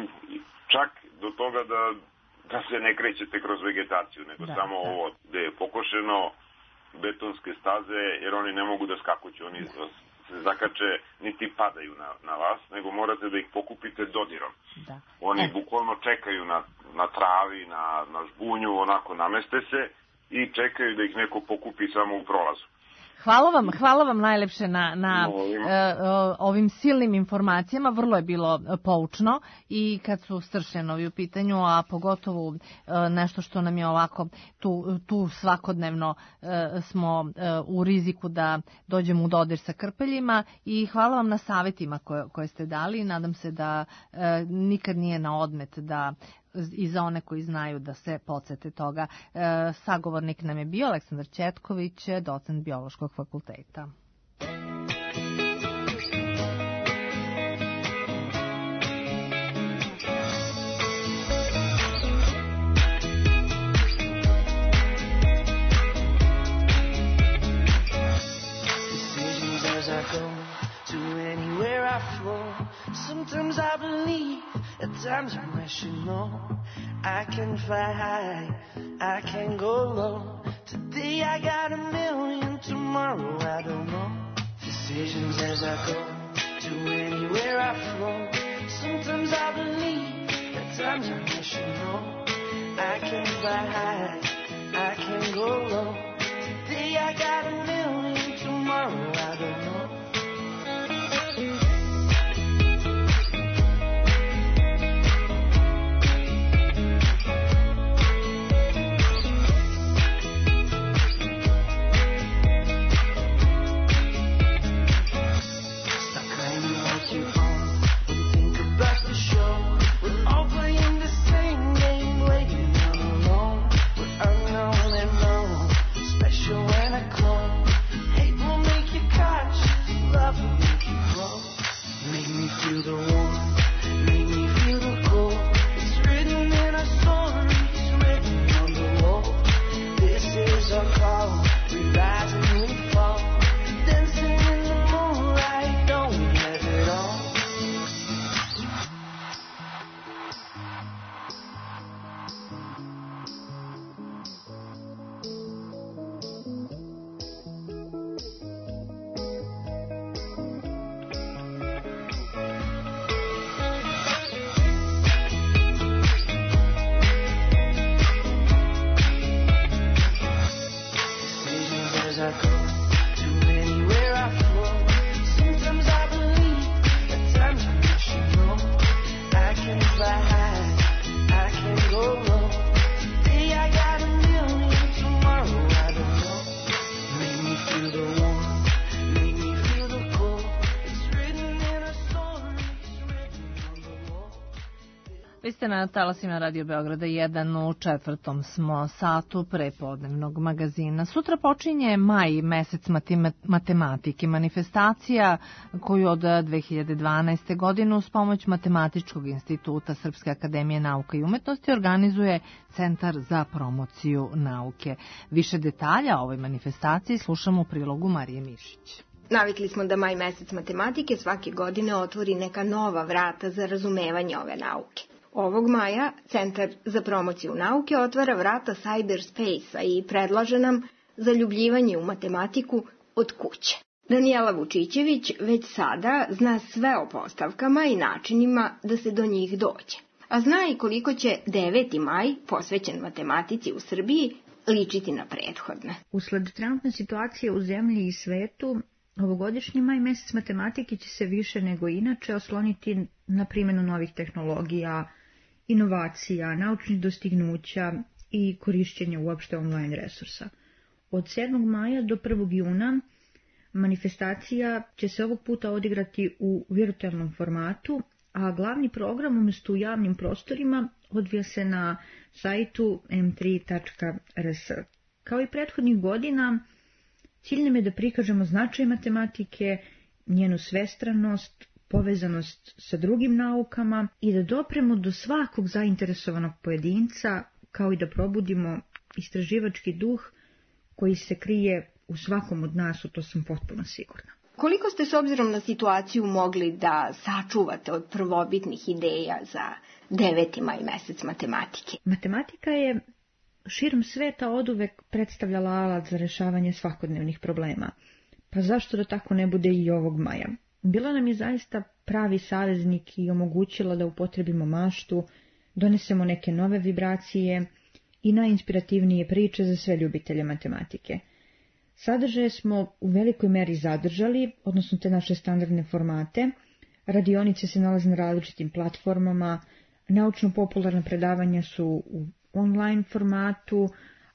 čak do toga da da se ne krećete kroz vegetaciju, nego da, samo da. Ovo gde je pokošeno, betonske staze, jer oni ne mogu da skakuću, oni da. se zakače, niti padaju na, na vas, nego morate da ih pokupite dodirom. Da. Oni e. bukvalno čekaju na, na travi, na, na žbunju, onako nameste se i čekaju da ih neko pokupi samo u prolazu. Hvala vam, hvala vam najlepše na, na uh, ovim silnim informacijama, vrlo je bilo poučno i kad su stršljenovi u pitanju, a pogotovo uh, nešto što nam je ovako tu, tu svakodnevno uh, smo uh, u riziku da dođemo u dodir sa krpeljima i hvala vam na savjetima koje, koje ste dali i nadam se da uh, nikad nije na odmet da i za one koji znaju da se podsete toga. E, sagovornik nam je bio Aleksandar Ćetković, docent Biološkog fakulteta. Sometimes I believe, at times I'm rational. I can fly high, I can go low. Today I got a million, tomorrow I don't know. Decisions as I go, to anywhere I flow. Sometimes I believe, at times I'm rational. I can fly high, I can go low. Today I got a million, tomorrow I don't know. We're all playing the same game, waiting all alone. We're ste na talasima Radio Beograda jedan, u četvrtom smo satu prepodnevnog magazina. Sutra počinje maj, mesec matematike, manifestacija koju od dve hiljade dvanaeste. godine uz pomoć Matematičkog instituta Srpske akademije nauka i umetnosti organizuje Centar za promociju nauke. Više detalja o ovoj manifestaciji slušamo u prilogu Marije Mišić. Navikli smo da maj mesec matematike svake godine otvori neka nova vrata za razumevanje ove nauke. Ovog maja Centar za promociju nauke otvara vrata cyberspace-a i predlaže nam zaljubljivanje u matematiku od kuće. Danijela Vučićević već sada zna sve o postavkama i načinima da se do njih dođe. A zna i koliko će deveti maj, posvećen matematici u Srbiji, ličiti na prethodne. Usled trenutne situacije u zemlji i svetu, ovogodišnji maj mesec matematike će se više nego inače osloniti na primjenu novih tehnologija, inovacija, naučnih dostignuća i korišćenja uopšte online resursa. Od sedmog maja do prvog juna manifestacija će se ovog puta odigrati u virtualnom formatu, a glavni program umjesto u javnim prostorima odvija se na sajtu em tri tačka er es. Kao i prethodnih godina, cilj nam je da prikažemo značaj matematike, njenu svestranost, povezanost sa drugim naukama i da dopremo do svakog zainteresovanog pojedinca, kao i da probudimo istraživački duh koji se krije u svakom od nas, u to sam potpuno sigurna. Koliko ste s obzirom na situaciju mogli da sačuvate od prvobitnih ideja za deveti maj mesec matematike? Matematika je širom sveta oduvek predstavljala alat za rešavanje svakodnevnih problema. Pa zašto da tako ne bude i ovog maja? Bila nam je zaista pravi saveznik i omogućila da upotrebimo maštu, donesemo neke nove vibracije i najinspirativnije priče za sve ljubitelje matematike. Sadržaje smo u velikoj meri zadržali, odnosno te naše standardne formate. Radionice se nalaze na različitim platformama, naučno-popularna predavanja su u online formatu,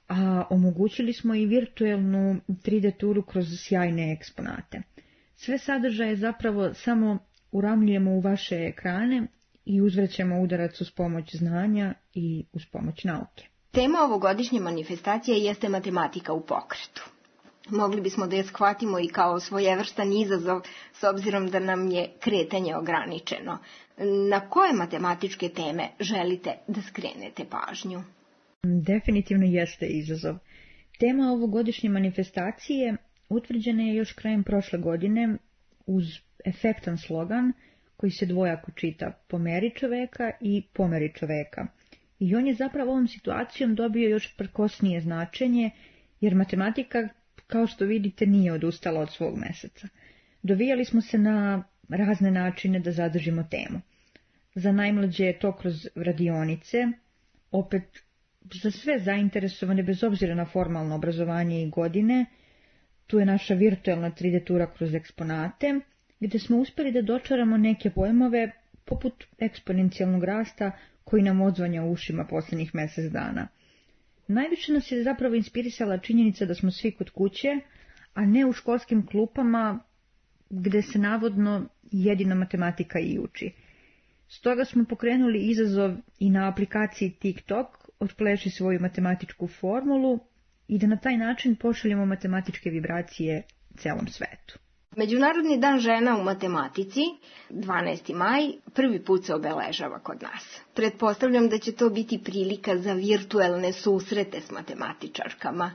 a omogućili smo i virtuelnu tri de turu kroz sjajne eksponate. Sve sadržaje zapravo samo uramljujemo u vaše ekrane i uzvraćamo udarac uz pomoć znanja i uz pomoć nauke. Tema ovogodišnje manifestacije jeste matematika u pokretu. Mogli bismo da je shvatimo i kao svojevrstan izazov, s obzirom da nam je kretanje ograničeno. Na koje matematičke teme želite da skrenete pažnju? Definitivno jeste izazov. Tema ovogodišnje manifestacije utvrđena je još krajem prošle godine uz efektan slogan koji se dvojako čita pomeri čoveka i pomeri čoveka. I on je zapravo ovom situacijom dobio još prkosnije značenje, jer matematika, kao što vidite, nije odustala od svog meseca. Dovijali smo se na razne načine da zadržimo temu. Za najmlađe je to kroz radionice, opet za sve zainteresovane bez obzira na formalno obrazovanje i godine. Tu je naša virtualna tri de tura kroz eksponate, gdje smo uspjeli da dočaramo neke pojmove poput eksponencijalnog rasta koji nam odzvanja u ušima posljednjih mjesec dana. Najviše nas je zapravo inspirisala činjenica da smo svi kod kuće, a ne u školskim klupama gdje se navodno jedina matematika i uči. Stoga smo pokrenuli izazov i na aplikaciji TikTok otpleši svoju matematičku formulu i da na taj način pošaljemo matematičke vibracije celom svetu. Međunarodni dan žena u matematici, dvanaesti maj, prvi put se obeležava kod nas. Pretpostavljam da će to biti prilika za virtuelne susrete s matematičarkama.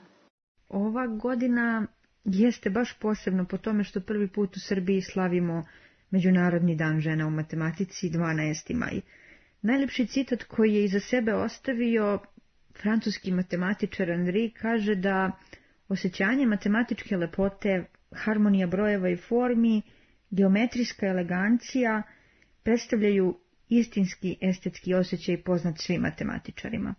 Ova godina jeste baš posebno po tome što prvi put u Srbiji slavimo Međunarodni dan žena u matematici, dvanaesti maj. Najlepši citat koji je iza sebe ostavio francuski matematičar Henri kaže da osjećanje matematičke lepote, harmonija brojeva i formi, geometrijska elegancija predstavljaju istinski estetski osjećaj poznat svim matematičarima.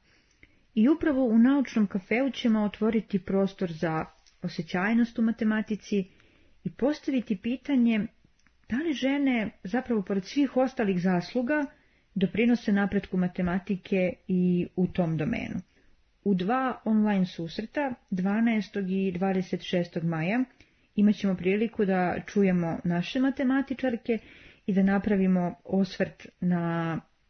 I upravo u naučnom kafeu ćemo otvoriti prostor za osjećajnost u matematici i postaviti pitanje da li žene, zapravo pored svih ostalih zasluga, doprinose napretku matematike i u tom domenu. U dva online susreta, dvanaestog i dvadeset šestog maja, imat ćemo priliku da čujemo naše matematičarke i da napravimo osvrt na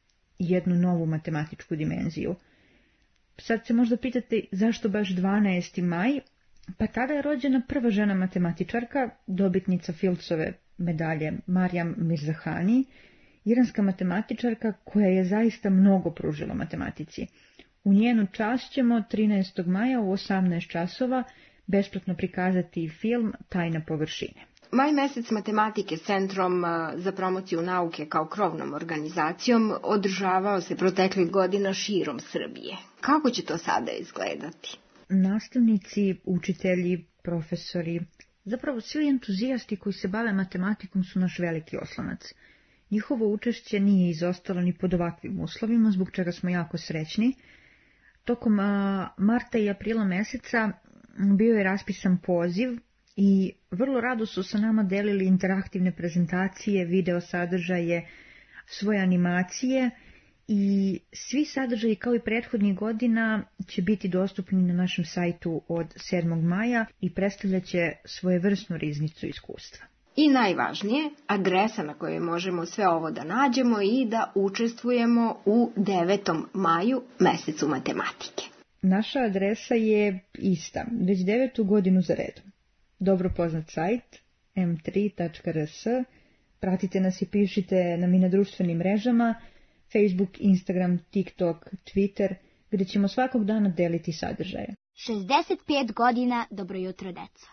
jednu novu matematičku dimenziju. Sad se možda pitate zašto baš dvanaesti maj, pa tada je rođena prva žena matematičarka, dobitnica Fildsove medalje Marijam Mirzahani, iranska matematičarka koja je zaista mnogo pružila matematici. U njenu čast ćemo trinaestog maja u osamnaest časova besplatno prikazati film Tajna površine. Maj mesec matematike s Centrom za promociju nauke kao krovnom organizacijom održavao se proteklih godina širom Srbije. Kako će to sada izgledati? Nastavnici, učitelji, profesori, zapravo svi entuzijasti koji se bave matematikom su naš veliki oslonac. Njihovo učešće nije izostalo ni pod ovakvim uslovima, zbog čega smo jako srećni. Tokom marta i aprila meseca bio je raspisan poziv i vrlo rado su sa nama delili interaktivne prezentacije, video sadržaje, svoje animacije i svi sadržaji kao i prethodnih godina će biti dostupni na našem sajtu od sedmog maja i predstavljat će svojevrsnu riznicu iskustva. I najvažnije, adresa na kojoj možemo sve ovo da nađemo i da učestvujemo u devetom maju, mesecu matematike. Naša adresa je ista, već devetu godinu za redom. Dobro poznat sajt em tri tačka er es, pratite nas i pišite nam i na društvenim mrežama, Facebook, Instagram, TikTok, Twitter, gdje ćemo svakog dana deliti sadržaje. šezdeset pet godina, dobro jutro, deco.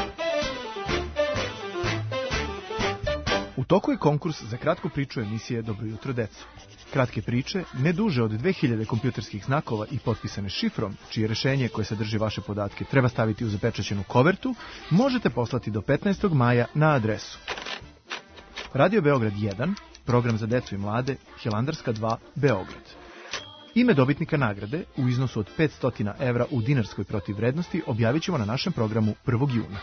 U toku je konkurs za kratku priču emisije Dobro jutro, deco. Kratke priče, ne duže od dve hiljade kompjuterskih znakova i potpisane šifrom, čije rešenje koje sadrži vaše podatke treba staviti u zapečaćenu kovertu, možete poslati do petnaestog maja na adresu Radio Beograd jedan, program za decu i mlade, Hilandarska dva, Beograd. Ime dobitnika nagrade u iznosu od petsto evra u dinarskoj protivvrednosti objavit ćemo na našem programu prvog juna.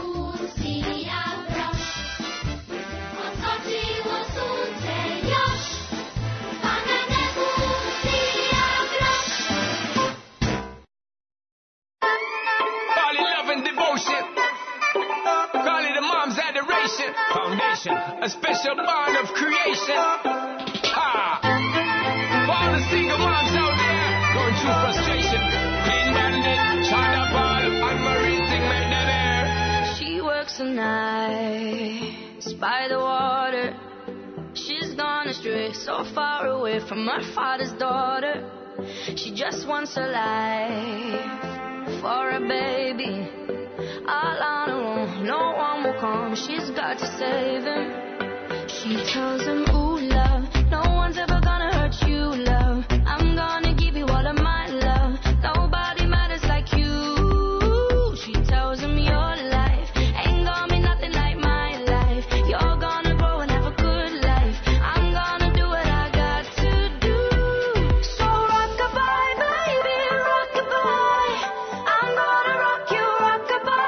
Foundation, a special bond of creation. Ah, for all the single moms out there going through frustration. Clean Bandit, China Ball, and Marie thing made them air. She works the nights by the water. She's gone astray, so far away from her father's daughter. She just wants a life for a baby. All on her own, no one will come. She's got to save him. She tells him, ooh, love, no one's ever gonna hurt you, love. I'm gonna give you all of my love. Nobody matters like you. She tells him your life ain't gonna be nothing like my life. You're gonna grow and have a good life. I'm gonna do what I got to do. So rock-a-bye, baby, rock-a-bye. I'm gonna rock you, rock-a-bye.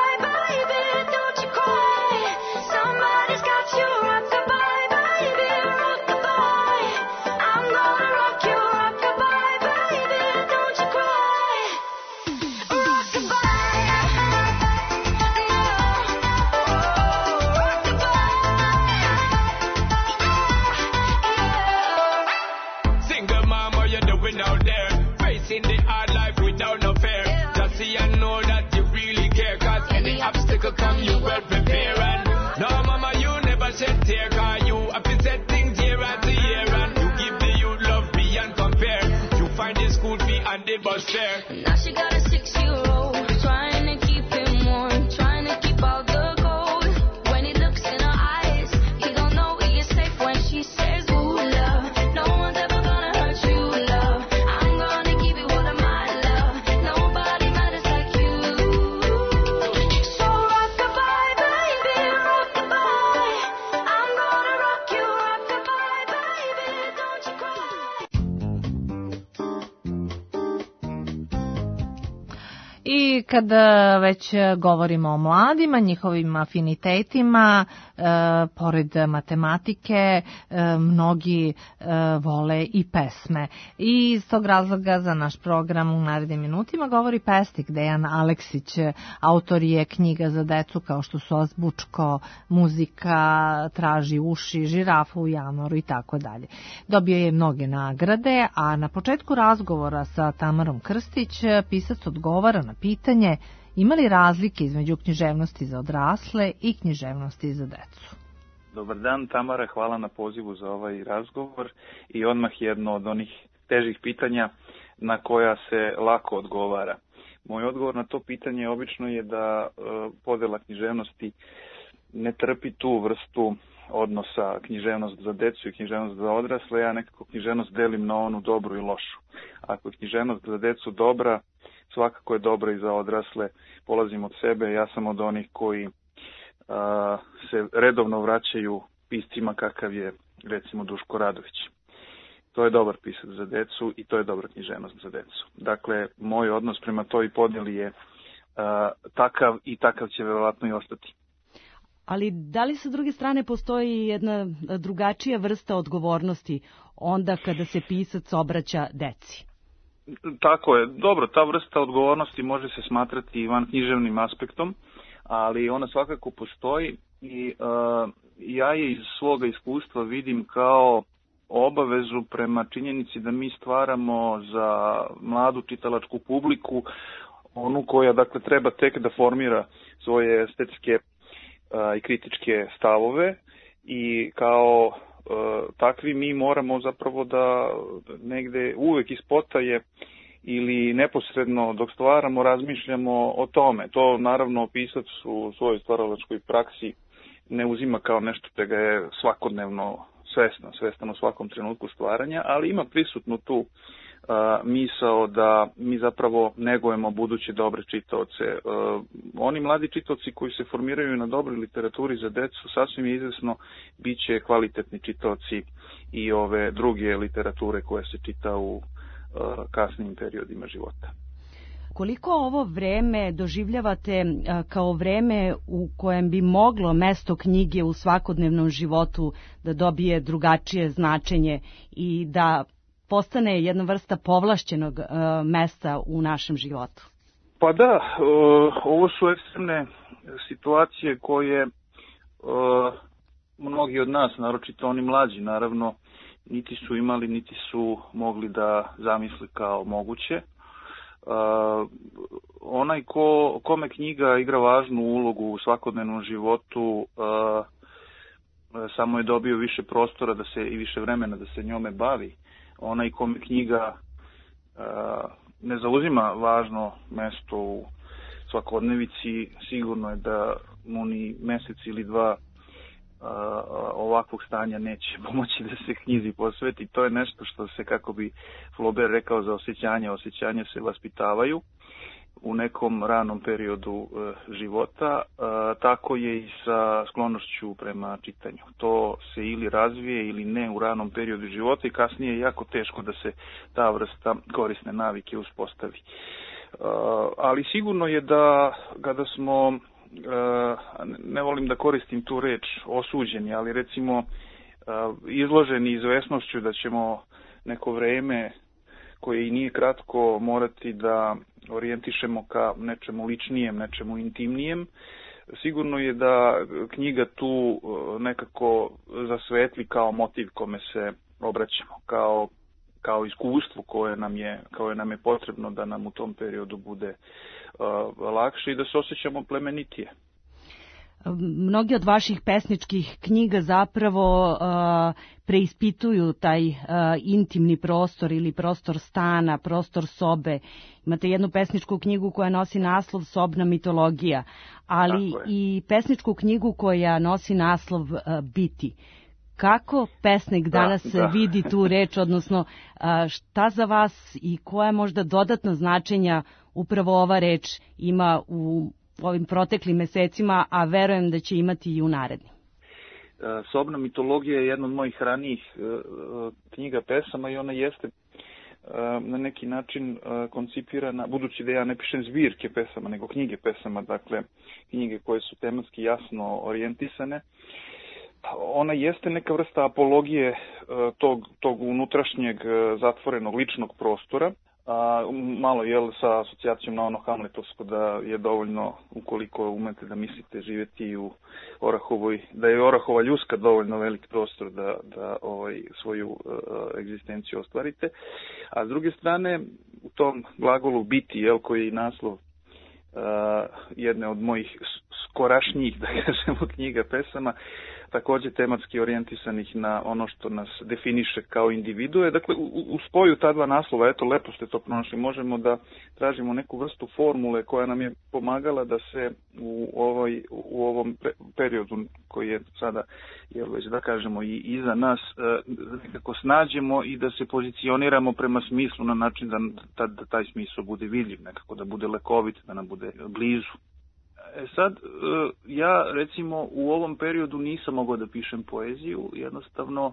Come you well prepared and no mama you never shed tear cause you have been set things year after year and you give the youth love beyond compare. You find the school fee and the bus fare. Now she got a six-year-old trying to keep him warm, trying to keep out the cold. When he looks in her eyes, he don't know he is safe when she says, ooh, love, no one's ever gonna hurt you, love. I'm gonna give you all of my love. Nobody matters like you. So rock-a-bye, baby, rock-a-bye. I'm gonna rock you, rock-a-bye, baby, don't you cry. I kada već govorimo o mladima, njihovim afinitetima, e, pored matematike, e, mnogi e, vole i pesme. I iz tog razloga za naš program u narednim minutima govori pesnik Dejan Aleksić. Autor je knjiga za decu kao što su Azbučko, Muzika traži uši, Žirafa u januaru i tako dalje. Dobio je mnoge nagrade, a na početku razgovora sa Tamarom Krstić pisac odgovara na pitanje ima li razlike između književnosti za odrasle i književnosti za decu. Dobar dan, Tamara, hvala na pozivu za ovaj razgovor i odmah jedno od onih težih pitanja na koja se lako odgovara. Moj odgovor na to pitanje obično je da e, podela književnosti ne trpi tu vrstu odnosa književnost za decu i književnost za odrasle. Ja nekako književnost delim na onu dobru i lošu. Ako je književnost za decu dobra, svakako je dobra i za odrasle. Polazim od sebe, ja sam od onih koji a, se redovno vraćaju piscima kakav je recimo Duško Radović. To je dobar pisac za decu i to je dobra književnost za decu. Dakle, moj odnos prema toj podjeli je a, takav i takav će verovatno i ostati. Ali da li sa druge strane postoji jedna drugačija vrsta odgovornosti onda kada se pisac obraća deci? Tako je. Dobro, ta vrsta odgovornosti može se smatrati van književnim aspektom, ali ona svakako postoji i uh, ja je iz svoga iskustva vidim kao obavezu prema činjenici da mi stvaramo za mladu čitalačku publiku, onu koja dakle treba tek da formira svoje estetske uh, i kritičke stavove i kao uh, takvi mi moramo zapravo da negde uvek ispotaje ili neposredno dok stvaramo razmišljamo o tome. To naravno pisac u svojoj stvaralačkoj praksi ne uzima kao nešto čega je svakodnevno svestan, svestan u svakom trenutku stvaranja, ali ima prisutnu tu uh, misao da mi zapravo negujemo buduće dobre čitaoce. Uh, oni mladi čitaoci koji se formiraju na dobroj literaturi za decu, sasvim je izvesno bit će kvalitetni čitaoci i ove druge literature koje se čita u uh, kasnim periodima života. Koliko ovo vreme doživljavate kao vreme u kojem bi moglo mesto knjige u svakodnevnom životu da dobije drugačije značenje i da postane jedna vrsta povlašćenog mesta u našem životu? Pa da, ovo su ekstremne situacije koje mnogi od nas, naročito oni mlađi, naravno, niti su imali, niti su mogli da zamisli kao moguće. Uh, onaj ko, kome knjiga igra važnu ulogu u svakodnevnom životu uh, samo je dobio više prostora da se i više vremena da se njome bavi. Onaj kome knjiga uh, ne zauzima važno mesto u svakodnevici, sigurno je da mu ni mesec ili dva Uh, ovakvog stanja neće pomoći da se knjizi posveti. To je nešto što se, kako bi Flaubert rekao, za osjećanje. Osjećanja se vaspitavaju u nekom ranom periodu uh, života. Uh, tako je i sa sklonošću prema čitanju. To se ili razvije ili ne u ranom periodu života i kasnije je jako teško da se ta vrsta korisne navike uspostavi. Uh, ali sigurno je da kada smo ne volim da koristim tu reč osuđeni, ali recimo izloženi izvesnošću da ćemo neko vreme koje i nije kratko morati da orijentišemo ka nečemu ličnijem, nečemu intimnijem, sigurno je da knjiga tu nekako zasvetli kao motiv kome se obraćamo, kao kao iskustvo koje nam je, koje nam je potrebno da nam u tom periodu bude uh, lakše i da se osjećamo plemenitije. Mnogi od vaših pesničkih knjiga zapravo uh, preispituju taj uh, intimni prostor ili prostor stana, prostor sobe. Imate jednu pesničku knjigu koja nosi naslov Sobna mitologija, ali i pesničku knjigu koja nosi naslov uh, Biti. Kako pesnik danas da, da. vidi tu reč, odnosno šta za vas i koja možda dodatna značenja upravo ova reč ima u ovim proteklim mesecima, a verujem da će imati i u narednim? Sobna mitologija je jedna od mojih ranijih knjiga pesama i ona jeste na neki način koncipirana, budući da ja ne pišem zbirke pesama, nego knjige pesama, dakle knjige koje su tematski jasno orijentisane. Ona jeste neka vrsta apologije tog, tog unutrašnjeg zatvorenog ličnog prostora, a malo je sa asocijacijom na ono hamletovsko da je dovoljno, ukoliko umete da mislite živjeti u Orahovoj, da je Orahova ljuska dovoljno velik prostor da, da ovaj, svoju uh, egzistenciju ostvarite. A s druge strane, u tom glagolu biti, jel, koji je naslov uh, jedne od mojih skorašnjih, da kažemo, knjiga pesama, također tematski orijentisanih na ono što nas definiše kao individue. Dakle, u, u spoju ta dva naslova, eto, lepo ste to pronašli, možemo da tražimo neku vrstu formule koja nam je pomagala da se u, ovoj, u ovom periodu koji je sada, jel već da kažemo, i iza nas, nekako snađemo i da se pozicioniramo prema smislu na način da, da, da taj smisao bude vidljiv, nekako da bude lekovit, da nam bude blizu. E sad, ja recimo u ovom periodu nisam mogao da pišem poeziju, jednostavno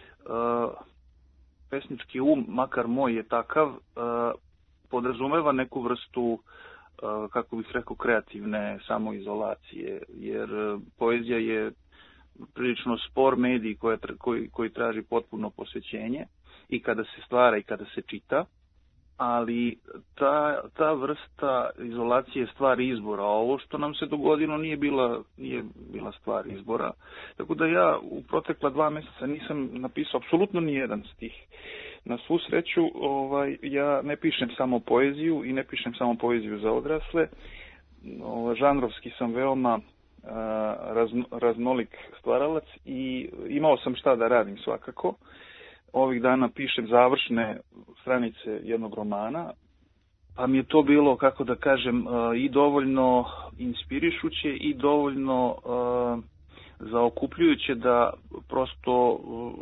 pesnički um, makar moj je takav, podrazumeva neku vrstu, kako bih rekao, kreativne samoizolacije, jer poezija je prilično spor medij koji, koji, koji traži potpuno posvećenje i kada se stvara i kada se čita. Ali ta, ta vrsta izolacije je stvar izbora, a ovo što nam se dogodilo nije bila, nije bila stvar izbora. Tako da ja u protekla dva mjeseca nisam napisao apsolutno ni jedan stih. Na svu sreću, ovaj, ja ne pišem samo poeziju i ne pišem samo poeziju za odrasle. Ovaj, žanrovski sam veoma razno, raznolik stvaralac i imao sam šta da radim svakako. Ovih dana pišem završne stranice jednog romana, pa mi je to bilo, kako da kažem, i dovoljno inspirišuće i dovoljno zaokupljujuće da prosto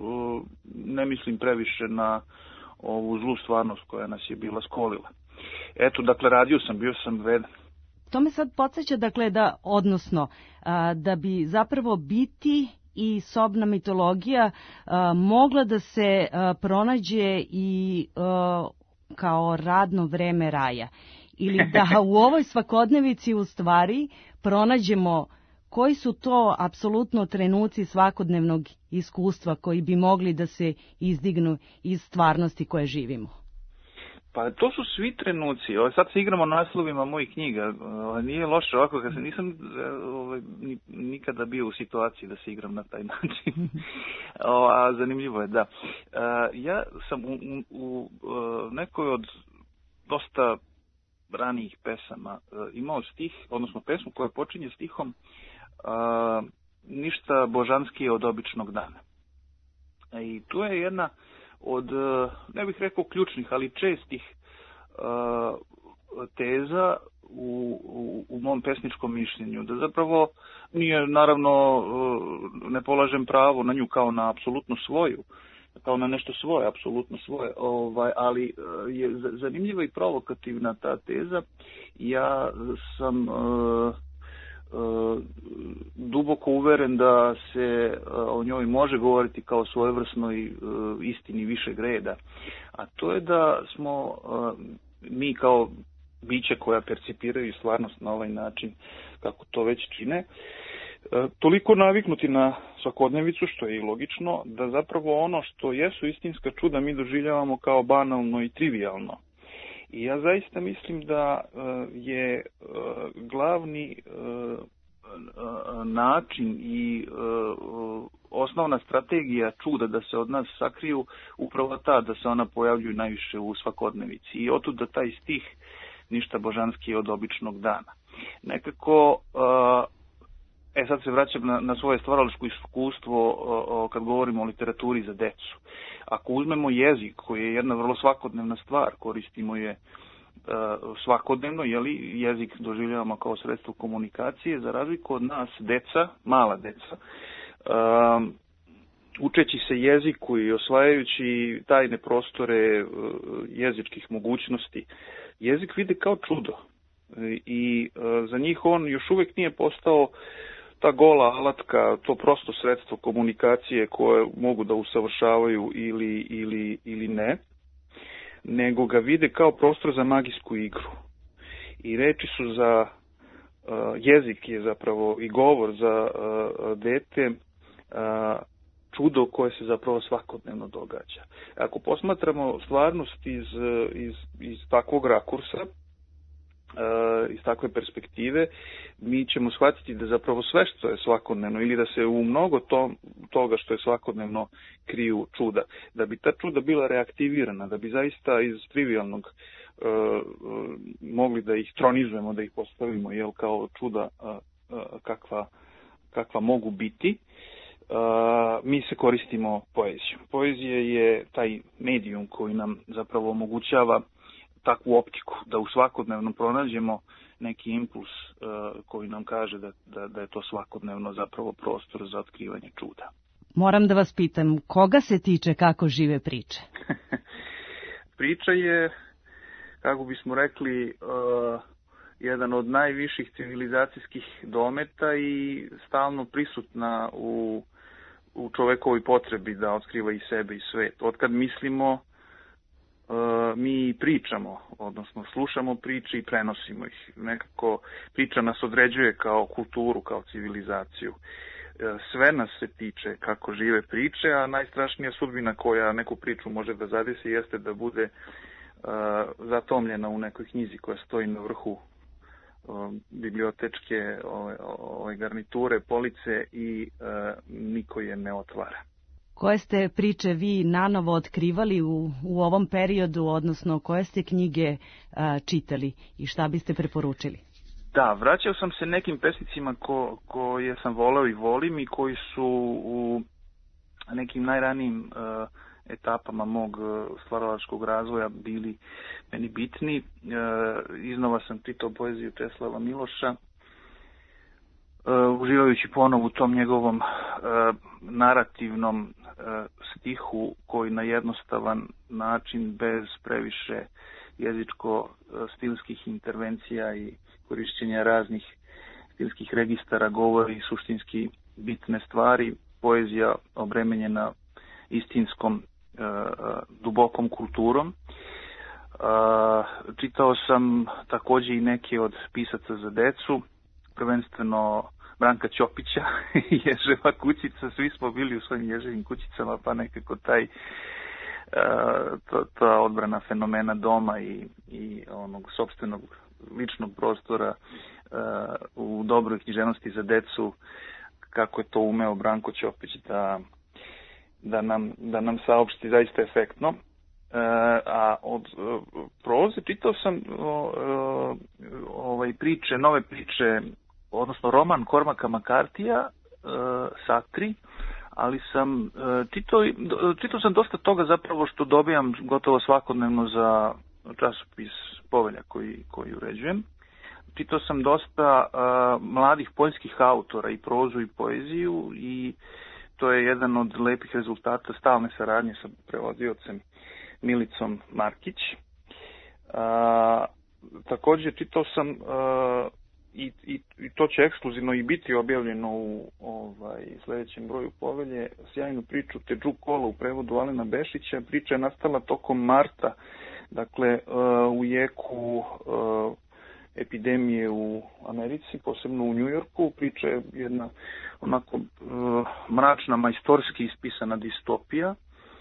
ne mislim previše na ovu zlu stvarnost koja nas je bila skolila. Eto, dakle, radio sam, bio sam vredan. To me sad podsjeća, dakle, da, odnosno, da bi zapravo biti i sobna mitologija a, mogla da se a, pronađe i a, kao radno vreme raja. Ili da u ovoj svakodnevici u stvari pronađemo koji su to apsolutno trenuci svakodnevnog iskustva koji bi mogli da se izdignu iz stvarnosti koje živimo. Pa to su svi trenuci. Ovo, sad se igramo naslovima mojih knjiga. Ovo, nije loše ovako, kad se nisam ovo, nikada bio u situaciji da se igram na taj način. Ovo, a zanimljivo je, da. A, ja sam u, u, u nekoj od dosta ranijih pesama imao stih, odnosno pesmu koja počinje stihom a, ništa božanskije od običnog dana. I tu je jedna od, ne bih rekao ključnih, ali čestih uh, teza u, u, u mom pesničkom mišljenju. Da zapravo nije, naravno, uh, ne polažem pravo na nju kao na apsolutno svoju, kao na nešto svoje, apsolutno svoje, ovaj, ali uh, je zanimljiva i provokativna ta teza. Ja sam uh, Uh, duboko uveren da se uh, o njoj može govoriti kao svojevrsnoj uh, istini višeg reda, a to je da smo uh, mi kao biće koja percipiraju stvarnost na ovaj način kako to već čine, uh, toliko naviknuti na svakodnevicu, što je i logično, da zapravo ono što jesu istinska čuda mi doživljavamo kao banalno i trivijalno. I ja zaista mislim da je glavni način i osnovna strategija čuda da se od nas sakriju upravo ta, da se ona pojavljuju najviše u svakodnevici. I otud da taj stih ništa božanskije od običnog dana. Nekako, e sad se vraćam na, na svoje stvaralačko iskustvo kad govorimo o literaturi za decu. Ako uzmemo jezik, koji je jedna vrlo svakodnevna stvar, koristimo je uh, svakodnevno, jeli, jezik doživljavamo kao sredstvo komunikacije, za razliku od nas, deca, mala deca, uh, učeći se jeziku i osvajajući tajne prostore uh, jezičkih mogućnosti, jezik vide kao čudo. I uh, za njih on još uvijek nije postao ta gola alatka, to prosto sredstvo komunikacije koje mogu da usavršavaju ili, ili, ili ne. nego ga vide kao prostor za magijsku igru. I reči su za uh, jezik je zapravo i govor za uh, dete uh, čudo koje se zapravo svakodnevno događa. Ako posmatramo stvarnost iz, iz, iz takvog rakursa, iz takve perspektive, mi ćemo shvatiti da zapravo sve što je svakodnevno ili da se u mnogo to, toga što je svakodnevno kriju čuda. Da bi ta čuda bila reaktivirana, da bi zaista iz trivialnog uh, uh, mogli da ih tronizujemo, da ih postavimo jel, kao čuda uh, uh, kakva, kakva mogu biti, Uh, mi se koristimo poezijom. Poezija je taj medijum koji nam zapravo omogućava takvu optiku, da u svakodnevno pronađemo neki impuls uh, koji nam kaže da, da, da je to svakodnevno zapravo prostor za otkrivanje čuda. Moram da vas pitam, koga se tiče kako žive priče? Priča je, kako bismo rekli, uh, jedan od najviših civilizacijskih dometa i stalno prisutna u, u čovekovoj potrebi da otkriva i sebe i svet. Otkad mislimo, uh, mi pričamo, odnosno slušamo priče i prenosimo ih. Nekako priča nas određuje kao kulturu, kao civilizaciju. Uh, sve nas se tiče kako žive priče, a najstrašnija sudbina koja neku priču može da zadesi jeste da bude uh, zatomljena u nekoj knjizi koja stoji na vrhu bibliotečke ove, ove garniture, police i e, niko je ne otvara. Koje ste priče vi nanovo otkrivali u, u ovom periodu, odnosno koje ste knjige a, čitali i šta biste preporučili? Da, vraćao sam se nekim pesnicima ko, koje sam voleo i volim i koji su u nekim najranijim e, etapama mog stvaralačkog razvoja bili meni bitni. E, iznova sam čitao poeziju Česlava Miloša, e, uživajući ponovo u tom njegovom e, narativnom e, stihu koji na jednostavan način, bez previše jezičko-stilskih intervencija i korišćenja raznih stilskih registara govori suštinski bitne stvari. Poezija obremenjena istinskom dubokom kulturom. Čitao sam takođe i neke od pisaca za decu, prvenstveno Branka Ćopića, Ježeva kućica, svi smo bili u svojim ježevim kućicama, pa nekako taj to, ta odbrana fenomena doma i, i onog sopstvenog ličnog prostora u dobroj književnosti za decu, kako je to umeo Branko Ćopić da da nam, da nam saopšti zaista efektno. E, a od e, proze čitao sam o, o, ovaj priče, nove priče, odnosno roman Cormaca McCarthyja, e, Satri, ali sam e, čitao, čitao sam dosta toga zapravo što dobijam gotovo svakodnevno za časopis Povelja koji, koji uređujem. Čitao sam dosta e, mladih poljskih autora i prozu i poeziju i to je jedan od lepih rezultata stalne saradnje sa prevodiocem Milicom Markić. A, također čitao sam a, i, i, i to će ekskluzivno i biti objavljeno u ovaj, sljedećem broju Povelje, sjajnu priču Teđu kola u prevodu Alena Bešića. Priča je nastala tokom marta, dakle a, u jeku a, epidemije u Americi, posebno u Njujorku. Priča je jedna onako uh, mračna, majstorski ispisana distopija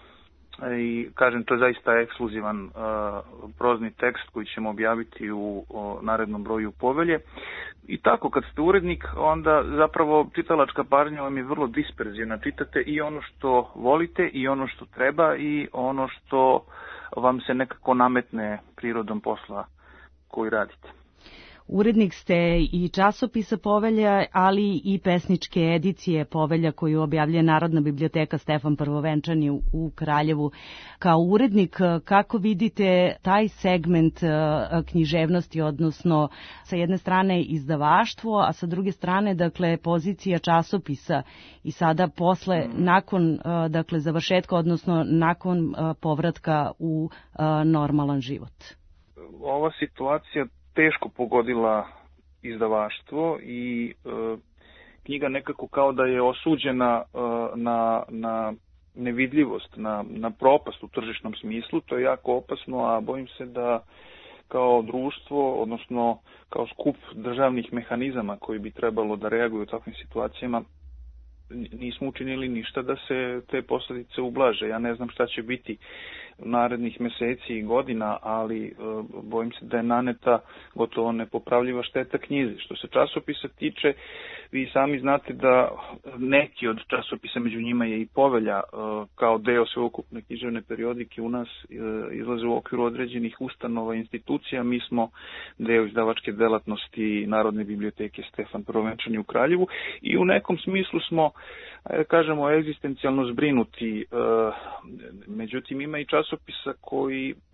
i kažem, to je zaista ekskluzivan uh, prozni tekst koji ćemo objaviti u uh, narednom broju Povelje. I tako, kad ste urednik, onda zapravo čitalačka pažnja vam je vrlo disperzivna. Čitate i ono što volite i ono što treba i ono što vam se nekako nametne prirodom posla koji radite. Urednik ste i časopisa Povelja, ali i pesničke edicije Povelja koju objavljuje Narodna biblioteka Stefan Prvovenčani u Kraljevu. Kao urednik, kako vidite taj segment književnosti, odnosno sa jedne strane izdavaštvo, a sa druge strane, dakle, pozicija časopisa i sada posle, nakon, dakle, završetka, odnosno nakon povratka u normalan život? Ova situacija teško pogodila izdavaštvo i e, knjiga nekako kao da je osuđena e, na, na nevidljivost, na, na propast u tržišnom smislu, to je jako opasno, a bojim se da kao društvo, odnosno kao skup državnih mehanizama koji bi trebalo da reaguju u takvim situacijama, nismo učinili ništa da se te posljedice ublaže. Ja ne znam šta će biti narednih meseci i godina, ali e, bojim se da je naneta gotovo nepopravljiva šteta knjizi. Što se časopisa tiče, vi sami znate da neki od časopisa, među njima je i Povelja, e, kao deo sveukupne književne periodike u nas e, izlaze u okviru određenih ustanova i institucija. Mi smo deo izdavačke delatnosti Narodne biblioteke Stefan Prvenčani u Kraljevu i u nekom smislu smo, ajde kažemo, egzistencijalno zbrinuti. E, međutim, ima i časopisa koji e,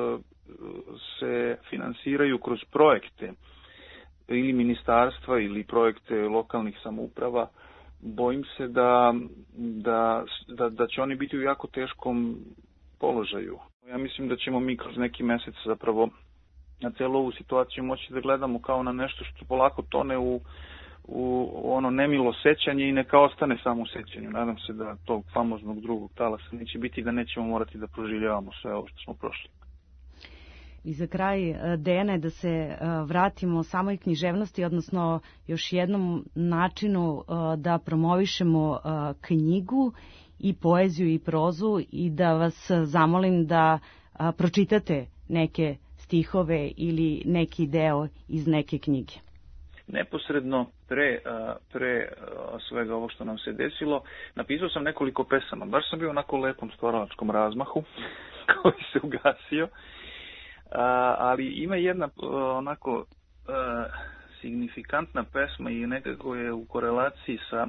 se finansiraju kroz projekte ili ministarstva ili projekte lokalnih samouprava. Bojim se da, da, da, da će oni biti u jako teškom položaju. Ja mislim da ćemo mi kroz neki mjesec zapravo na celu ovu situaciju moći da gledamo kao na nešto što polako tone u u ono nemilo sećanje i neka ostane samo u sećanju. Nadam se da tog famoznog drugog talasa neće biti, da nećemo morati da proživljavamo sve ovo što smo prošli. I za kraj, Dejane, da se vratimo samoj književnosti, odnosno još jednom načinu da promovišemo knjigu i poeziju i prozu i da vas zamolim da pročitate neke stihove ili neki deo iz neke knjige. Neposredno pre, pre svega ovo što nam se desilo, napisao sam nekoliko pesama. Baš sam bio onako lepom stvaralačkom razmahu koji se ugasio. Ali ima jedna onako signifikantna pesma i nekako je u korelaciji sa,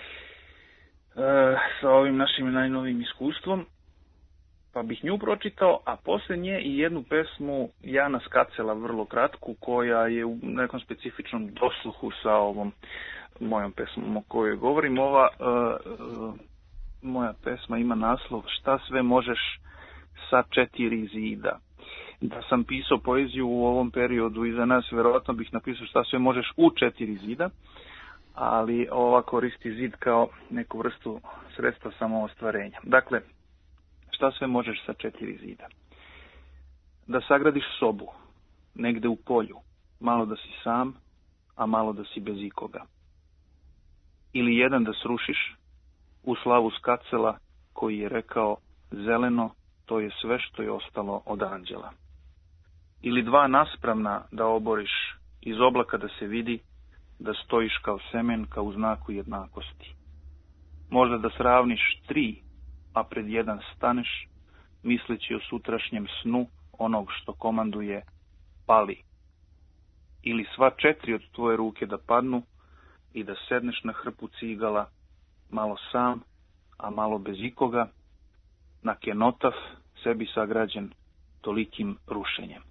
sa ovim našim najnovim iskustvom. Pa bih nju pročitao, a posle nje i jednu pesmu Jana Skacela, vrlo kratku, koja je u nekom specifičnom dosluhu sa ovom mojom pesmom o kojoj govorim. Ova uh, moja pesma ima naslov Šta sve možeš sa četiri zida. Da sam pisao poeziju u ovom periodu iza nas, verovatno bih napisao Šta sve možeš u četiri zida, ali ova koristi zid kao neku vrstu sredstva samoostvarenja. Dakle, šta sve možeš sa četiri zida? Da sagradiš sobu, negde u polju, malo da si sam, a malo da si bez ikoga. Ili jedan da srušiš, u slavu Skacela, koji je rekao, zeleno, to je sve što je ostalo od anđela. Ili dva naspravna da oboriš, iz oblaka da se vidi, da stojiš kao semenka u znaku jednakosti. Možda da sravniš tri, a pred jedan staneš, misleći o sutrašnjem snu onog što komanduje, pali. Ili sva četiri od tvoje ruke da padnu i da sedneš na hrpu cigala, malo sam, a malo bez ikoga, na kenotaf sebi sagrađen tolikim rušenjem.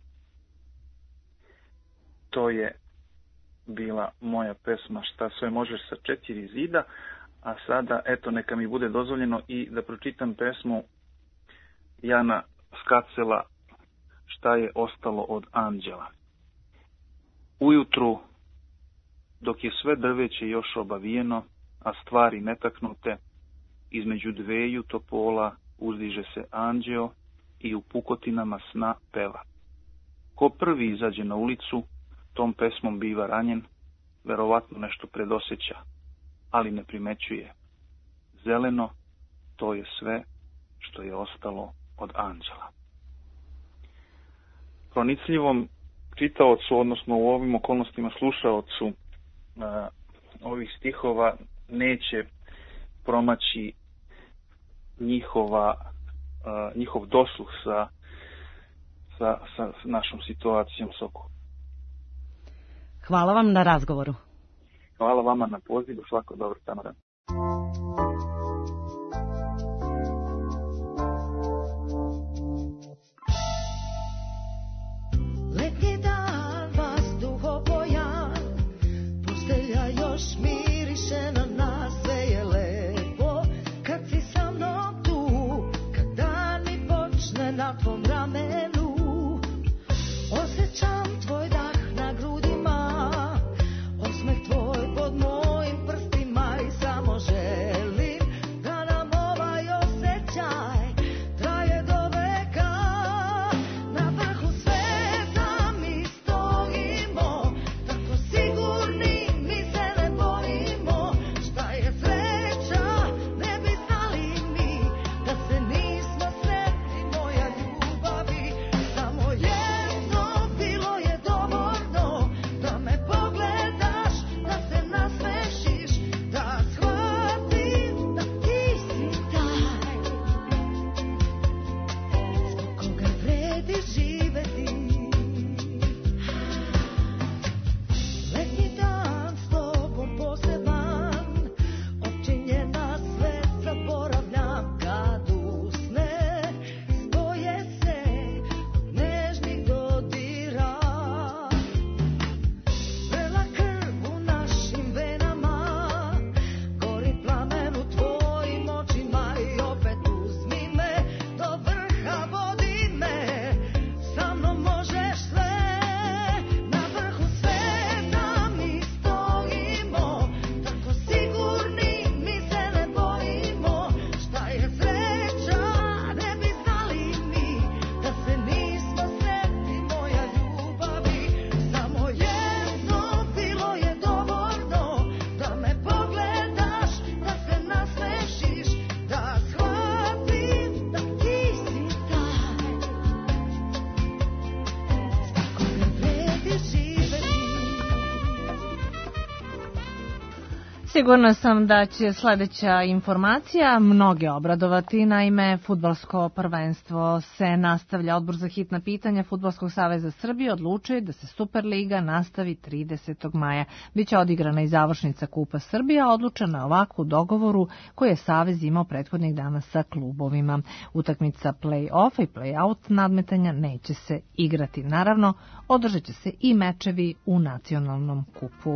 To je bila moja pesma Šta sve možeš sa četiri zida, a sada, eto, neka mi bude dozvoljeno i da pročitam pesmu Jana Skacela Šta je ostalo od anđela. Ujutru, dok je sve drveće još obavijeno, a stvari netaknute, između dveju topola uzdiže se anđeo i u pukotinama sna peva. Ko prvi izađe na ulicu, tom pesmom biva ranjen, verovatno nešto predoseća, ali ne primećuje. Zeleno, to je sve što je ostalo od anđela. Pronicljivom čitaocu, odnosno u ovim okolnostima slušaocu uh, ovih stihova neće promaći njihova, uh, njihov dosluh sa, sa, sa našom situacijom Soko. Hvala vam na razgovoru. Hvala vama na pozivu, svako dobro, tamo dan. Letnji dan, vazduh obojan, postelja još miriše na nas, sve je lepo kad si sa mnom tu, kad dan mi počne na tvom ramenu, osjećam tvoj dah na grudima, osmeh tvoj pod mojim prstima i samo želim da nam ovaj osjećaj Sigurna sam da će sledeća informacija mnoge obradovati. Naime, fudbalsko prvenstvo se nastavlja. Odbor za hitna pitanja Fudbalskog saveza Srbije odlučio je da se Superliga nastavi tridesetog maja. Biće odigrana i završnica Kupa Srbije, a odlučena je ovako u dogovoru koji je Savez imao prethodnih dana sa klubovima. Utakmica play-off i play-out nadmetanja neće se igrati. Naravno, održat će se i mečevi u nacionalnom kupu.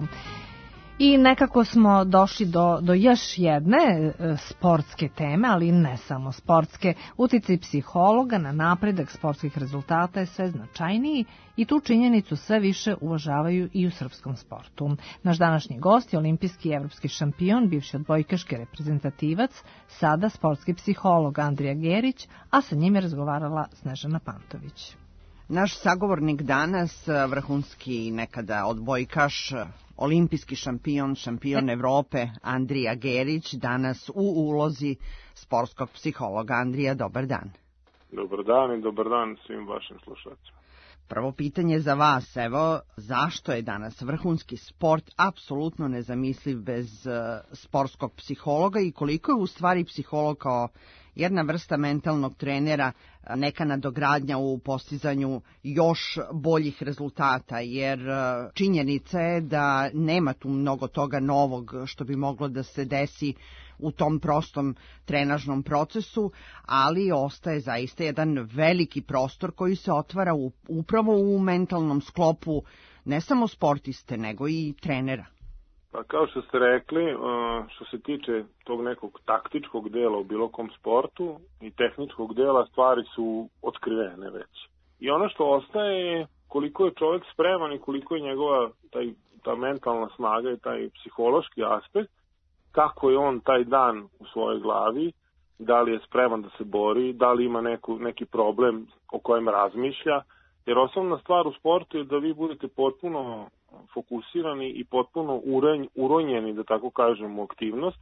I nekako smo došli do, do još jedne e, sportske teme, ali ne samo sportske. Uticaj psihologa na napredak sportskih rezultata je sve značajniji i tu činjenicu sve više uvažavaju i u srpskom sportu. Naš današnji gost je olimpijski i evropski šampion, bivši odbojkaški reprezentativac, sada sportski psiholog Andrija Gerić, a sa njim je razgovarala Snežana Pantović. Naš sagovornik danas, vrhunski nekada odbojkaš, olimpijski šampion, šampion Evrope, Andrija Gerić, danas u ulozi sportskog psihologa. Andrija, dobar dan. Dobar dan i dobar dan svim vašim slušacima. Prvo pitanje za vas, evo, zašto je danas vrhunski sport apsolutno nezamisliv bez uh, sportskog psihologa i koliko je u stvari psiholog kao jedna vrsta mentalnog trenera, neka nadogradnja u postizanju još boljih rezultata, jer činjenica je da nema tu mnogo toga novog što bi moglo da se desi u tom prostom trenažnom procesu, ali ostaje zaista jedan veliki prostor koji se otvara u, upravo u mentalnom sklopu ne samo sportiste, nego i trenera. Pa kao što ste rekli, što se tiče tog nekog taktičkog dela u bilo kom sportu i tehničkog dela, stvari su otkrivene već. I ono što ostaje je koliko je čovjek spreman i koliko je njegova taj, ta mentalna snaga i taj psihološki aspekt, kako je on taj dan u svojoj glavi, da li je spreman da se bori, da li ima neku, neki problem o kojem razmišlja. Jer osnovna stvar u sportu je da vi budete potpuno fokusirani i potpuno uronjeni, da tako kažem, u aktivnost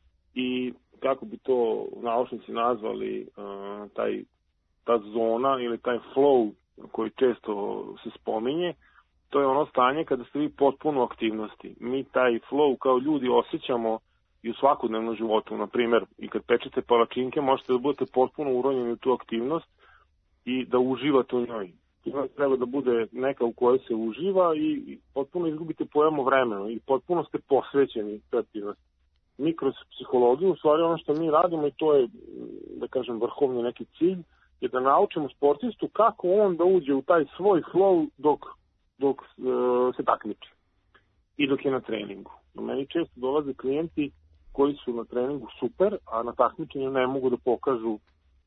i kako bi to naučnici nazvali, taj, ta zona ili taj flow koji često se spominje, to je ono stanje kada ste vi potpuno u aktivnosti. Mi taj flow kao ljudi osjećamo i u svakodnevnom životu, na primjer, i kad pečete palačinke možete da budete potpuno uronjeni u tu aktivnost i da uživate u njoj. Treba da bude neka u kojoj se uživa i potpuno izgubite pojam o vremenu i potpuno ste posvećeni toj aktivnosti. Mi kroz psihologiju, u stvari ono što mi radimo, i to je, da kažem, vrhovni neki cilj, je da naučimo sportistu kako on da uđe u taj svoj flow dok, dok e, se takmiči i dok je na treningu. Do meni često dolaze klijenti koji su na treningu super, a na takmičenju ne mogu da pokažu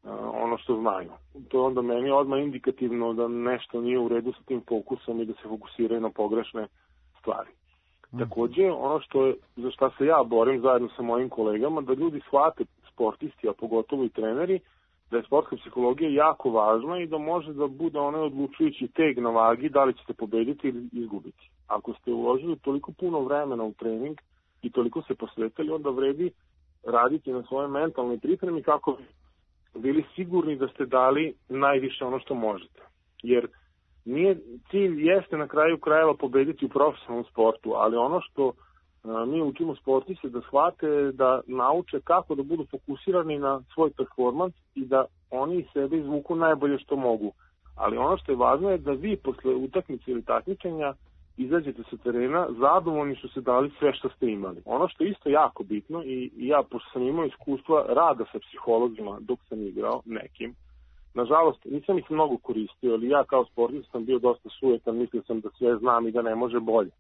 ono što znaju. To je onda meni odmah indikativno da nešto nije u redu sa tim fokusom i da se fokusiraju na pogrešne stvari. Mm. Takođe, ono što je, za šta se ja borim zajedno sa mojim kolegama, da ljudi shvate, sportisti, a pogotovo i treneri, da je sportska psihologija jako važna i da može da bude onaj odlučujući teg na vagi da li ćete pobediti ili izgubiti. Ako ste uložili toliko puno vremena u trening i toliko se posvetili, onda vredi raditi na svojoj mentalnoj pripremi kako bili sigurni da ste dali najviše ono što možete. Jer nije, cilj jeste na kraju krajeva pobediti u profesionalnom sportu, ali ono što a, mi učimo sportiste da shvate, da nauče kako da budu fokusirani na svoj performans i da oni sebe izvuku najbolje što mogu. Ali ono što je važno je da vi posle utakmice ili takmičenja izađete sa terena, zadovoljni su se dali sve što ste imali. Ono što je isto jako bitno, i, i ja, pošto sam imao iskustva rada sa psihologima dok sam igrao nekim, nažalost nisam ih mnogo koristio, ali ja kao sportista sam bio dosta sujetan, mislio sam da sve znam i da ne može bolje.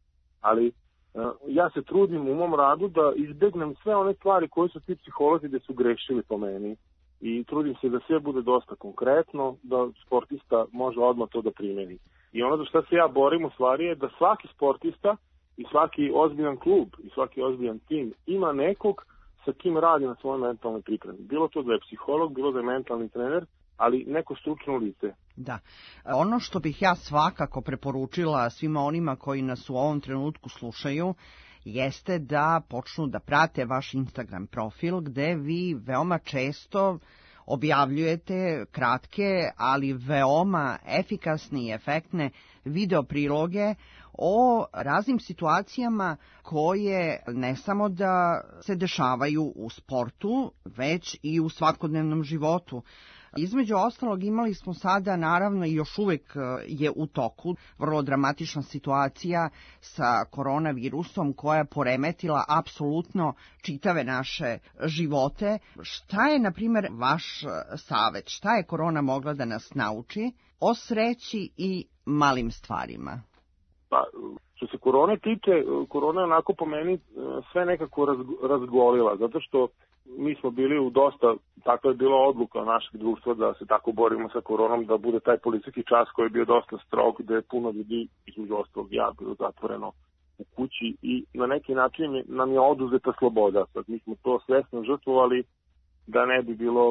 Ali uh, ja se trudim u mom radu da izbegnem sve one stvari koje su ti psiholozi da su grešili po meni i trudim se da sve bude dosta konkretno, da sportista može odmah to da primeni. I ono za što se ja borim u stvari je da svaki sportista i svaki ozbiljan klub i svaki ozbiljan tim ima nekog sa kim radi na svojoj mentalnoj pripremi. Bilo to da je psiholog, bilo da je mentalni trener, ali neko stručno lice. Da. Ono što bih ja svakako preporučila svima onima koji nas u ovom trenutku slušaju jeste da počnu da prate vaš Instagram profil gde vi veoma često objavljujete kratke, ali veoma efikasne i efektne video priloge o raznim situacijama koje ne samo da se dešavaju u sportu, već i u svakodnevnom životu. Između ostalog imali smo sada, naravno i još uvek je u toku, vrlo dramatična situacija sa koronavirusom koja je poremetila apsolutno čitave naše živote. Šta je, na primjer, vaš savet? Šta je korona mogla da nas nauči o sreći i malim stvarima? Pa, što se korone tiče, korona je onako po meni sve nekako razgolila, zato što mi smo bili u dosta, takva je bila odluka našeg društva da se tako borimo sa koronom, da bude taj policijski čas koji je bio dosta strog, gde je puno ljudi, između ostalog ja, bilo zatvoreno u kući i na neki način nam je oduzeta sloboda. Sad mi smo to svesno žrtvovali da ne bi bilo uh,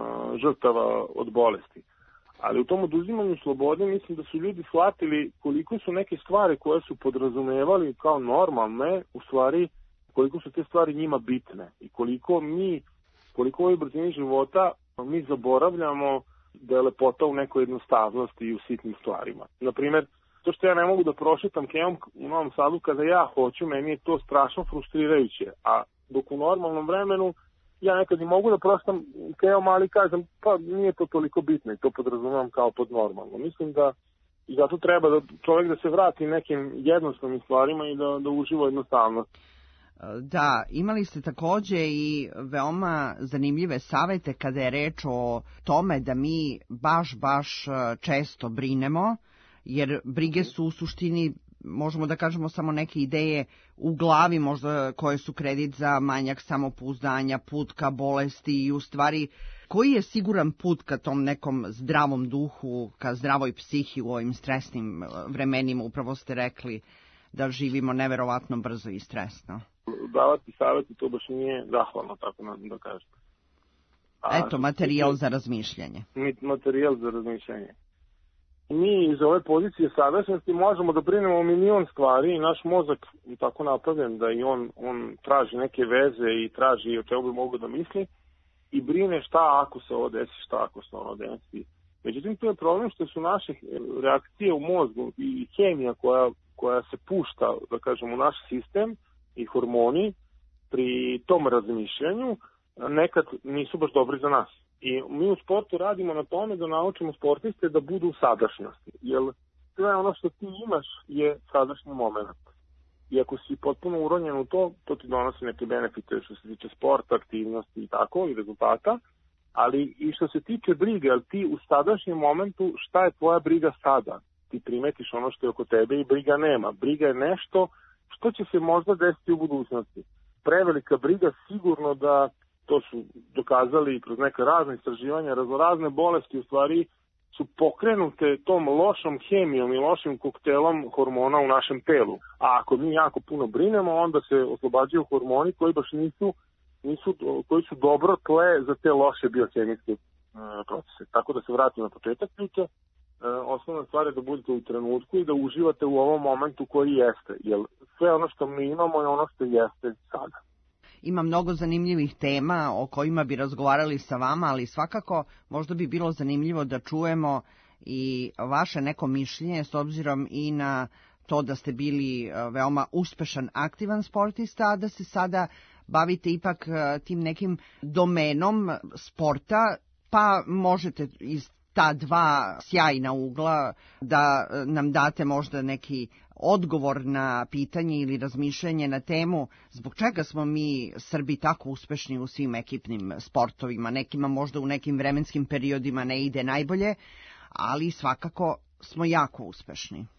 žrtava od bolesti. Ali u tom oduzimanju slobode mislim da su ljudi shvatili koliko su neke stvari koje su podrazumevali kao normalne, u stvari koliko su te stvari njima bitne i koliko mi, koliko u ovoj brzini života mi zaboravljamo da je lepota u nekoj jednostavnosti i u sitnim stvarima. Naprimer, to što ja ne mogu da prošetam kejom u Novom Sadu kada ja hoću, meni je to strašno frustrirajuće, a dok u normalnom vremenu ja nekad i mogu da prošetam kejom, ali kažem, pa nije to toliko bitno i to podrazumijem kao pod normalno. Mislim da i zato treba da čovjek da se vrati nekim jednostavnim stvarima i da, da uživa jednostavnost. Da, imali ste takođe i veoma zanimljive savete kada je reč o tome da mi baš, baš često brinemo, jer brige su u suštini, možemo da kažemo, samo neke ideje u glavi, možda koje su kredit za manjak samopouzdanja, put ka bolesti i u stvari koji je siguran put ka tom nekom zdravom duhu, ka zdravoj psihi u ovim stresnim vremenima, upravo ste rekli da živimo neverovatno brzo i stresno. Davati savjeti, to baš nije zahvalno, tako da kažem. A, Eto, materijal za razmišljanje. Materijal za razmišljanje. Mi iz ove pozicije sadašnjosti možemo da brinemo o milion stvari i naš mozak je tako napravljen da i on, on traži neke veze i traži o čemu bi mogo da misli i brine šta ako se ovo desi, šta ako se ono desi. Međutim, to je problem što su naše reakcije u mozgu i hemija koja, koja se pušta, da kažem, u naš sistem i hormoni pri tom razmišljanju nekad nisu baš dobri za nas. I mi u sportu radimo na tome da naučimo sportiste da budu u sadašnjosti. Jer sve ono što ti imaš je sadašnji moment. I ako si potpuno uronjen u to, to ti donosi neke benefite što se tiče sporta, aktivnosti i tako, i rezultata. Ali i što se tiče brige, ali ti u sadašnjem momentu, šta je tvoja briga sada? Ti primetiš ono što je oko tebe i briga nema. Briga je nešto što će se možda desiti u budućnosti. Prevelika briga sigurno da, to su dokazali kroz neke razne istraživanja, raznorazne bolesti u stvari su pokrenute tom lošom hemijom i lošim koktelom hormona u našem telu. A ako mi jako puno brinemo, onda se oslobađaju hormoni koji baš nisu, nisu koji su dobro tle za te loše biohemijske e, procese. Tako da se vratimo na početak priče. E, osnovna stvar je da budete u trenutku i da uživate u ovom momentu koji jeste. Jer sve ono što mi imamo je ono što jeste sada. Ima mnogo zanimljivih tema o kojima bi razgovarali sa vama, ali svakako možda bi bilo zanimljivo da čujemo i vaše neko mišljenje s obzirom i na to da ste bili veoma uspešan, aktivan sportista, a da se sada bavite ipak tim nekim domenom sporta, pa možete iz ta dva sjajna ugla da nam date možda neki odgovor na pitanje ili razmišljanje na temu zbog čega smo mi Srbi tako uspešni u svim ekipnim sportovima. Nekima možda u nekim vremenskim periodima ne ide najbolje, ali svakako smo jako uspešni. E,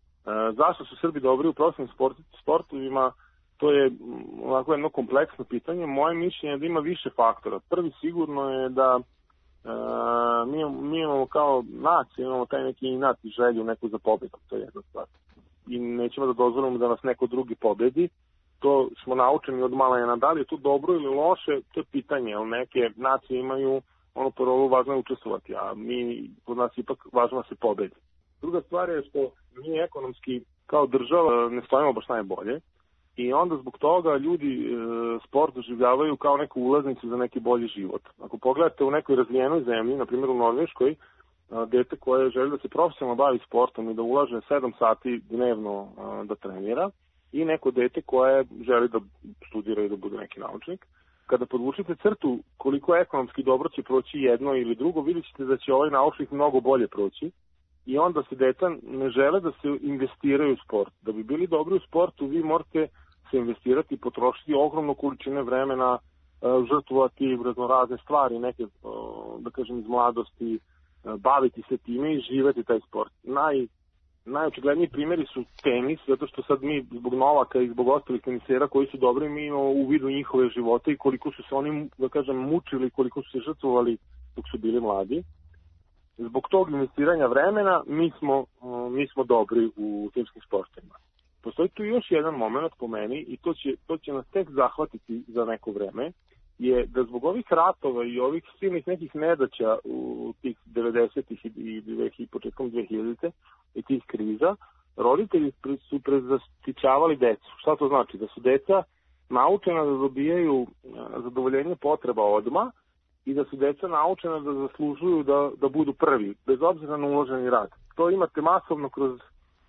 zašto su Srbi dobri u profesionalnim sport, sportovima? To je onako jedno kompleksno pitanje. Moje mišljenje je da ima više faktora. Prvi sigurno je da Uh, mi, mi imamo kao nacija, imamo taj neki inat i želju neku za pobjedom, to je jedna stvar. I nećemo da dozvolimo da nas neko drugi pobedi. To smo naučeni od malena. Da li je to dobro ili loše, to je pitanje, ali neke nacije imaju ono parolu važno je učestvovati, a mi kod nas ipak važno da se pobedi. Druga stvar je što mi ekonomski kao država ne stojimo baš najbolje I onda zbog toga ljudi e, sport doživljavaju kao neku ulaznicu za neki bolji život. Ako pogledate u nekoj razvijenoj zemlji, na primjer u Norveškoj, a, dete koje želi da se profesionalno bavi sportom i da ulaže sedam sati dnevno a, da trenira, i neko dete koje želi da studira i da bude neki naučnik, kada podvučete crtu koliko ekonomski dobro će proći jedno ili drugo, vidjet ćete da će ovaj naučnik mnogo bolje proći. I onda se deca ne žele da se investiraju u sport. Da bi bili dobri u sportu, vi morate se investirati i potrošiti ogromno količine vremena, žrtvovati raznorazne stvari, neke, da kažem, iz mladosti, baviti se time i živeti taj sport. Naj, najočigledniji primjeri su tenis, zato što sad mi zbog Novaka i zbog ostalih tenisera koji su dobri, mi imamo u vidu njihove živote i koliko su se oni, da kažem, mučili, koliko su se žrtvovali dok su bili mladi. Zbog tog investiranja vremena mi smo, mi smo dobri u timskim sportovima. Postoji tu još jedan moment po meni i to će, to će nas tek zahvatiti za neko vreme, je da zbog ovih ratova i ovih silnih nekih nedaća u tih devedesetih i, i početkom dvehiljaditih i tih kriza, roditelji su prezaštićavali decu. Šta to znači? Da su deca naučena da dobijaju zadovoljenje potreba odmah i da su deca naučena da zaslužuju da, da budu prvi, bez obzira na uloženi rad. To imate masovno kroz e,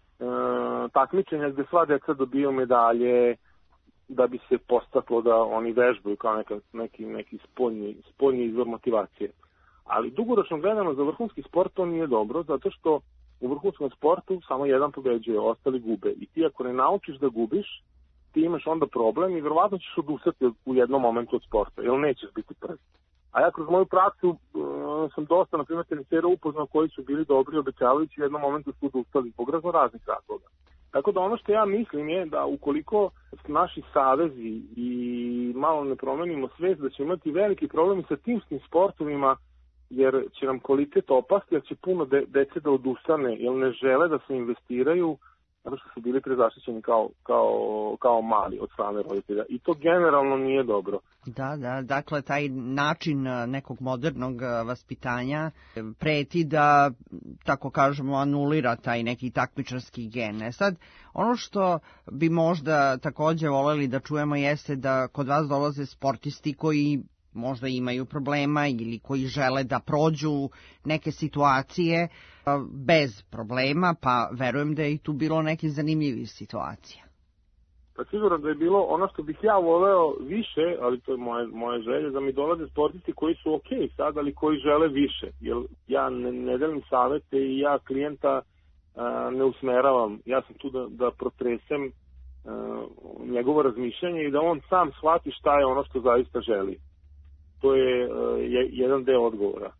takmičenja gde sva deca dobiju medalje da bi se postaklo da oni vežbaju kao neka, neki, neki spoljni, spoljni izvor motivacije. Ali dugoročno gledano za vrhunski sport to nije dobro, zato što u vrhunskom sportu samo jedan pobeđuje, ostali gube. I ti ako ne naučiš da gubiš, ti imaš onda problem i verovatno ćeš odustati u jednom momentu od sporta, jer nećeš biti prvi. A ja kroz moju praksu uh, sam dosta, na primjer, tenisera upoznao koji su bili dobri, obećavajući u jednom momentu su odustali zbog razno raznih razloga. Tako da ono što ja mislim je da ukoliko naši savezi i malo ne promenimo svest, da će imati veliki problem sa timskim sportovima, jer će nam kvalitet opasti, jer će puno de- dece da odustane, jer ne žele da se investiraju, zato što su bili prezaštićeni kao, kao, kao mali od strane roditelja. I to generalno nije dobro. Da, da, dakle, taj način nekog modernog vaspitanja preti da, tako kažemo, anulira taj neki takmičarski gen. E sad, ono što bi možda takođe voleli da čujemo jeste da kod vas dolaze sportisti koji možda imaju problema ili koji žele da prođu neke situacije bez problema, pa verujem da je i tu bilo neke zanimljive situacije. Pa sigurno da je bilo ono što bih ja voleo više, ali to je moje, moje želje, da mi dolaze sportisti koji su ok sad, ali koji žele više. Jer ja ne, ne delim savete i ja klijenta a, ne usmeravam. Ja sam tu da, da protresem a, njegovo razmišljanje i da on sam shvati šta je ono što zaista želi. To je, je jedan deo odgovora.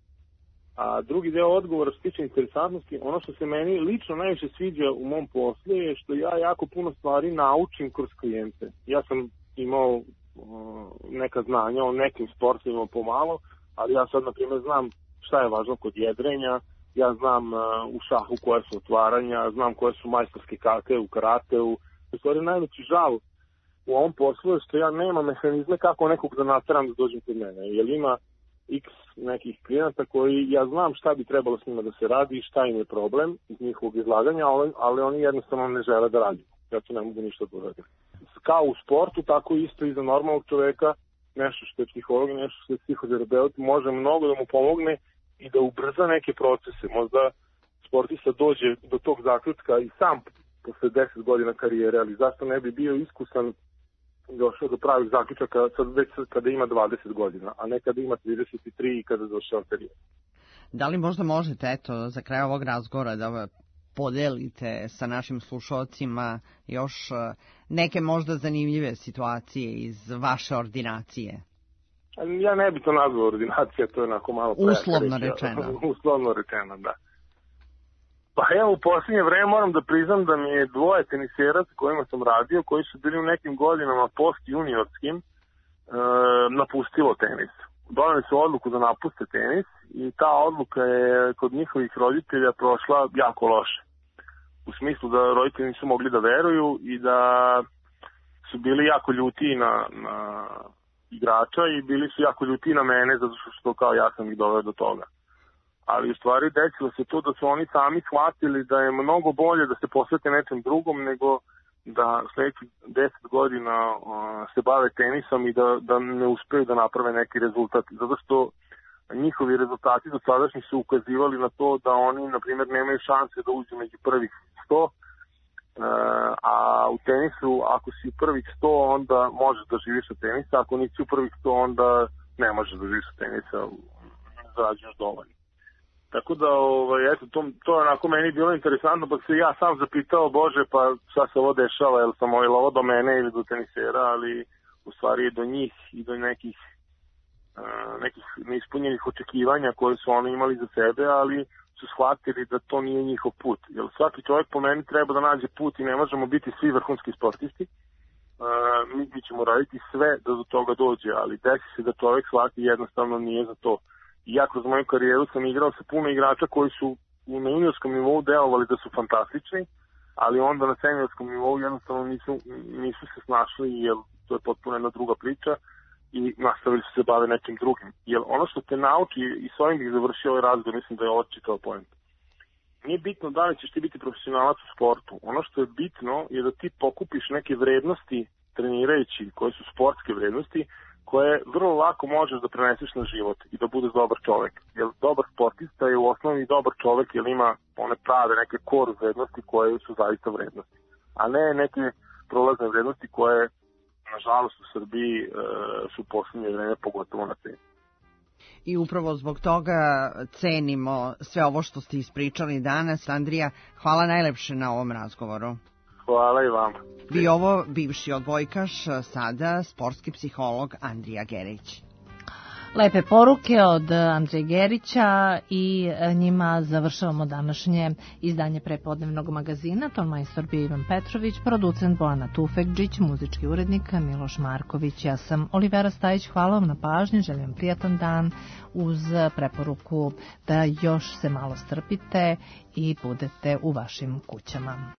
A drugi deo odgovora što tiče interesantnosti, ono što se meni lično najviše sviđa u mom poslu je što ja jako puno stvari naučim kroz klijente. Ja sam imao uh, neka znanja o nekim sportovima pomalo, ali ja sad, na primjer, znam šta je važno kod jedrenja, ja znam uh, u šahu koje su otvaranja, znam koje su majstorske karte u karateu. U stvari najveći žal u ovom poslu je što ja nemam mehanizme kako nekog da nateram da dođem kod mene, jer ima x nekih klijenata koji ja znam šta bi trebalo s njima da se radi i šta im je problem iz njihovog izlaganja, ali, ali oni jednostavno ne žele da radi. Ja tu ne mogu ništa da uradim. Kao u sportu, tako isto i za normalnog čoveka, nešto što je psiholog, nešto što je psihoterapeut, može mnogo da mu pomogne i da ubrza neke procese. Možda sportista dođe do tog zaključka i sam posle deset godina karijere, ali zašto ne bi bio iskusan došao do pravih zaključaka sad već kada ima dvadeset godina, a ne kada ima trideset tri i kada došao karijer. Da li možda možete, eto, za kraj ovog razgovora da podelite sa našim slušalcima još neke možda zanimljive situacije iz vaše ordinacije? Ja ne bi to nazvao ordinacija, to je onako malo pre. Uslovno rečeno. Uslovno rečeno, da. Pa evo, u posljednje vreme moram da priznam da mi je dvoje tenisera s kojima sam radio, koji su bili u nekim godinama post-juniorskim, e, napustilo tenis. Doneli su odluku da napuste tenis i ta odluka je kod njihovih roditelja prošla jako loše. U smislu da roditelji nisu mogli da veruju i da su bili jako ljuti na, na igrača i bili su jako ljuti na mene zato što kao ja sam ih doveo do toga. Ali u stvari desilo se to da su oni sami shvatili da je mnogo bolje da se posvete nečem drugom nego da sledećih deset godina se bave tenisom i da, da ne uspeju da naprave neki rezultat, zato što njihovi rezultati do sadašnjih su ukazivali na to da oni, na primjer, nemaju šanse da uđu među prvih sto, a u tenisu, ako si u prvih sto, onda možeš da živiš od tenisa, ako nisi u prvih sto, onda ne možeš da živiš od tenisa, zarađuješ dovoljno. Tako da, ovaj, eto, to, to je onako meni bilo interesantno, pa se ja sam zapitao, bože, pa šta se ovo dešava, jel sam ili ovo do mene ili do tenisera, ali u stvari je do njih i do nekih, uh, nekih neispunjenih očekivanja koje su oni imali za sebe, ali su shvatili da to nije njihov put. Jer svaki čovjek po meni treba da nađe put i ne možemo biti svi vrhunski sportisti. Uh, mi, mi ćemo raditi sve da do toga dođe, ali desi se da čovjek shvati jednostavno nije za to. I ja kroz moju karijeru sam igrao sa puno igrača koji su na juniorskom nivou delovali da su fantastični, ali onda na seniorskom nivou jednostavno nisu, nisu se snašli, jer to je potpuno jedna druga priča i nastavili su se bave nekim drugim. Jer ono što te nauči, i s ovim bih završio ovaj razgovor, mislim da je ovo čitao point. Nije bitno da li ćeš ti biti profesionalac u sportu. Ono što je bitno je da ti pokupiš neke vrednosti trenirajući, koje su sportske vrednosti, koje vrlo lako možeš da preneseš na život i da budeš dobar čovek. Jer dobar sportista je u osnovi dobar čovek jer ima one prave neke core vrednosti koje su zaista vrednosti. A ne neke prolazne vrednosti koje, nažalost, u Srbiji e, su u poslednje vreme pogotovo na ceni. I upravo zbog toga cenimo sve ovo što ste ispričali danas. Andrija, hvala najlepše na ovom razgovoru. Hvala i vam. Vi ovo bivši odbojkaš, sada sportski psiholog Andrija Gerić. Lepe poruke od Andreja Gerića i njima završavamo današnje izdanje prepodnevnog magazina. Tonmajstor bio Ivan Petrović, producent Bojana Tufekđić, muzički urednik Miloš Marković. Ja sam Olivera Stajić, hvala vam na pažnji, želim vam prijatan dan uz preporuku da još se malo strpite i budete u vašim kućama.